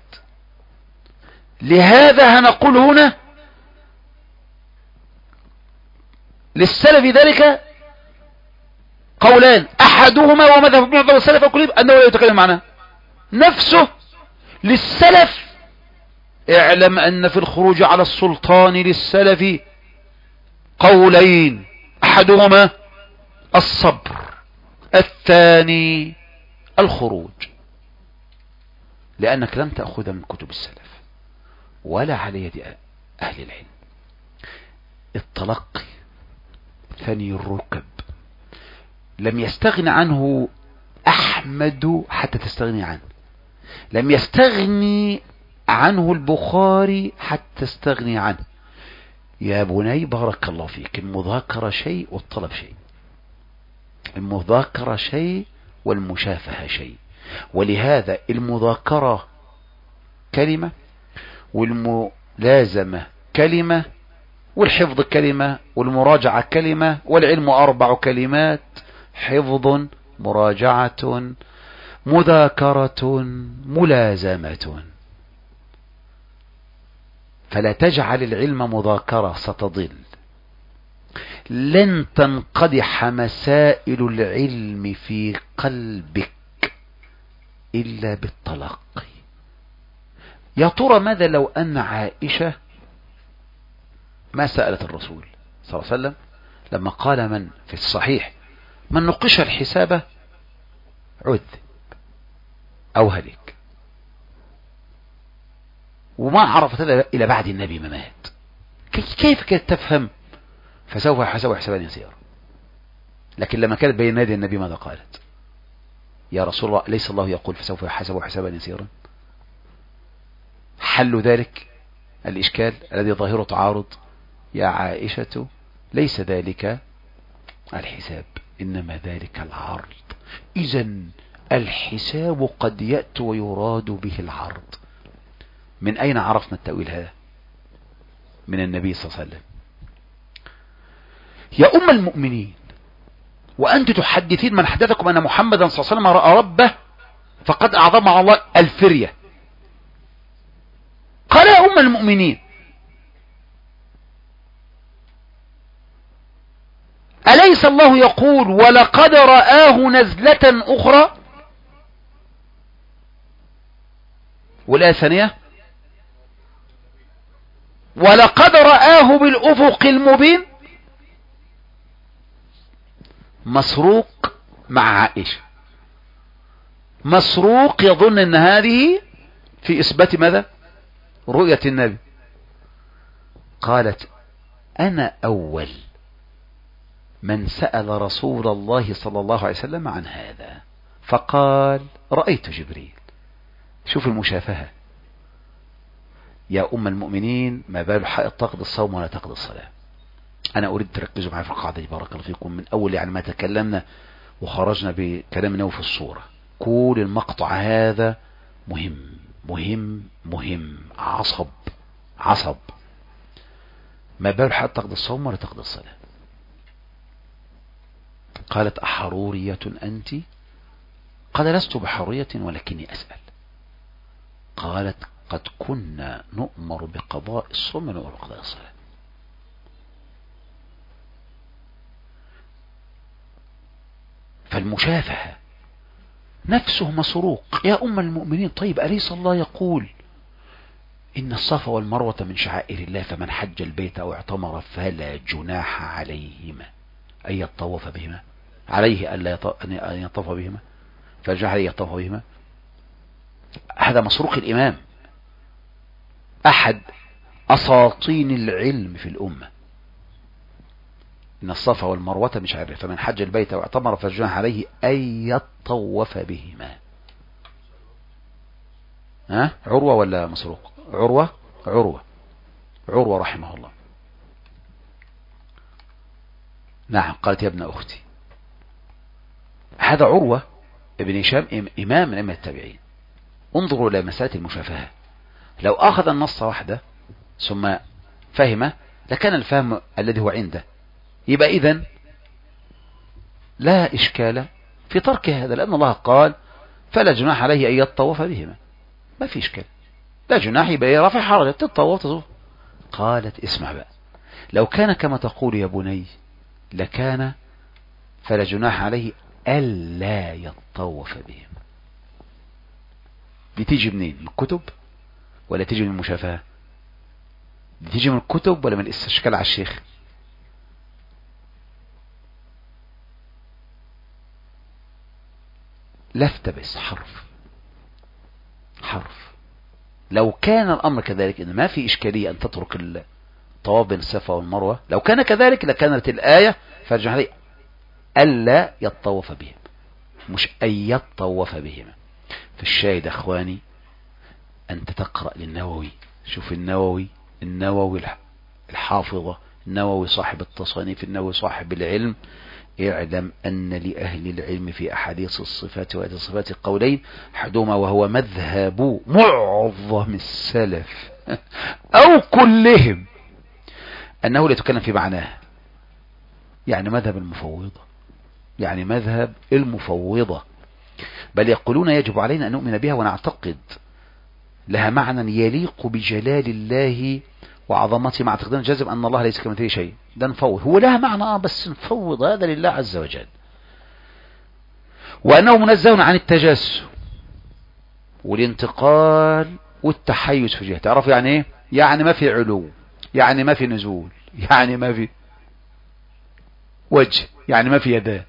لهذا هنقول هنا للسلف ذلك قولان، أحدهما ومذهب ابن عبد السلف وكلهم أنه لا يتكلم عنها نفسه. للسلف اعلم أن في الخروج على السلطان للسلف قولين، أحدهما الصبر، الثاني الخروج. لأنك لم تأخذ من كتب السلف ولا على يد أهل العلم. التلقي ثاني الركب، لم يستغن عنه أحمد حتى تستغني عنه، لم يستغني عنه البخاري حتى تستغني عنه. يا بني بارك الله فيك، المذاكرة شيء والطلب شيء، المذاكرة شيء والمشافهة شيء. ولهذا المذاكرة كلمة، والملازمة كلمة، والحفظ كلمة، والمراجعة كلمة، والعلم 4 كلمات: حفظ، مراجعة، مذاكرة، ملازمة. فلا تجعل العلم مذاكرة، ستضل. لن تنقدح مسائل العلم في قلبك إلا بالتلقي. يا ترى ماذا لو أن عائشة ما سألت الرسول صلى الله عليه وسلم لما قال من في الصحيح من نقش الحساب عذب أو هلك، وما عرفت هذا إلى بعد النبي ما مات؟ كيف كانت تفهم فسوف يحاسب حسابا يسيرا؟ لكن لما كانت بين يدي النبي ماذا قالت؟ يا رسول الله، ليس الله يقول فسوف يحاسب حسابا يسيرا؟ حل ذلك الإشكال الذي ظاهره تعارض: يا عائشة ليس ذلك الحساب، إنما ذلك العرض. إذن الحساب قد يأتي ويراد به العرض. من أين عرفنا التأويل هذا؟ من النبي صلى الله عليه وسلم. يا أم المؤمنين، وأنت تحدثين من حدثكم أن محمدا صلى الله عليه وسلم رأى ربه فقد أعظم على الله الفرية. قال يا أم المؤمنين، أليس الله يقول ولقد رآه نزلة أخرى؟ والآية الثانية ولقد رآه بالأفق المبين. مسروق مع عائشة، مسروق يظن أن هذه في إثبات ماذا؟ رؤية النبي. قالت أنا أول من سأل رسول الله صلى الله عليه وسلم عن هذا، فقال رأيت جبريل. شوف المشافهة. يا أم المؤمنين، ما بال حائط تقضي الصوم ولا تقضي الصلاة؟ أنا أريد تركزوا معي في القاعدة دي بارك الله فيكم. من أول يعني ما تكلمنا وخرجنا بكلام نووي في الصورة، كل المقطع هذا مهم مهم مهم. عصب. ما بال حائط تقضي الصوم ولا تقضي الصلاة؟ قالت أحرورية أنت؟ قال لست بحرورية ولكني أسأل. قالت قد كنا نؤمر بقضاء الصوم ونؤمر بقضاء الصلاة. فالمشافهة نفسه مسروق. يا أم المؤمنين، طيب أليس الله يقول إن الصفا والمروة من شعائر الله، فمن حج البيت أو اعتمر فلا جناح عليهما أن يطوف بهما، عليه أن يطوف بهما، فجعل يطوف بهما. هذا مسروق الإمام. أحد أساطين العلم في الأمة. إن الصفا والمروة مش عارف، فمن حج البيت واعتمر فلا جناح عليه أن يطوف بهما. ها عروة ولا مسروق؟ عروة رحمه الله. نعم قالت يا ابن أختي. هذا عروة ابن هشام إمام من أئمة التابعين. انظروا إلى مسألة المشافهة، لو أخذ النص وحده ثم فهمه لكان الفهم الذي هو عنده، يبقى إذن لا إشكال في ترك هذا، لأن الله قال فلا جناح عليه أن يطوف بهما، ما في إشكال، لا جناح يبقى رافع حرجة تطوف. قالت اسمع بقى، لو كان كما تقول يا بني لكان فلا جناح عليه ألا يطوف بهما. دي تيجي منين؟ من الكتب ولا تيجي من المشافهة؟ دي تيجي من الكتب ولا من الاستشكال على الشيخ؟ لفت بس حرف. لو كان الأمر كذلك إن ما في إشكالية أن تترك الطواف بين الصفا والمروة، لو كان كذلك لكانت الآية فالجناح عليه ألا يطوف بهم، مش أن يطوف بهما. في الشاهد أخواني أنت تقرأ للنووي، شوف النووي الحافظة، النووي صاحب التصانيف، النووي صاحب العلم. اعلم أن لأهل العلم في أحاديث الصفات وآيات الصفات قولين، أحدهما وهو مذهب معظم السلف أو كلهم أنه لا يتكلم في معناه، يعني مذهب المفوضة، بل يقولون يجب علينا أن نؤمن بها ونعتقد لها معنى يليق بجلال الله وعظمته، مع تقدير جازم أن الله ليس كمثله شيء. ده نفوض، هو لها معنى بس نفوض هذا لله عز وجل. وأنه منزه عن التجسس والانتقال والتحيز في جهة. تعرف يعني ايه؟ يعني ما في علو، يعني ما في نزول، يعني ما في وجه، يعني ما في يدان،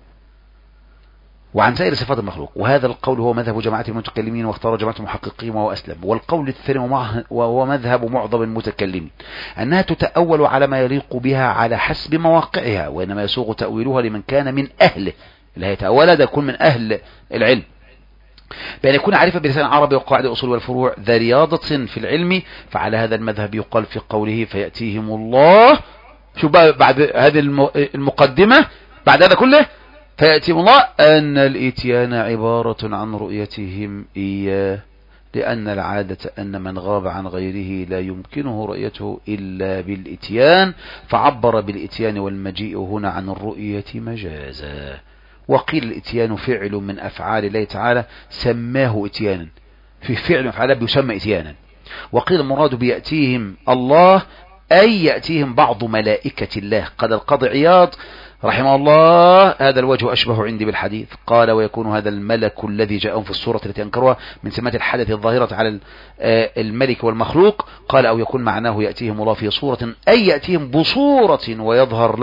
وعن سائر صفات المخلوق. وهذا القول هو مذهب جماعة المتكلمين، واختار جماعة المحققين وهو أسلم. والقول الثاني وهو مذهب معظم المتكلمين أنها تتأول على ما يليق بها على حسب مواقعها، وإنما يسوغ تأويلها لمن كان من أهله. اللي هيتأولها ده يكون من أهل العلم، بأن يكون عارفا بلسان العربي وقواعد الأصول والفروع ذا رياضة في العلم. فعلى هذا المذهب يقال في قوله فيأتيهم الله، شو بعد هذه المقدمة، بعد هذا كله فيأتيهم الله، أن الإتيان عبارة عن رؤيتهم إياه، لأن العادة أن من غاب عن غيره لا يمكنه رؤيته إلا بالإتيان، فعبر بالإتيان والمجيء هنا عن الرؤية مجازا. وقيل الإتيان فعل من أفعال الله تعالى سماه إتيانا، في فعل من أفعاله بيسمى إتيانا. وقيل المراد بيأتيهم الله أي يأتيهم بعض ملائكة الله. قال القاضي عياض رحمه الله هذا الوجه أشبه عندي بالحديث، قال ويكون هذا الملك الذي جاءهم في الصورة التي أنكروها من سمات الحدث الظاهرة على الملك والمخلوق. قال أو يكون معناه يأتيهم الله في صورة أي يأتيهم بصورة ويظهر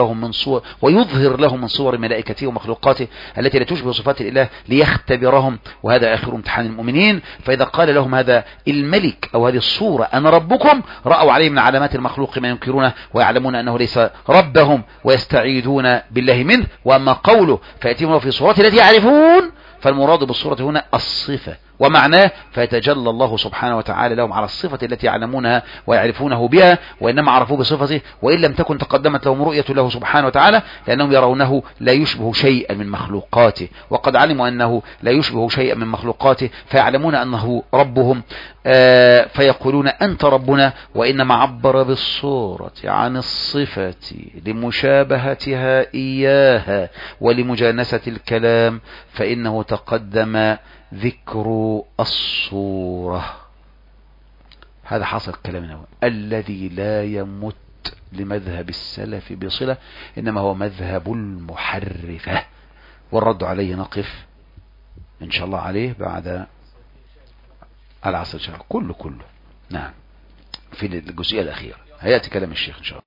لهم من صور ملائكته ومخلوقاته التي لا تشبه صفات الإله ليختبرهم، وهذا آخر امتحان المؤمنين. فإذا قال لهم هذا الملك أو هذه الصورة أنا ربكم، رأوا عليه من علامات المخلوق ما ينكرونه ويعلمون أنه ليس ربهم ويستعيذون بالله منه. وأما قوله فيأتيهم الله في صورته التي يعرفون، فالمراد بالصورة هنا الصفة، ومعناه فيتجلى الله سبحانه وتعالى لهم على الصفة التي يعلمونها ويعرفونه بها، وإنما عرفوه بصفته وإن لم تكن تقدمت لهم رؤية له سبحانه وتعالى، لأنهم يرونه لا يشبه شيئا من مخلوقاته، وقد علموا أنه لا يشبه شيئا من مخلوقاته فيعلمون أنه ربهم، فيقولون أنت ربنا. وإنما عبر بالصورة عن الصفة لمشابهتها إياها ولمجانسة الكلام، فإنه تقدم ذكر الصورة. هذا حاصل كلامنا، الذي لا يمت لمذهب السلف بصلة، إنما هو مذهب المحرفة. والرد عليه نقف إن شاء الله عليه بعد العصر كله. نعم في الجزئية الأخيرة هيأتي كلام الشيخ إن شاء الله.